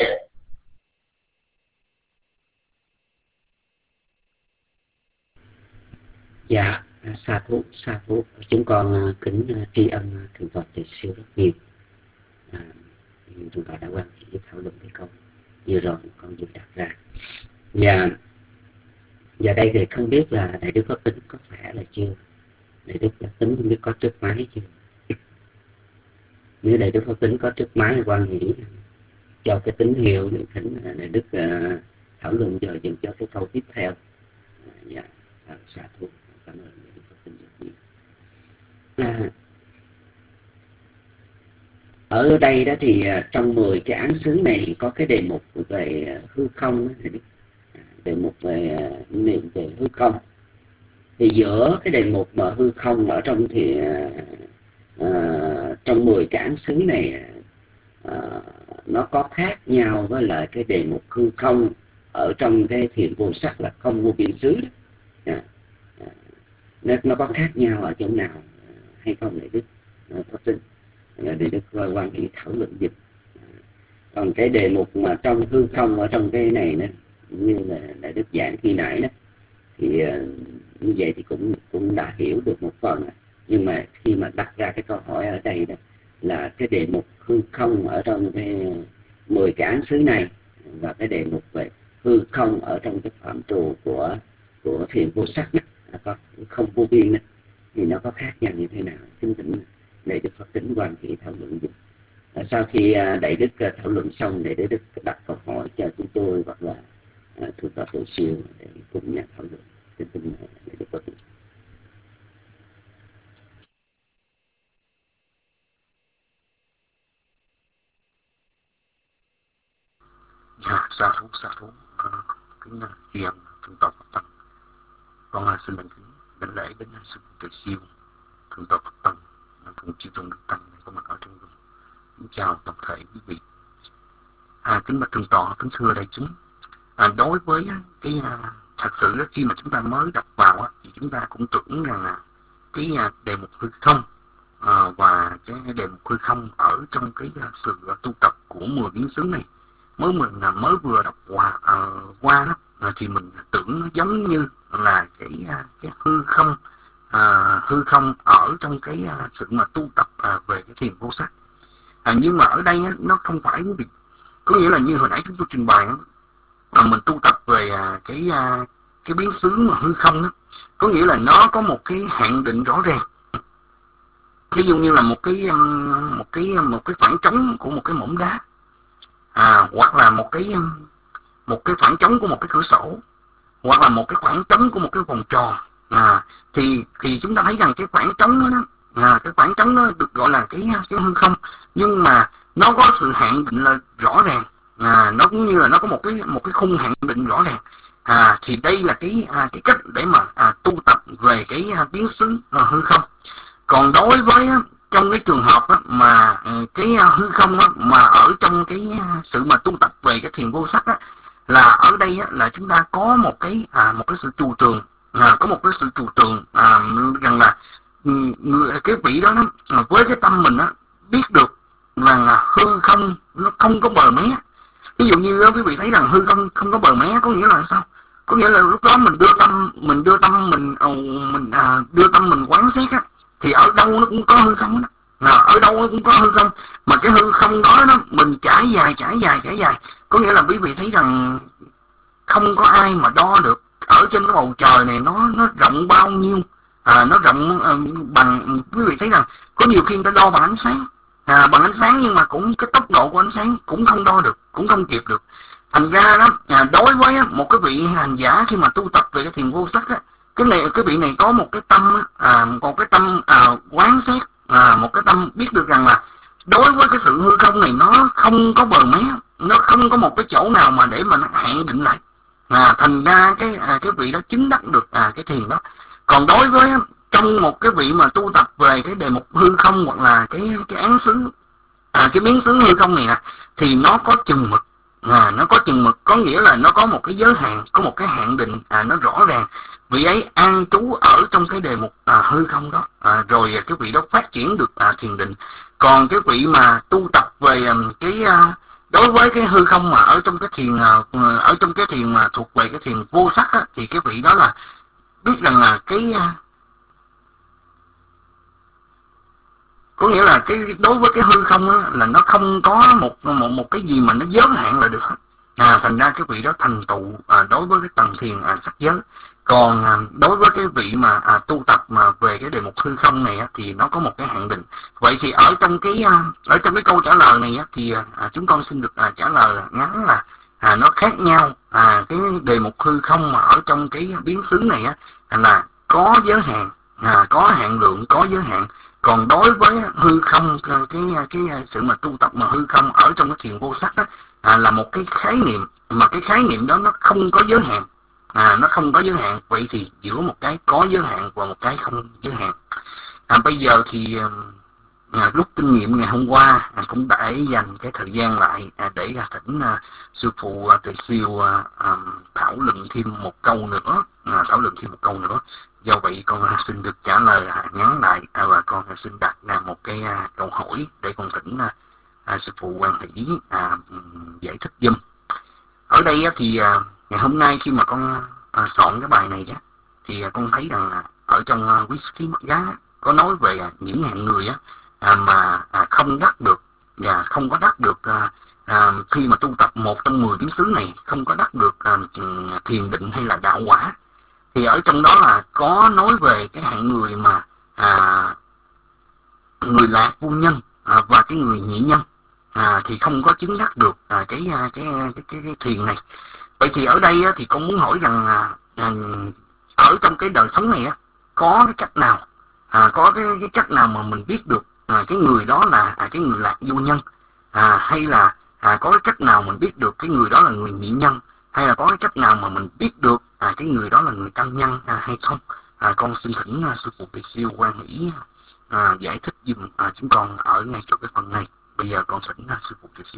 Dạ, sa thú. Chúng con kính tri ân thượng tọa Tề Siêu rất nhiều. Thượng tọa đã quan hệ thảo luận cái câu vừa rồi con vừa đặt ra. Và đây thì không biết là Đại Đức Pháp Tính có khỏe là chưa? Đại Đức Pháp Tính không biết có trước máy chưa? Nếu Đại Đức Pháp Tính có trước máy thì quan hệ cho cái tín hiệu để thỉnh Đại Đức thảo luận giờ dừng cho cái câu tiếp theo. Dạ, sa thú. Cảm ơn Đại Đức Pháp Tính rất nhiều. Ở đây đó thì trong 10 cái án xứ này có cái đề mục về hư không, đề mục về niệm về hư không. Thì giữa cái đề mục mà hư không ở trong thì trong 10 cái án xứ này nó có khác nhau với lại cái đề mục hư không ở trong cái thiền vô sắc là không vô biên xứ đó. Nó có khác nhau ở chỗ nào hay không Đại Đức Pháp Tính? Để Đức quan hệ thảo luận dịch. Còn cái đề mục mà trong hư không ở trong cái này đó, như là Đại Đức giảng khi nãy đó, thì như vậy thì cũng đã hiểu được một phần. Nhưng mà khi mà đặt ra cái câu hỏi ở đây đó là cái đề mục hư không ở trong cái 10 cái án xứ này và cái đề mục về hư không ở trong cái phạm trù của thiền vô sắc đó, có không vô biên đó, thì nó có khác nhau như thế nào? Kính thỉnh Đại Đức Pháp Tính quan hệ thảo luận dịch. Sau khi Đại Đức thảo luận xong, Đại Đức đặt câu hỏi cho chúng tôi hoặc là thượng tọa Tổ Siêu để cùng nhau thảo luận. Kính thỉnh Đại Đức Pháp Tính. Dạ, sa thú. Kính tri ân thượng tọa Phật Tăng. Con xin đảnh lễ đến sư Từ Siêu, thượng tọa Phật Tăng, cùng chư tôn đức tăng có mặt ở trong room. Kính chào toàn thể quý vị. Kính bạch thượng tọa, kính thưa đại chúng. Đối với cái thật sự khi mà chúng ta mới đọc vào thì chúng ta cũng tưởng rằng là cái đề mục hư không và cái đề mục hư không ở trong cái sự tu tập của 10 biến xứ này, mình mới vừa đọc qua đó, thì mình tưởng nó giống như là cái hư không ở trong cái sự mà tu tập về cái thiền vô sắc. Nhưng mà ở đây nó không phải quý vị, có nghĩa là như hồi nãy chúng tôi trình bày mà mình tu tập về cái biến xứ mà hư không đó, có nghĩa là nó có một cái hạn định rõ ràng. Ví dụ như là một cái khoảng trống của một cái mỏm đá, hoặc là một cái khoảng trống của một cái cửa sổ, hoặc là một cái khoảng trống của một cái vòng tròn, thì chúng ta thấy rằng cái khoảng trống đó, cái khoảng trống đó được gọi là cái hư không, nhưng mà nó có sự hạn định là rõ ràng, nó cũng như là nó có một cái khung hạn định rõ ràng. Thì đây là cái cách để mà tu tập về cái biến xứ hư không. Còn đối với trong cái trường hợp mà cái hư không mà ở trong cái sự mà tu tập về cái thiền vô sắc là ở đây là chúng ta có một cái sự trù tường, có một cái sự trù tường rằng là cái vị đó với cái tâm mình biết được rằng là hư không nó không có bờ mé. Ví dụ như quý vị thấy rằng hư không không có bờ mé, có nghĩa là sao? Có nghĩa là lúc đó mình đưa tâm mình quán xét thì ở đâu nó cũng có hư không đó. Ở đâu nó cũng có hư không, mà cái hư không đó mình trải dài, có nghĩa là quý vị thấy rằng không có ai mà đo được ở trên cái bầu trời này nó rộng bao nhiêu, nó rộng bằng, quý vị thấy rằng có nhiều khi người ta đo bằng ánh sáng, nhưng mà cũng cái tốc độ của ánh sáng cũng không đo được, cũng không kịp được. Thành ra đó, đối với một cái vị hành giả khi mà tu tập về cái thiền vô sắc cái vị này có một cái tâm quán xét, một cái tâm biết được rằng là đối với cái sự hư không này nó không có bờ mé, nó không có một cái chỗ nào mà để mà nó hạn định lại. Thành ra cái vị đó chứng đắc được cái thiền đó. Còn đối với trong một cái vị mà tu tập về cái đề mục hư không hoặc là cái án xứ, cái biến xứ hư không này nè, thì nó có chừng mực. Nó có chừng mực có nghĩa là nó có một cái giới hạn, có một cái hạn định, nó rõ ràng. Vị ấy an trú ở trong cái đề mục hư không đó, rồi cái vị đó phát triển được thiền định. Còn cái vị mà tu tập về đối với cái hư không mà ở trong cái thiền ở trong cái thiền mà thuộc về cái thiền vô sắc á, thì cái vị đó là biết rằng là có nghĩa là đối với cái hư không á, là nó không có một cái gì mà nó giới hạn là được hết. Thành ra cái vị đó thành tựu đối với cái tầng thiền sắc giới. Còn đối với cái vị mà tu tập mà về cái đề mục hư không này á, thì nó có một cái hạn định. Vậy thì ở trong cái câu trả lời này á, thì chúng con xin được trả lời ngắn là nó khác nhau. Cái đề mục hư không mà ở trong cái biến xứ này á, là có giới hạn, có hạn lượng, có giới hạn. Còn đối với hư không, cái sự mà tu tập mà hư không ở trong cái thiền vô sắc đó, là một cái khái niệm, mà cái khái niệm đó nó không có giới hạn. Nó không có giới hạn. Vậy thì giữa một cái có giới hạn và một cái không giới hạn. Bây giờ thì rút kinh nghiệm ngày hôm qua cũng đã dành cái thời gian lại để thỉnh sư phụ Từ Siêu thảo luận thêm một câu nữa. Do vậy con xin được trả lời ngắn lại, và con xin đặt ra một cái câu hỏi để con thỉnh sư phụ Quan Hỷ giải thích giùm. Ở đây thì ngày hôm nay khi mà con soạn cái bài này thì con thấy rằng ở trong quý ký Mất Giá có nói về những hạng người mà không đắc được và không có đắc được khi mà tu tập một trong 10 biến xứ này, không có đắc được thiền định hay là đạo quả. Thì ở trong đó là có nói về cái hạng người mà người lạc vô nhân và cái người nhị nhân thì không có chứng đắc được cái thiền này. Vậy thì ở đây thì con muốn hỏi rằng ở trong cái đời sống này có cái cách nào, có cái cách nào mà mình biết được cái người đó là cái người lạc vô nhân, hay là có cái cách nào mình biết được cái người đó là người nhị nhân, hay là có cái cách nào mà mình biết được cái người đó là người tăng nhân hay không? Con xin thỉnh sư phụ Từ Siêu Quan Hỷ giải thích giùm chúng con ở ngay chỗ cái phần này. Bây giờ con thỉnh sư phụ Từ Siêu.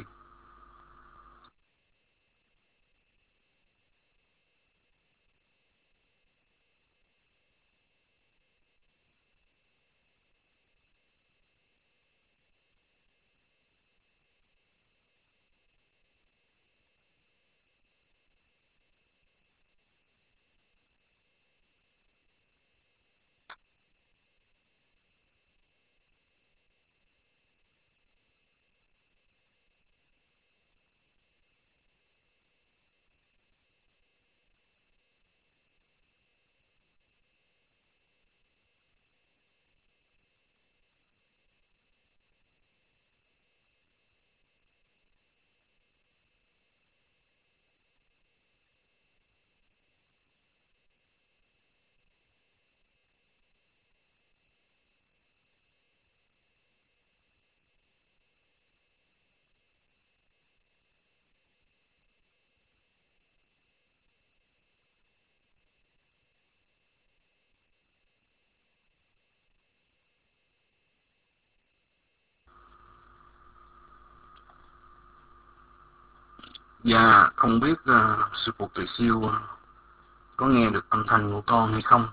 Dạ, không biết sư phụ Từ Siêu có nghe được âm thanh của con hay không?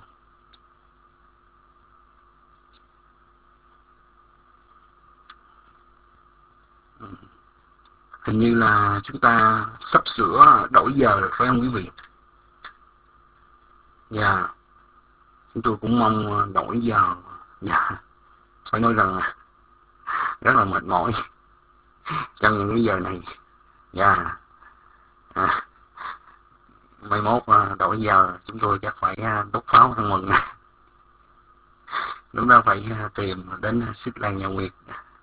Hình như là chúng ta sắp sửa đổi giờ rồi phải không quý vị? Dạ, chúng tôi cũng mong đổi giờ. Dạ, phải nói rằng rất là mệt mỏi trong những cái giờ này. Dạ, mai mốt đổi giờ chúng tôi chắc phải đốt pháo ăn mừng. Lúc đó phải tìm đến xích lan nhà Nguyệt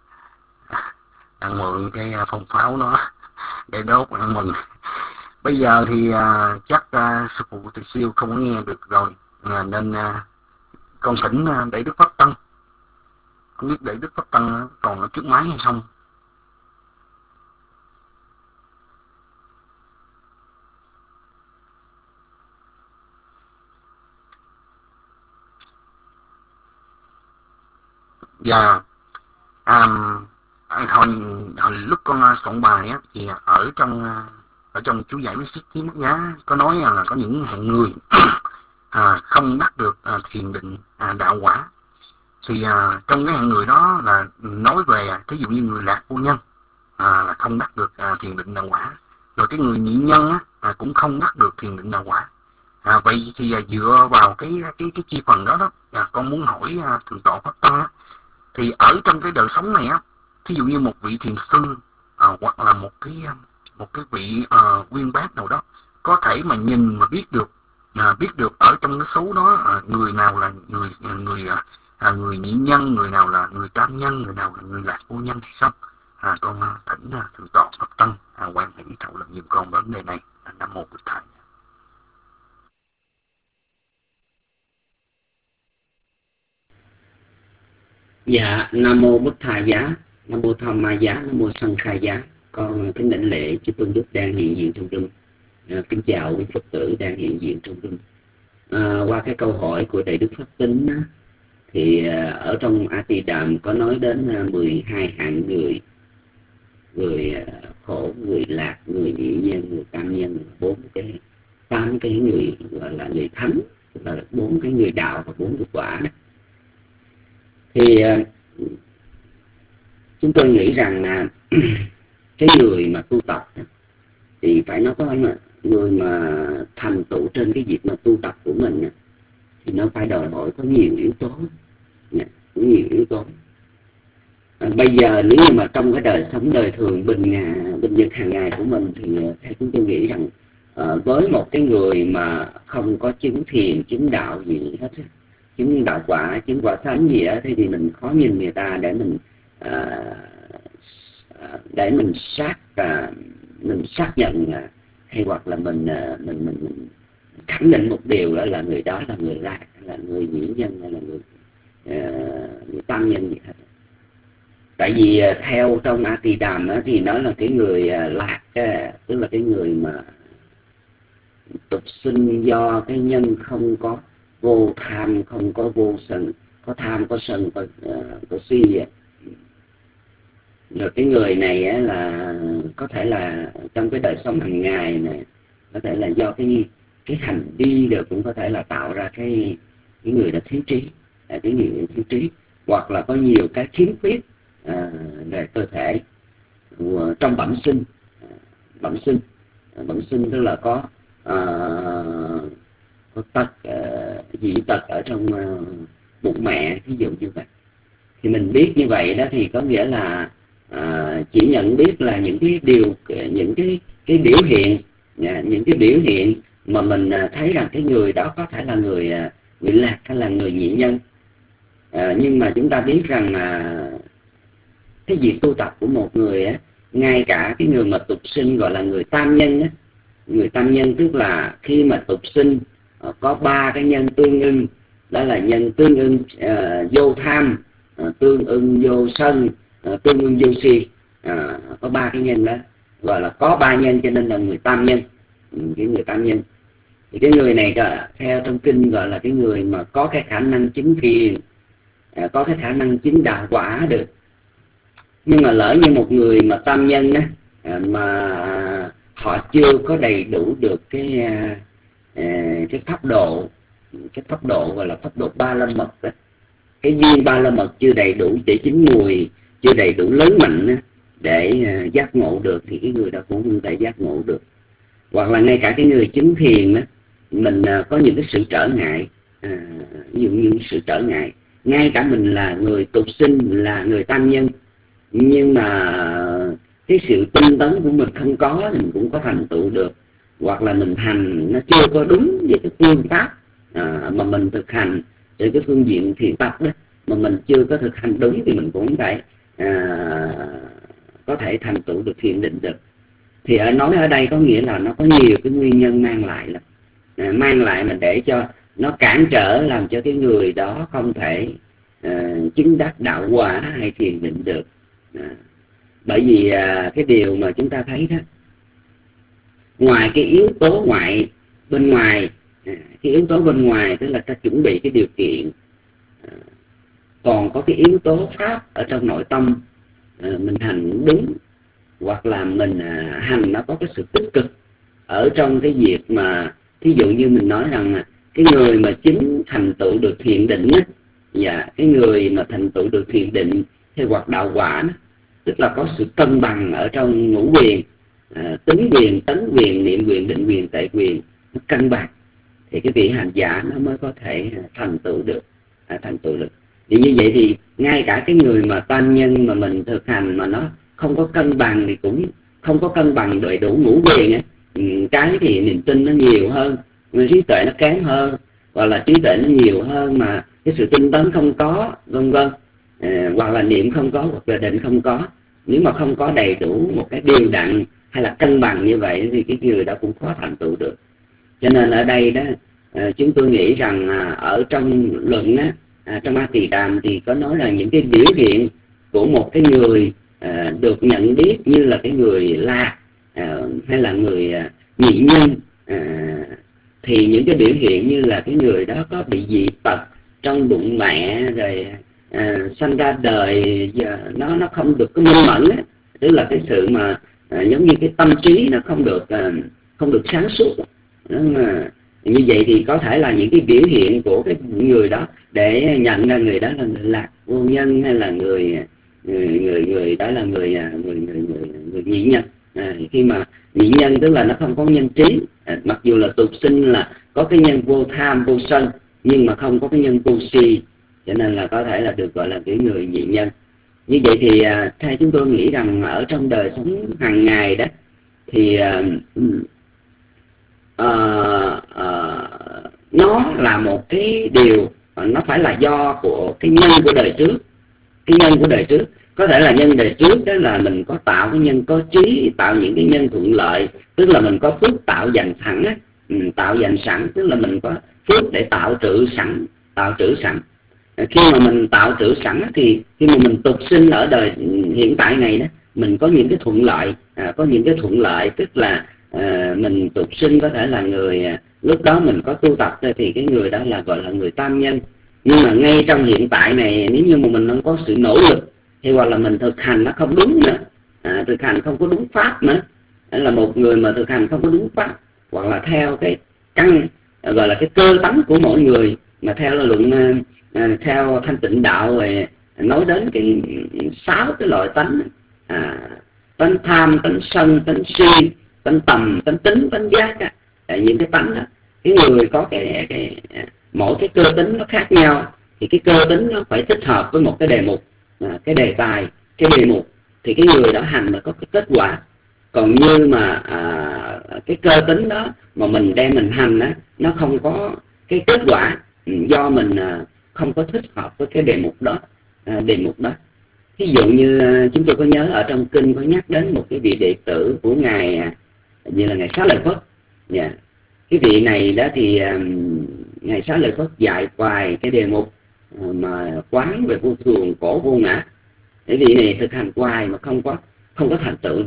ăn mượn cái phong pháo nó để đốt ăn mừng. Bây giờ thì chắc sư phụ Từ Siêu không có nghe được rồi, nên con thỉnh để Đức Pháp Tăng. Không biết để Đức Pháp Tăng còn ở trước máy hay không? Và hồi lúc con soạn bài á, thì ở trong chú giải Viết Ký Mất Giá có nói là có những hạng người không đắc được thiền định đạo quả. Thì trong cái hạng người đó là nói về thí dụ như người lạc vô nhân là không đắc được thiền định đạo quả, rồi cái người nhị nhân cũng không đắc được thiền định đạo quả. Vậy thì dựa vào cái chi phần đó con muốn hỏi thượng tọa Pháp Tăng thì ở trong cái đời sống này thí dụ như một vị thiền sư hoặc là một cái vị uyên bác nào đó có thể mà nhìn mà biết được ở trong cái số đó người nào là người nhị nhân, người nào là người tam nhân, người nào là người lạc vô nhân hay không? Con thỉnh thượng tọa Pháp Tăng quan hệ thảo luận giùm con vấn đề này. Nam mô Bụt Thầy. Dạ, Nam mô Bụt Thầy giá, Nam mô Tham Ma giá, Nam mô Sanh Khai giá. Con kính đảnh lễ chư tôn đức đang hiện diện trong rừng. Kính chào quý Phật tử đang hiện diện trong rừng. Qua cái câu hỏi của Đại Đức Pháp Tính thì ở trong A Tỳ Đàm có nói đến 12 hạng người: người khổ, người lạc, người nhị nhân, người tam nhân, 8 cái người gọi là người thánh, tức là 4 cái người đạo và 4 cái quả đó. Thì chúng tôi nghĩ rằng là cái người mà tu tập thì phải nó có người mà thành tựu trên cái việc mà tu tập của mình thì nó phải đòi hỏi có nhiều yếu tố, có nhiều yếu tố. Bây giờ nếu như mà trong cái đời sống đời thường bình nhật hàng ngày của mình thì theo chúng tôi nghĩ rằng với một cái người mà không có chứng thiền, chứng đạo gì hết, chứng đạo quả, chứng quả thánh gì đó, thì mình khó nhìn người ta để mình xác nhận hay hoặc là mình khẳng định một điều đó là người đó là người lạc, là người nhị nhân, hay là người tam nhân gì hết. Tại vì theo trong A Tỳ Đàm thì nói là cái người lạc, tức là cái người mà tục sinh do cái nhân không có vô tham, không có vô sân, có tham, có sân, có si. Rồi cái người này là có thể là trong cái đời sống hàng ngày này, có thể là do cái hành vi được, cũng có thể là tạo ra cái người đó thiếu trí, cái người thiếu trí, hoặc là có nhiều cái khiếm khuyết về cơ thể trong bẩm sinh. Bẩm sinh tức là có tật, dị tật ở trong bụng mẹ, ví dụ như vậy. Thì mình biết như vậy đó thì có nghĩa là chỉ nhận biết là những cái biểu hiện, những cái biểu hiện mà mình thấy rằng cái người đó có thể là người lạc hay là người nhị nhân. Nhưng mà chúng ta biết rằng cái việc tu tập của một người ngay cả cái người mà tục sinh gọi là người tam nhân người tam nhân tức là khi mà tục sinh có 3 cái nhân tương ưng, đó là nhân tương ưng vô tham, tương ưng vô sân, tương ưng vô si. Có 3 cái nhân đó, gọi là có 3 nhân cho nên là người tam nhân. Cái người tam nhân thì cái người này theo trong kinh gọi là cái người mà có cái khả năng chứng thiền, có cái khả năng chứng đạo quả được. Nhưng mà lỡ như một người mà tam nhân mà họ chưa có đầy đủ được cái pháp độ gọi là pháp độ ba la mật đó. Cái duyên ba la mật chưa đầy đủ để chín mùi, chưa đầy đủ lớn mạnh để giác ngộ được, thì cái người đó cũng không thể giác ngộ được. Hoặc là ngay cả cái người chứng thiền đó, mình có những cái sự trở ngại, ví dụ như sự trở ngại, ngay cả mình là người tục sinh, là người tam nhân, nhưng mà cái sự tinh tấn của mình không có thì mình cũng có thành tựu được. Hoặc là mình hành nó chưa có đúng với cái phương pháp mà mình thực hành từ cái phương diện thiền tập đó, mà mình chưa có thực hành đúng thì mình cũng phải có thể thành tựu được thiền định được. Thì nói ở đây có nghĩa là nó có nhiều cái nguyên nhân mang lại mà để cho nó cản trở, làm cho cái người đó không thể chứng đắc đạo quả hay thiền định được. Bởi vì cái điều mà chúng ta thấy đó, ngoài cái yếu tố bên ngoài, cái yếu tố bên ngoài tức là ta chuẩn bị cái điều kiện còn có cái yếu tố pháp ở trong nội tâm, mình hành đúng, hoặc là mình hành nó có cái sự tích cực ở trong cái việc mà thí dụ như mình nói rằng cái người mà chính thành tựu được thiền định á, và cái người mà thành tựu được thiền định hay hoặc đạo quả đó, tức là có sự cân bằng ở trong ngũ quyền, tính quyền, tấn quyền, niệm quyền, định quyền, tuệ quyền, nó cân bằng thì cái vị hành giả nó mới có thể thành tựu được. Thì như vậy thì ngay cả cái người mà tam nhân mà mình thực hành mà nó không có cân bằng thì cũng không có cân bằng đầy đủ ngũ quyền ấy. Cái thì niềm tin nó nhiều hơn, trí tuệ nó kém hơn, hoặc là trí tuệ nó nhiều hơn mà cái sự tinh tấn không có, vân vân, hoặc là niệm không có, hoặc là định không có. Nếu mà không có đầy đủ một cái điều đặn hay là cân bằng như vậy thì cái người đó cũng khó thành tựu được. Cho nên ở đây đó, chúng tôi nghĩ rằng ở trong luận á, trong A Tỳ Đàm thì có nói là những cái biểu hiện của một cái người được nhận biết như là cái người lạc hay là người nhị nhân, thì những cái biểu hiện như là cái người đó có bị dị tật trong bụng mẹ, rồi sanh ra đời giờ nó không được có minh mẫn ấy. Tức là cái sự mà giống như cái tâm trí nó không được sáng suốt. Mà như vậy thì có thể là những cái biểu hiện của cái người đó để nhận ra người đó là người lạc vô nhân, hay là người đó là người nhị nhân. Khi mà nhị nhân tức là nó không có nhân trí, mặc dù là tục sinh là có cái nhân vô tham vô sân nhưng mà không có cái nhân vô si, cho nên là có thể là được gọi là cái người nhị nhân. Như vậy thì theo chúng tôi nghĩ rằng ở trong đời sống hàng ngày đó thì nó là một cái điều, nó phải là do của cái nhân của đời trước. Cái nhân của đời trước có thể là nhân đời trước đó là mình có tạo cái nhân có trí, tạo những cái nhân thuận lợi, tức là mình có phước tạo dành sẵn á, tạo dành sẵn tức là mình có phước để tạo trữ sẵn. Khi mà mình tạo trữ sẵn thì khi mà mình tục sinh ở đời hiện tại này đó, mình có những cái thuận lợi, tức là mình tục sinh có thể là người lúc đó mình có tu tập thì cái người đó là gọi là người tam nhân. Nhưng mà ngay trong hiện tại này, nếu như mà mình không có sự nỗ lực hay hoặc là mình thực hành nó không đúng nữa, thực hành không có đúng pháp nữa, hay là một người mà thực hành không có đúng pháp, hoặc là theo cái căn gọi là cái cơ tánh của mỗi người, mà theo luận theo Thanh Tịnh Đạo về nói đến cái 6 cái loại tánh, tánh tham, tánh sân, tánh si, tánh tầm, tánh tính, tánh giác á. Những cái tánh đó, cái người có cái mỗi cái cơ tính nó khác nhau, thì cái cơ tính nó phải thích hợp với một cái đề mục, cái đề tài, cái đề mục, thì cái người đó hành mới có cái kết quả. Còn như mà cái cơ tính đó mà mình đem mình hành á, nó không có cái kết quả do mình không có thích hợp với cái đề mục đó. Ví dụ như chúng tôi có nhớ ở trong kinh có nhắc đến một cái vị đệ tử của ngài như là ngài Xá Lợi Phất. Cái vị này đó thì ngài Xá Lợi Phất dạy hoài cái đề mục mà quán về vô thường, khổ vô ngã. Cái vị này thực hành hoài mà không có thành tựu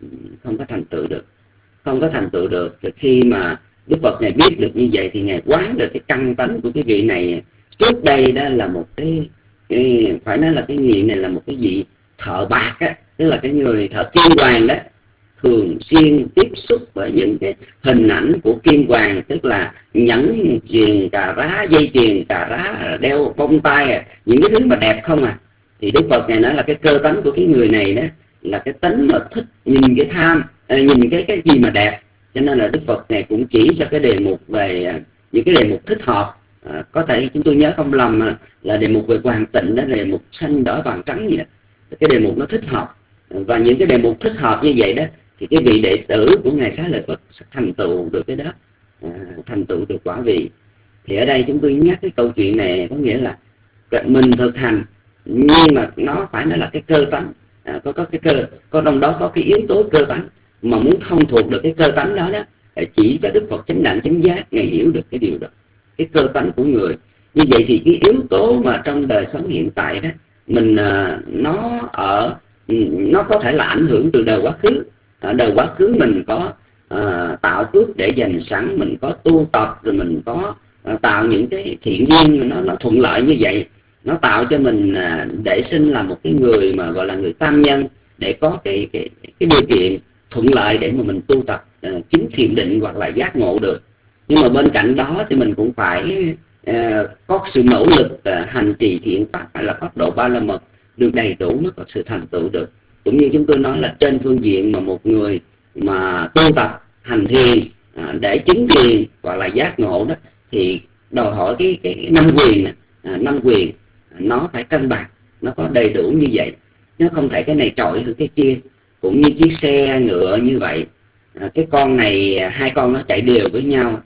được. Thì khi mà Đức Phật ngài biết được như vậy thì ngài quán được cái căn tánh của cái vị này. Trước đây đó là một cái phải nói là cái vị này là một cái vị thợ bạc á, tức là cái người thợ kim hoàng đó, thường xuyên tiếp xúc với những cái hình ảnh của kim hoàng, tức là nhẫn chuyền cà rá, dây chuyền cà rá, đeo bông tai, những cái thứ mà đẹp không à. Thì Đức Phật này nói là cái cơ tánh của cái người này đó là cái tánh mà thích nhìn cái tham, nhìn cái gì mà đẹp, cho nên là Đức Phật này cũng chỉ cho cái đề mục về những cái đề mục thích hợp. Có thể chúng tôi nhớ không lầm là đề mục về Hoàng Tịnh đó, đề mục xanh đỏ vàng trắng gì đó, cái đề mục nó thích hợp. Và những cái đề mục thích hợp như vậy đó thì cái vị đệ tử của ngài Xá Lợi Phất sẽ thành tựu được cái đó, thành tựu được quả vị. Thì ở đây chúng tôi nhắc cái câu chuyện này có nghĩa là mình thực hành nhưng mà nó phải nói là cái cơ tánh, có cái cơ, có trong đó có cái yếu tố cơ tánh. Mà muốn thông thuộc được cái cơ tánh đó chỉ có Đức Phật chánh đẳng chánh giác ngài hiểu được cái điều đó, cái cơ tánh của người. Như vậy thì cái yếu tố mà trong đời sống hiện tại đó mình nó có thể là ảnh hưởng từ đời quá khứ. Đời quá khứ mình có tạo phước để dành sẵn, mình có tu tập, rồi mình có tạo những cái thiện duyên nó thuận lợi như vậy. nó tạo cho mình để sinh là một cái người mà gọi là người tam nhân, để có cái điều kiện thuận lợi để mà mình tu tập chứng thiền định hoặc là giác ngộ được. Nhưng mà bên cạnh đó thì mình cũng phải có sự nỗ lực hành trì thiện pháp hay là pháp độ ba la mật được đầy đủ mới có sự thành tựu được. Cũng như chúng tôi nói là trên phương diện mà một người mà tu tập hành thiền để chứng thiền hoặc là giác ngộ đó, thì đòi hỏi cái năm quyền nó phải cân bằng, nó có đầy đủ như vậy. Nó không thể cái này trội hơn cái kia. Cũng như chiếc xe ngựa như vậy, cái con này hai con nó chạy đều với nhau,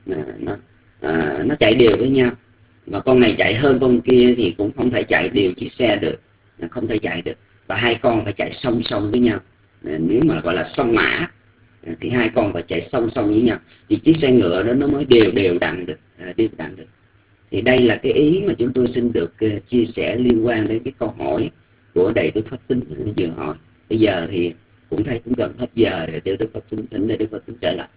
nó chạy đều với nhau, và con này chạy hơn con kia thì cũng không thể chạy đều chiếc xe được, không thể chạy được. Và hai con phải chạy song song với nhau. Nếu mà gọi là song mã thì hai con phải chạy song song với nhau thì chiếc xe ngựa đó nó mới đều đặn được. Thì đây là cái ý mà chúng tôi xin được chia sẻ liên quan đến cái câu hỏi của Đại Đức Pháp Tính vừa hỏi. Bây giờ thì cũng thấy cũng gần hết giờ rồi, Đức Pháp Tính thỉnh để Đức Pháp Tính trở lại.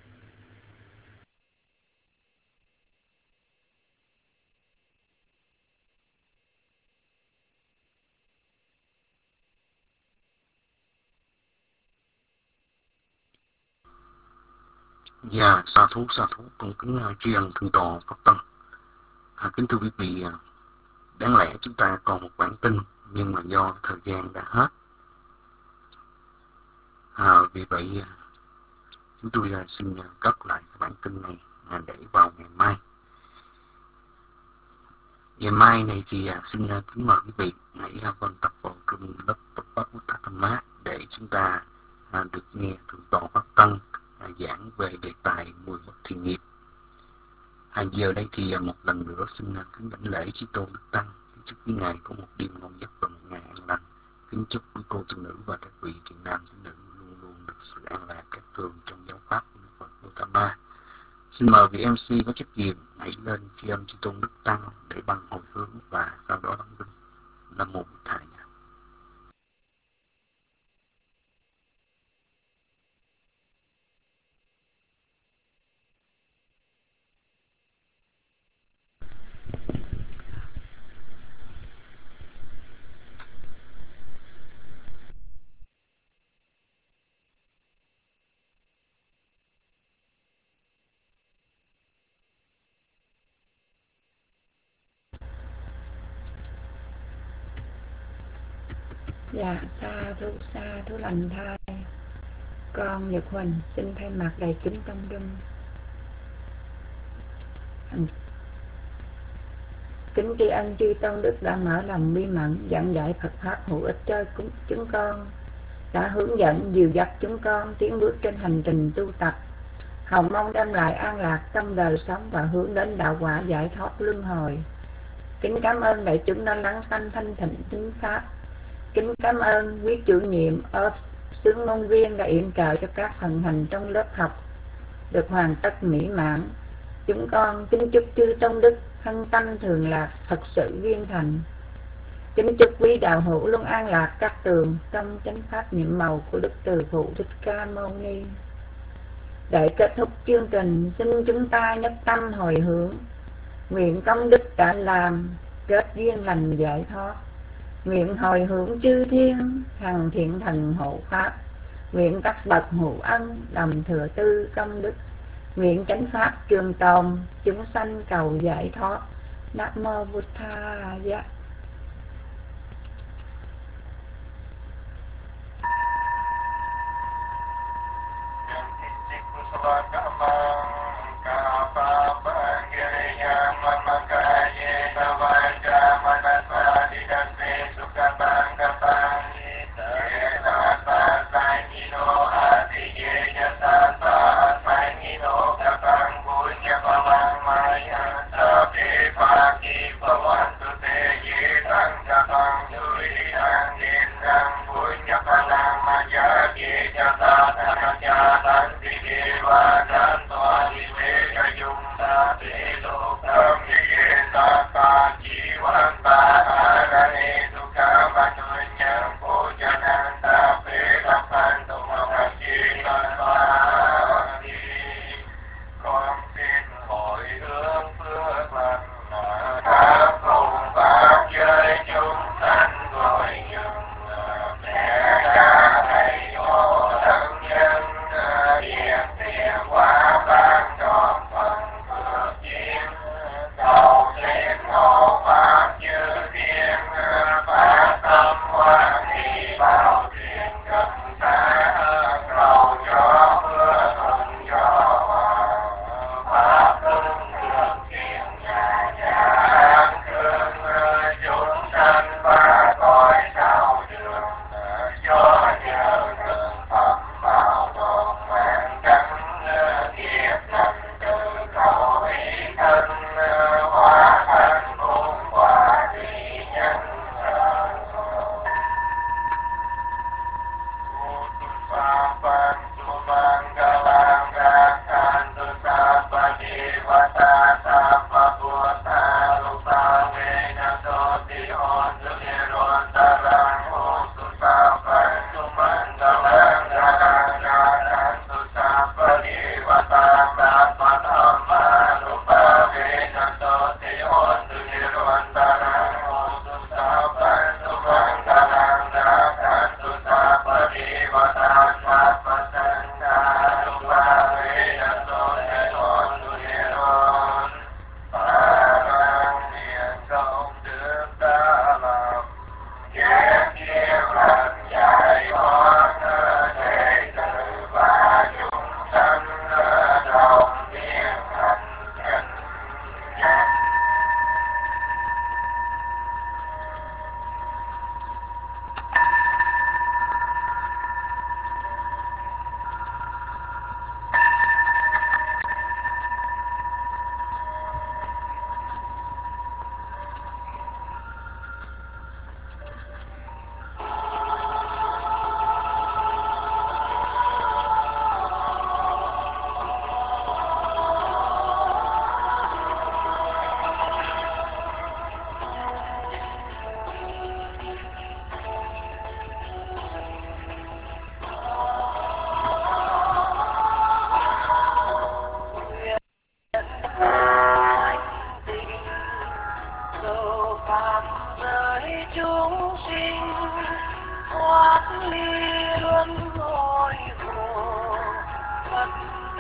Dạ, sa thú, con kính tri ân thượng tọa Pháp Tân. Kính thưa quý vị, đáng lẽ chúng ta còn một bản tin, nhưng mà do thời gian đã hết. Vì vậy, chúng tôi xin cất lại cái bản tin này để vào ngày mai. Ngày mai này thì xin kính mời quý vị hãy vân tập vào trong lớp tập pháp Butta Dhamma để chúng ta được nghe thượng tọa Pháp Tân giảng về đề tài 10 bất thiện nghiệp. Giờ đây thì một lần nữa xin kính đảnh lễ Chí Tôn Đức Tăng, kính chúc quý ngài có một đêm ngon giấc và một ngày an lành. Kính chúc quý cô tu nữ và các vị thiện nam thiện nữ luôn luôn được sự an lạc các tường trong giáo pháp của Đức Phật Gautama. Xin mời vị MC có trách nhiệm hãy lên tri âm Chí Tôn Đức Tăng để bằng hồi hướng và sau đó đóng đinh. Nam mô Bụt Thầy. Dạ, sa thú lành thai. Con Nhật Huỳnh xin thay mặt đại chúng trong đêm kính tri ân chư tôn đức đã mở lòng bi mẫn giảng dạy Phật pháp hữu ích cho chúng con, đã hướng dẫn dìu dắt chúng con tiến bước trên hành trình tu tập, hồng mong đem lại an lạc trong đời sống và hướng đến đạo quả giải thoát luân hồi. Kính cảm ơn đại chúng đã lắng sanh thanh thịnh tín pháp. Kính cảm ơn quý chủ nhiệm xướng ngôn viên đã yểm trợ cho các phần hành trong lớp học được hoàn tất mỹ mãn. Chúng con kính chúc chư tôn đức thân tâm thường lạc, thật sự viên thành. Kính chúc quý đạo hữu luôn an lạc các tường trong chánh pháp nhiệm màu của Đức Từ Phụ Thích Ca Mâu Ni. Để kết thúc chương trình, xin chúng ta nhất tâm hồi hướng, nguyện công đức đã làm kết duyên lành giải thoát, nguyện hồi hướng chư thiên hằng thiện thần hộ pháp, nguyện các bậc hữu ân đồng thừa tư công đức, nguyện chánh pháp trường tồn, chúng sanh cầu giải thoát. Nam mô Bụt Thaya.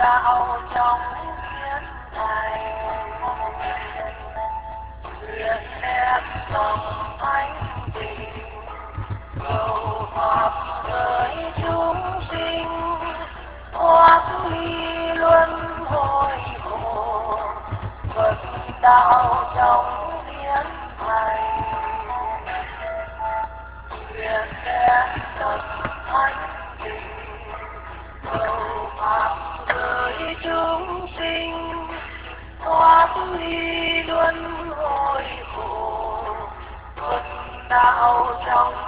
đạo trong thiên thành, nguyện đem tâm thánh tình cầu pháp giới chúng sinh thoát ly luân hồi khổ, Phật đạo trong thiên thành, nguyện đem tâm thánh tình cầu pháp giới chúng sinh thoát ly luân hồi khổ, Phật đạo trong